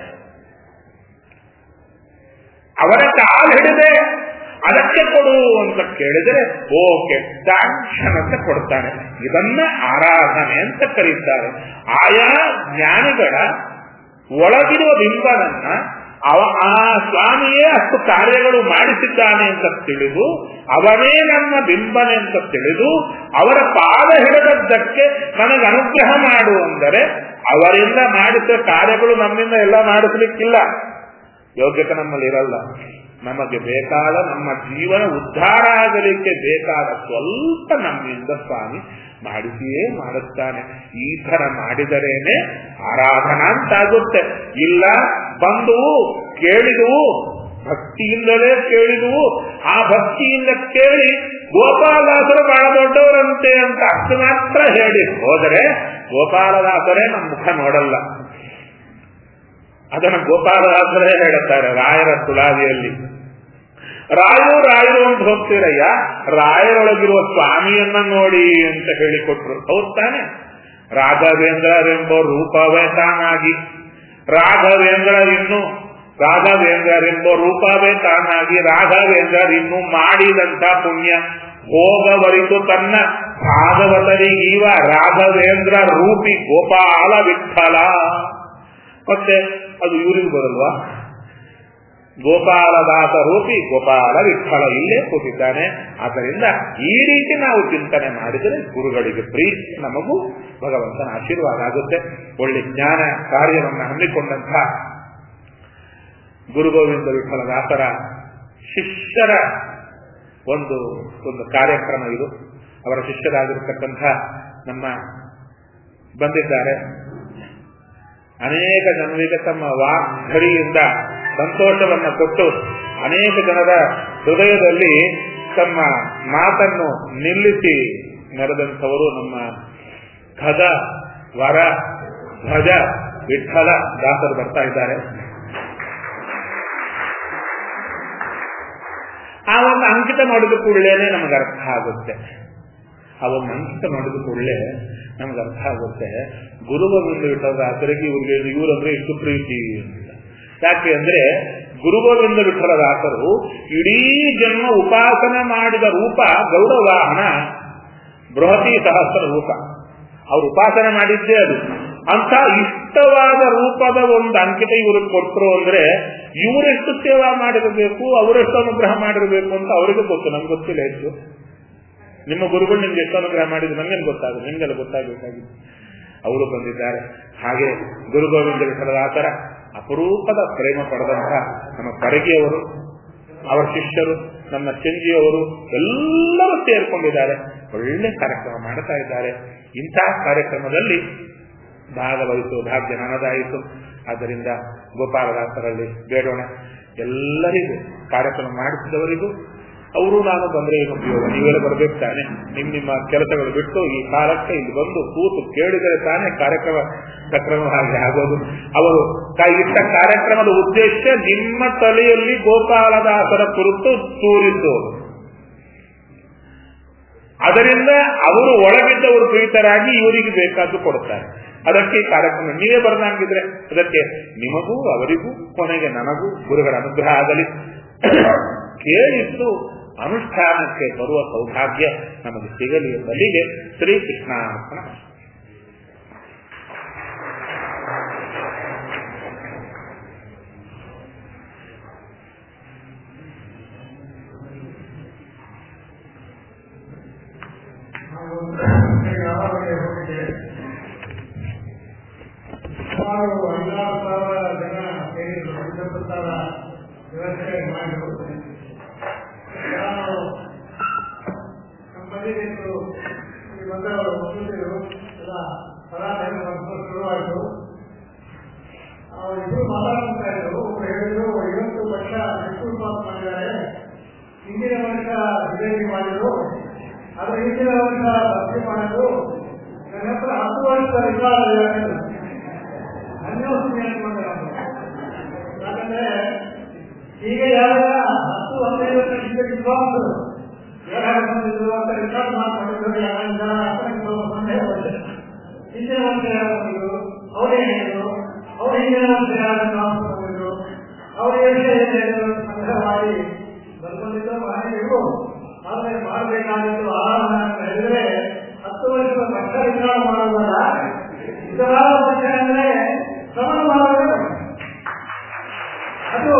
ಅದಕ್ಕೆ ಕೊಡು ಅಂತ ಕೇಳಿದರೆ ಓಕೆ ಸ್ಯಾಂಕ್ಷನ್ ಅಂತ ಕೊಡ್ತಾನೆ. ಇದನ್ನ ಆರಾಧನೆ ಅಂತ ಕರೀತಾರೆ. ಆಯಾ ಜ್ಞಾನಿಗಳ ಒಳಗಿರುವ ಬಿಂಬನನ್ನ ಆ ಸ್ವಾಮಿಯೇ ಅಷ್ಟು ಕಾರ್ಯಗಳು ಮಾಡಿಸಿದ್ದಾನೆ ಅಂತ ತಿಳಿದು, ಅವನೇ ನಮ್ಮ ಬಿಂಬನೆ ಅಂತ ತಿಳಿದು, ಅವರ ಪಾದ ಹಿಡಿದದ್ದಕ್ಕೆ ನನಗೆ ಅನುಗ್ರಹ ಮಾಡು ಅಂದರೆ, ಅವರಿಂದ ಮಾಡಿಸಿದ ಕಾರ್ಯಗಳು ನಮ್ಮಿಂದ ಎಲ್ಲ ಮಾಡಿಸ್ಲಿಕ್ಕಿಲ್ಲ, ಯೋಗ್ಯತೆ ನಮ್ಮಲ್ಲಿ ಇರಲ್ಲ. ನಮಗೆ ಬೇಕಾದ ನಮ್ಮ ಜೀವನ ಉದ್ಧಾರ ಆಗಲಿಕ್ಕೆ ಬೇಕಾದ ಸ್ವಲ್ಪ ನಮ್ಮಿಂದ ಸ್ವಾಮಿ ಮಾಡಿಸಿಯೇ ಮಾಡುತ್ತಾನೆ. ಈ ತರ ಮಾಡಿದರೇನೆ ಆರಾಧನಾ ಅಂತಾಗುತ್ತೆ. ಇಲ್ಲ ಬಂದು ಕೇಳಿದುವು, ಭಕ್ತಿಯಿಂದಲೇ ಕೇಳಿದುವು, ಆ ಭಕ್ತಿಯಿಂದ ಕೇಳಿ ಗೋಪಾಲದಾಸರು ಬಹಳ ದೊಡ್ಡವರಂತೆ ಅಂತ ಅಷ್ಟು ಮಾತ್ರ ಹೇಳಿ ಹೋದರೆ ಗೋಪಾಲದಾಸರೇ ನಮ್ಮ ಮುಖ ನೋಡಲ್ಲ. ಅದನ್ನು ಗೋಪಾಲದಾಸರೇ ಹೇಳುತ್ತಾರೆ ರಾಯರ ತುಳಾದಿಯಲ್ಲಿ. ರಾಯರು ಅಂತ ಹೋಗ್ತೀರಯ್ಯ, ರಾಯರೊಳಗಿರುವ ಸ್ವಾಮಿಯನ್ನ ನೋಡಿ ಅಂತ ಹೇಳಿಕೊಟ್ರು. ಹೌದ್ ತಾನೆ? ರಾಘವೇಂದ್ರರೆಂಬ ರೂಪವೇ ತಾನಾಗಿ, ರಾಘವೇಂದ್ರರೆಂಬ ರೂಪವೇ ತಾನಾಗಿ, ರಾಘವೇಂದ್ರ ಇನ್ನು ಮಾಡಿದಂತ ಪುಣ್ಯ ಭೋಗವರಿತು ತನ್ನ ಭಾಗವತರಿಗೀವ ರಾಘವೇಂದ್ರ ರೂಪಿ ಗೋಪಾಲ ವಿಠಲ. ಮತ್ತೆ ಅದು ಇವರಿಗೂ ಬರಲ್ವಾ? ಗೋಪಾಲದಾಸ ರೂಪಿ ಗೋಪಾಲ ವಿಠಲ ಇಲ್ಲೇ ಕೂತಿದ್ದಾನೆ. ಆದ್ದರಿಂದ ಈ ರೀತಿ ನಾವು ಚಿಂತನೆ ಮಾಡಿದರೆ ಗುರುಗಳಿಗೆ ಪ್ರೀತಿ, ನಮಗೂ ಭಗವಂತನ ಆಶೀರ್ವಾದ ಆಗುತ್ತೆ. ಒಳ್ಳೆ ಜ್ಞಾನ ಕಾರ್ಯವನ್ನು ಹಮ್ಮಿಕೊಂಡಂತಹ ಗುರು ಗೋವಿಂದ ವಿಠಲದಾಸರ ಶಿಷ್ಯರ ಒಂದು ಕಾರ್ಯಕ್ರಮ ಇದು. ಅವರ ಶಿಷ್ಯರಾಗಿರ್ತಕ್ಕಂಥ ನಮ್ಮ ಬಂದಿದ್ದಾರೆ. ಅನೇಕ ಜನರಿಗೆ ತಮ್ಮ ವಾಗ್ಧರಿಯಿಂದ ಸಂತೋಷವನ್ನು ಕೊಟ್ಟು ಅನೇಕ ಜನರ ಹೃದಯದಲ್ಲಿ ತಮ್ಮ ಮಾತನ್ನು ನಿಲ್ಲಿಸಿ ಮೆರೆದಂಥವರು ನಮ್ಮ ಖಗ ವರ ಧ್ವಜ ವಿಠಲ ದಾಸರು ಬರ್ತಾ ಇದ್ದಾರೆ. ಆ ಒಂದು ಅಂಕಿತ ಮಾಡಿದ ಕೂಡಲೇ ನಮಗೆ ಅರ್ಥ ಆಗುತ್ತೆ. ಆ ಒಂದು ಅಂಕಿತ ಮಾಡಿದ ಕೂಡಲೇ ನಮ್ಗೆ ಅರ್ಥ ಆಗುತ್ತೆ ಗುರು ಗೋವಿಂದ ವಿಠಲದಾಸರಿಗೆ ಇವರಂದ್ರೆ ಇಷ್ಟು ಪ್ರೀತಿ ಅಂತ. ಯಾಕೆ ಅಂದ್ರೆ ಗುರು ಗೋವಿಂದ ವಿಠಲದಾಸರು ಇಡೀ ಜನ್ಮ ಉಪಾಸನೆ ಮಾಡಿದ ರೂಪ ಗೌಡವಾಹನ ಬೃಹತಿ ಸಹಸ್ರ ರೂಪ. ಅವ್ರು ಉಪಾಸನೆ ಮಾಡಿದ್ದೇ ಅದು. ಅಂತ ಇಷ್ಟವಾದ ರೂಪದ ಒಂದು ಅಂಕಿತ ಇವ್ರಿಗೆ ಕೊಟ್ಟರು ಅಂದ್ರೆ ಇವರೆಷ್ಟು ಸೇವಾ ಮಾಡಿರಬೇಕು, ಅವರೆಷ್ಟು ಅನುಗ್ರಹ ಮಾಡಿರಬೇಕು ಅಂತ ಅವರಿಗೆ ಗೊತ್ತು, ನಮ್ಗೆ ಗೊತ್ತಿಲ್ಲ. ಹೆಚ್ಚು ನಿಮ್ಮ ಗುರುಗಳು ನಿಮ್ಗೆ ಎಷ್ಟು ಅನುಗ್ರಹ ಮಾಡಿದ್ರು ನಮ್ಗೇನು ಗೊತ್ತಾಗುತ್ತೆ, ನಿಮ್ಗೆಲ್ಲ ಗೊತ್ತಾಗಬೇಕಾಗಿತ್ತು. ಅವರು ಬಂದಿದ್ದಾರೆ. ಹಾಗೆ ಗುರು ಗೋವಿಂದ ವಿಠಲದಾಸರ ಅಪರೂಪದ ಪ್ರೇಮ ಪಡೆದಂತಹ ನಮ್ಮ ಪರಗಿಯವರು, ಅವರ ಶಿಷ್ಯರು, ನಮ್ಮ ಚೆಂಜಿಯವರು ಎಲ್ಲರೂ ಸೇರ್ಕೊಂಡಿದ್ದಾರೆ. ಒಳ್ಳೆ ಕಾರ್ಯಕ್ರಮ ಮಾಡ್ತಾ ಇದ್ದಾರೆ. ಇಂತಹ ಕಾರ್ಯಕ್ರಮದಲ್ಲಿ ಭಾಗವಹಿಸುವ ಭಾಗ್ಯ ನನ್ನದಾಯಿತು. ಆದ್ದರಿಂದ ಗೋಪಾಲದಾಸರಲ್ಲಿ ಬೇಡೋಣ. ಎಲ್ಲರಿಗೂ ಕಾರ್ಯಕ್ರಮ ಮಾಡಿಸಿದವರಿಗೂ ಅವರು ನಾನು ಬಂದ್ರೆ ಏನು ಉಪಯೋಗ, ನೀವೆಲ್ಲ ಬರ್ಬೇಕು ತಾನೆ. ನಿಮ್ಮ ಕೆಲಸಗಳು ಬಿಟ್ಟು ಈ ಕಾಲಕ್ಕೆ ಇಲ್ಲಿ ಬಂದು ಕೂತು ಕೇಳಿದರೆ ತಾನೇ ಕಾರ್ಯಕ್ರಮವಾಗಿ ಆಗೋದು. ಅವರು ಇಟ್ಟ ಕಾರ್ಯಕ್ರಮದ ಉದ್ದೇಶ ನಿಮ್ಮ ತಲೆಯಲ್ಲಿ ಗೋಪಾಲದಾಸರ ಕುರಿತು ತೂರಿಸೋದು. ಅದರಿಂದ ಅವರು ಒಳಗಿದ್ದವರು ಪ್ರೀತರಾಗಿ ಇವರಿಗೆ ಬೇಕಾದ್ದು ಕೊಡ್ತಾರೆ. ಅದಕ್ಕೆ ಕಾರ್ಯಕ್ರಮ ನೀವೇ ಬರದಂಗಿದ್ರೆ ಅದಕ್ಕೆ ನಿಮಗೂ ಅವರಿಗೂ ಕೊನೆಗೆ ನನಗೂ ಗುರುಗಳ ಅನುಗ್ರಹ ಆಗಲಿ. ಕೇಳಿದ್ದು ಅನುಷ್ಠಾನಕ್ಕೆ ಬರುವ ಸೌಭಾಗ್ಯ ನಮಗೆ ಸಿಗಲಿ ಎಂಬಲ್ಲಿಗೆ ಶ್ರೀಕೃಷ್ಣ ಅರ್ಪಣ. ವ್ಯವಸ್ಥೆ ಮಾಡಿರುವುದು ಕಂಪನಿಗಳು ಬಂದವರು ವಸೂಲಿಗಳು ಎಲ್ಲ ಪರಾಧನ ಶುರುವಾಯಿತು. ಇಬ್ಬರು ಮಾತಾಡ್ತಾ ಇದ್ರು. ಒಬ್ರು ಹೇಳಿದ್ರು 50 ವರ್ಷ ಮೆಟ್ರೋಲ್ ಪಾಸ್ ಮಾಡಿದ್ದಾರೆ, ಹಿಂದಿನ ವರ್ಷ ವಿಲೇಜ್ ಮಾಡಿದ್ರು, ಆದ್ರೆ ಹಿಂದಿನ ವರ್ಷ ಭರ್ತಿ ಮಾಡಿದ್ರು. ನನ್ನ ಹತ್ರ 10 ವರ್ಷ ರಿಕಾರ್ಡ್ ಅನ್ಯೋನ್ಯ ಯಾಕಂದ್ರೆ ಈಗ ಯಾವಾಗ 10-15 ವರ್ಷ ಹಿಂದೆ ವಿದ್ವಾಂಸರು ಬಂದಿದ್ರು ಅಂತ ರೆಕಾರ್ಡ್ ಮಾಡಿದ್ರು. ಹಿಂದಿನ ವರ್ಷ ಯಾರು ಬಂದಿದ್ರು, ಅವರೇ ಹೇಳಿದ್ರು. ಅವ್ರು ಹಿಂದಿನ ವರ್ಷ ಯಾರು ಬಂದಿದ್ರು, ಅವರೇ ಹೇಳಿದ್ರು. ಸಂಗ್ರಹ ಮಾಡಿ ಬರ್ಕೊಂಡಿದ್ದು ಮನೆಗೂ. ಆದ್ರೆ ಮಾಡಬೇಕಾಗಿತ್ತು ಆಹಾರ ಅಂತ ಹೇಳಿದ್ರೆ 10 ವರ್ಷದ ಪಕ್ಷ ರಿಕಾರ್ಡ್ ಮಾಡೋದಲ್ಲ, ಇದರ ಪಕ್ಷ ಅಂದ್ರೆ ಶ್ರವಣ ಮಾಡೋದು. ಅದು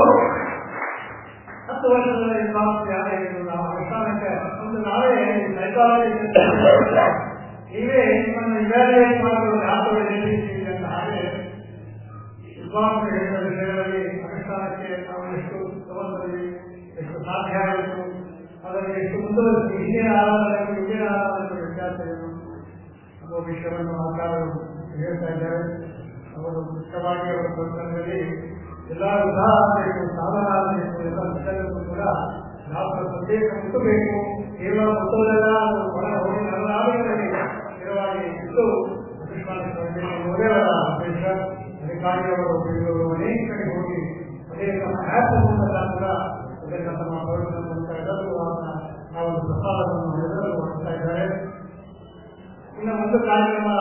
10 ವರ್ಷದಲ್ಲಿ ನಾವು ಅನುಷ್ಠಾನಕ್ಕೆ ಒಂದು ನಾವೇ ಸೈಕಾಲಜಿ ನೀವೇ ನಿಮ್ಮನ್ನು ಇವ್ಯಾಲ್ಯೂಯೇಟ್ ಮಾಡೋದು ಅಂತ. ಹಾಗೆ ವಿದ್ವಾಂಸರು ಹೇಳಿದ ವಿಷಯಗಳಲ್ಲಿ ಅನುಷ್ಠಾನಕ್ಕೆ ನಾವು ಎಷ್ಟು ತಗೊಂಡ್ವಿ, ಎಷ್ಟು ಸಾಧ್ಯ ಆಯಿತು, ಅದರಲ್ಲಿ ಎಷ್ಟು ಮುಂದುವರಿಸಿ ಹಿಂದಿನ ಆರಾಧನೆಗೂ ಹಿಂದಿನ ಆರಾಧನೆಗೂ ವ್ಯತ್ಯಾಸವೇನು ಅನ್ನೋ ವಿಷಯವನ್ನು ಆಚಾರ್ಯರು ಹೇಳ್ತಾ ಇದ್ದಾರೆ. ಅವರು ಮುಖ್ಯವಾಗಿ ಅವರ ಪ್ರಸಂಗದಲ್ಲಿ ಎಲ್ಲ ಉದಾಹರಣೆಗಳು ಸಾಧನಾಗಬೇಕು, ಎಲ್ಲ ವಿಷಯಗಳು ಕೂಡ ನಾವು ಸಂದೇಶ ಮುಟ್ಟಬೇಕು. ಕೇವಲ ಮುಟ್ಟೋದೆಲ್ಲ ಒಳ ಹೋಗಿ ನರನಾಗಲಿ ಸ್ಥಿರವಾಗಿ ಇದ್ದು ಅನುಷ್ಠಾನ ಒಳ್ಳೆಯವರ ಉದ್ದೇಶ. ಅದಕ್ಕಾಗಿ ಅವರು ಬೆಳೆಯುವ ಅನೇಕ ಕಡೆ ಹೋಗಿ ಅನೇಕ ಆ್ಯಪ್ ಮೂಲಕ ಕೂಡ ಅದನ್ನು ತಮ್ಮ ಪ್ರವಚನ ಮೂಲಕ ಎಲ್ಲರೂ ನಾವು ಪ್ರಸಾದವನ್ನು ಎಲ್ಲರೂ ಮಾಡ್ತಾ ಇದ್ದಾರೆ. ಇನ್ನು ಒಂದು ಕಾರ್ಯಕ್ರಮ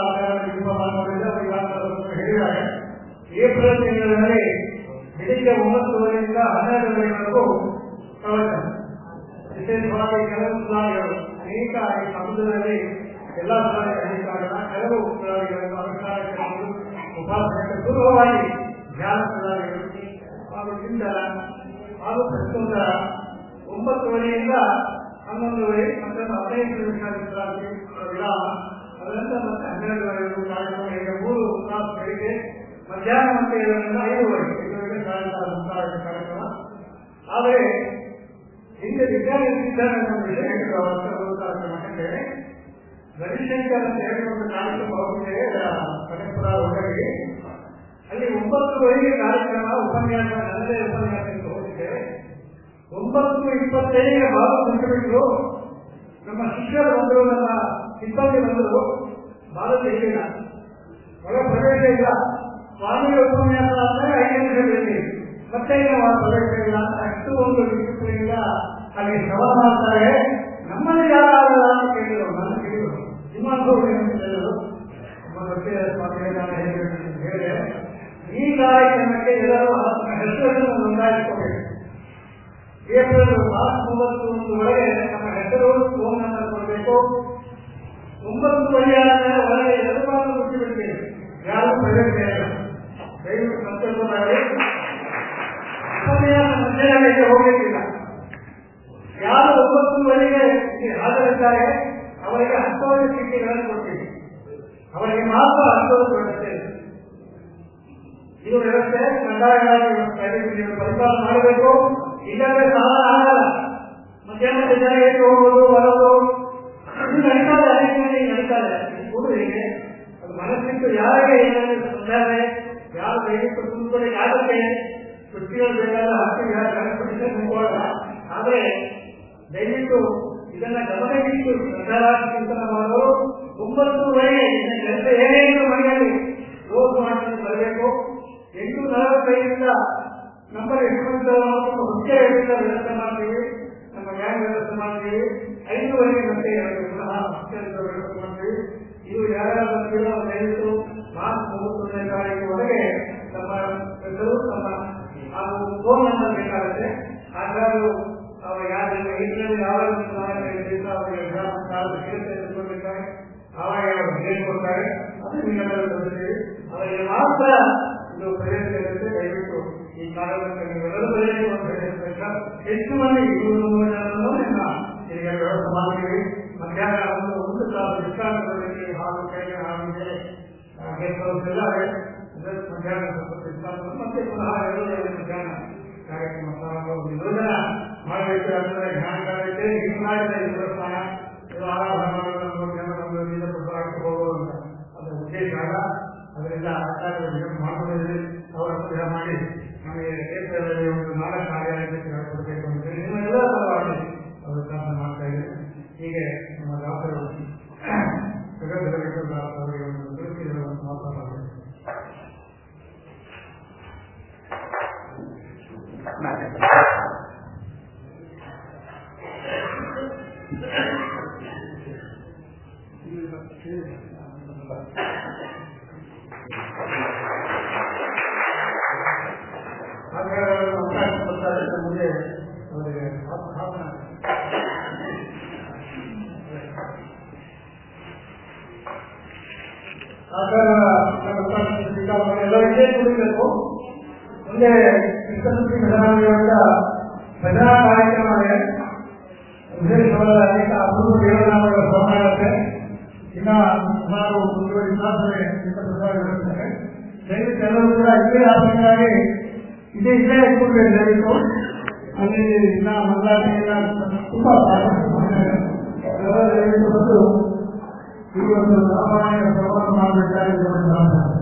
ಹೇಳಿದ್ದಾರೆ. ಏಪ್ರಿಲ್ ತಿಂಗಳಿನಲ್ಲಿ ಬೆಳಿಗ್ಗೆ 9 ಗಂಟೆಯಿಂದ 12 ಗಂಟೆವರೆಗೂ ಪ್ರವಚನ. ವಿಶೇಷವಾಗಿ ಕೆಲವು ಸ್ನಾನಿಗಳು ಅನೇಕ ಸಮುದ್ರದಲ್ಲಿ ಎಲ್ಲ ಸ್ಥಳಗಳಿಗಾಗಲ್ಲ, ಕೆಲವು ಸ್ಥಳಗಳನ್ನು ಅನುಷ್ಠಾನಕ್ಕೆ ಉಪಾಸನೆಗೆ ಸುಲಭವಾಗಿ ಧ್ಯಾನ ಸ್ಥಳಗಳು ಹಾಗೂ ಚಿಂತನ ಹಾಗೂ ಪ್ರಸ್ತುತ 9:30 11:00 ಮತ್ತೆ 15 ನಿಮಿಷ ವಿಶ್ರಾಂತಿ ವಿರಾಮ, ಅದರಿಂದ ಮತ್ತೆ 12:00 ಕಾರ್ಯಕ್ರಮ. ಈಗ 3 ಕ್ಲಾಸ್ಗಳಿಗೆ ಮಧ್ಯಾಹ್ನ ಮತ್ತೆ 5:05 ಸಾಯಂಕಾಲ ಮುಕ್ತಾಯ ಕಾರ್ಯಕ್ರಮ. ಆದರೆ ಹಿಂದೆ ವಿದ್ಯಾರ್ಥಿ ವಿಷಯ ಕಾರ್ಯಕ್ರಮಕ್ಕೆ ರವಿಶಂಕರ್ ಅಂತ ಹೇಳಿ ಒಂದು ಕಾರ್ಯಕ್ರಮ ಹೋಗಿದ್ದೇವೆ ಕನಕಪುರ ಒಳಗೆ. ಅಲ್ಲಿ 9:00 ಕಾರ್ಯಕ್ರಮ ಉಪನ್ಯಾಸ, ನನ್ನದೇ ಉಪನ್ಯಾಸಕ್ಕೆ ಹೋಗಿದ್ದೇವೆ. 9:25 ಭಾಗ ಮುಗಿಬಿಟ್ಟು ನಮ್ಮ ಶಿಕ್ಷಕರು ಬಂದರು, ನಮ್ಮ ಸಿಬ್ಬಂದಿ ಬಂದರು. ಭಾರತ ಇರಲಿಲ್ಲ, ಒಳ ಪ್ರವೇಶ ಇಲ್ಲ. ಸ್ವಾಮಿಯ ಉಪನ್ಯಾಸ ಅಂದರೆ 5 ನಿಮಿಷ ಬೇಕು, ಮತ್ತೆ ನಾವು ಪ್ರವೇಶ ಇಲ್ಲ. ಅಷ್ಟು ಒಂದು ಡಿಸಿಪ್ಲಿನ್ ಅಲ್ಲಿ ಶ್ರವಣ ಮಾಡ್ತಾರೆ. ನಮ್ಮಲ್ಲಿ ಯಾರಾಗಲ್ಲ ಅಂತ ಕೇಳಿದರು, ನನ್ನ ಕೇಳಿದರು ಕೇಳಿದರು ಹೇಳಿದೆ. ಈ ಕಾರ್ಯಕ್ರಮಕ್ಕೆ ಎಲ್ಲರೂ ಹೆಸರನ್ನು ನೋಂದಾಯಿಸಿಕೊಬೇಕು. ಏಪ್ರಿಲ್ ಮಾರ್ಚ್ 31 ಒಳಗೆ ನಮ್ಮ ಹೆಸರು, ಫೋನ್ ನಂಬರ್ ಕೊಡಬೇಕು. 9:00 ಆದ್ಮೇಲೆ ಒಳಗೆ 2 ಮಾತ್ರ ಮುಚ್ಚಿಬಿಡ್ತೀವಿ, ಯಾರು ಪ್ರವೇಶ ಇಲ್ಲ. ದಯವಿಟ್ಟು ಸಂತೋಷವಾಗಿ ಉಪನ್ಯಾಸ ಮಧ್ಯಾಹ್ನಕ್ಕೆ ಹೋಗಲಿಕ್ಕಿಲ್ಲ. ಯಾರು 9:00 ಹಾಜರಿದ್ದಾರೆ ಅವರಿಗೆ 10,000 ಚೀಟಿಗಳನ್ನು ಕೊಡ್ತೀವಿ. ಅವರಿಗೆ ಮಾತ್ರ 10,000 ಕೊಡುತ್ತೆ. ಇದು ವ್ಯವಸ್ಥೆ ಕಡ್ಡಾಯವಾಗಿ ಪರಿಪಾಲನೆ ಮಾಡಬೇಕು. ಇಲ್ಲವೇ ಸಾಲ ಆಗಲ್ಲ. ಮಧ್ಯಾಹ್ನದ ಜನ ಹೇಗೆ ಹೋಗೋದು ಬರೋದು ಇದು ನಡೀತಾರೆ, ಅನೇಕ ಮಂದಿ ನಡೀತಾರೆ. ಹುಡುಗರಿಗೆ ಅದು ಮನಸ್ಸಿಟ್ಟು ಯಾರಿಗೆ ಏನಾದರೂ ತೊಂದರೆ, ಯಾರು ದಯವಿಟ್ಟು ತುಂಬಿಕೊಳ್ಳಿ ಆಗುತ್ತೆ. ಕುರ್ಚಿಗಳು ಬೇಕಾದ ಹಾಕಿ ಯಾರು ಕನಸ್ಬಿಟ್ಟಿದ್ರೆ ತುಂಬಿಕೊಳ್ಳಲ್ಲ. ಆದರೆ ದಯವಿಟ್ಟು ಇದನ್ನ ಗಮನವಿಟ್ಟು ಶ್ರದ್ಧಾರಾಗಿ ಚಿಂತನೆ ಮಾಡೋರು 9:00 ಕೆಲಸ ಏನೇನು ಮನೆಯಲ್ಲಿ ರೋಸ್ ಮಾಡ್ಕೊಂಡು ಬರಬೇಕು. 8:45 ನಂಬರ್ ಎಷ್ಟು ಮುಖ್ಯ ವ್ಯವಸ್ಥೆ ಮಾಡ್ತೀವಿ, ನಮ್ಮ ಗ್ಯಾಂಗ್ ವ್ಯವಸ್ಥೆ ಮಾಡ್ತೀವಿ. 5:00 ಮತ್ತೆ ಪುನಃ ಮುಖ್ಯ ವ್ಯವಸ್ಥೆ ಮಾಡ್ತೀವಿ. ಇದು ಯಾರ್ಯಾರು ಬರ್ತೀರೋ ದಯವಿಟ್ಟು ಮಾರ್ಚ್ 31 ತಮ್ಮ ಹೆಸರು, ತಮ್ಮ ಹಾಗೂ ಫೋನ್ ನಂಬರ್ ಬೇಕಾಗುತ್ತೆ. ಹಾಗಾಗಿ ಅವರು ಯಾರು ಇದರಲ್ಲಿ ಯಾವ ತೆಗೆದುಕೊಂಡಿರ್ತಾರೆ ಆವಾಗ ಅವರು ಹೇಳ್ಕೊಡ್ತಾರೆ. ಅದು ನೀವೆಲ್ಲರೂ ಬಂದಿದ್ದೀವಿ, ಅವರಿಗೆ ಮಾತ್ರ ಇದು ಪ್ರಯೋಜನ ಇರುತ್ತೆ. ದಯವಿಟ್ಟು ಈ ಕಾರ್ಯಕ್ಕೆ ನೀವೆಲ್ಲರೂ ಪ್ರಯೋಜನ ಅಂತ ಹೇಳಿರ್ಬೇಕಾ. ಹೆಚ್ಚು ಮಂದಿ 200 ಜನರನ್ನು ಈಗ ವ್ಯವಸ್ಥೆ ಮಾಡಿದ್ದೀವಿ. ಮಧ್ಯಾಹ್ನ ಒಂದು ತಾಸು ವಿಶ್ರಾಂತಿ ಬರಲಿಕ್ಕೆ ಹಾಲು ಕೈಗೆ ಹಾಗೆ ಗೆಸ್ಟ್ ಹೌಸ್ ಎಲ್ಲ ಮಧ್ಯಾಹ್ನ ಸ್ವಲ್ಪ ವಿಶ್ರಾಂತಿ, ಮತ್ತೆ ಪುನಃ 2 ಮಧ್ಯಾಹ್ನ ಕಾರ್ಯಕ್ರಮ ಯೋಜನೆ ಮಾಡಬೇಕು. ಅಂದರೆ ಜ್ಞಾನಕಾರಕ್ಕೆ ಹಿಂಗಾಡಿದ ದೇವಸ್ಥಾನ ಇದು ಆರಾಧನೆ ಹೋಗುವುದು ಅಂತ ಅದು ಉದ್ದೇಶ ಅಲ್ಲ. ಅದರಿಂದ ಆಚಾರ್ಯರು ಮಾಡಿಕೊಂಡಿದ್ದೀವಿ. ಅವರ ಪೂಜೆ ಮಾಡಿ ನಮಗೆ ಕ್ಷೇತ್ರದಲ್ಲಿ ಒಂದು ನಾಲ್ಕು ಕಾರ್ಯಾಲಯಕ್ಕೆ ಕೊಡಬೇಕು ಅಂತ ಹೇಳಿ ನಿಮ್ಮೆಲ್ಲ ಪರವಾಗಿ ಅವರು ಪ್ರಾರ್ಥನೆ ಮಾಡ್ತಾ ಇದ್ದಾರೆ. ಹೀಗೆ ನಮ್ಮ ದಾಸರು ಜಗತ್ತಿನ ಅವರಿಗೆ ಒಂದು ದೃಷ್ಟಿಯನ್ನು ಮಾತನಾಡಬೇಕು. ಮುಂದೆ ಅವರಿಗೆ ಎಲ್ಲರಿಗೆ ಕುಡಿಬೇಕು. ಮುಂದೆ ವಿಶ್ವಸಂಸ್ಥೆ ಭಜನಾಲಯದ ಭಜನಾ ಕಾರ್ಯಕ್ರಮ ಇದೆ. ವಿಶೇಷವಾದ ಅನೇಕ ಅಪೂರ್ವ ದೇವನಾಮಗಳ ಶ್ರವಣಾಗುತ್ತೆ. ಇನ್ನ ಸುಮಾರು 100 ಇರುತ್ತಾರೆ. ದಯವಿಟ್ಟು ಎಲ್ಲರೂ ಕೂಡ ಇದೇ ಆಸಕ್ತಿಯಾಗಿ ಇದೇ ಕೂಡಬೇಕು. ದಯವಿಟ್ಟು ಅಲ್ಲಿ ಇನ್ನ ಮಂಗಳಾರತಿಯಿಂದ ತುಂಬಾ ಸಾಕಷ್ಟು ದಯವಿಟ್ಟು ಬಂದು ಈ ಒಂದು ಸಾಮಾನ್ಯ ಶ್ರವಣ ಮಾಡಬೇಕಾಗಿ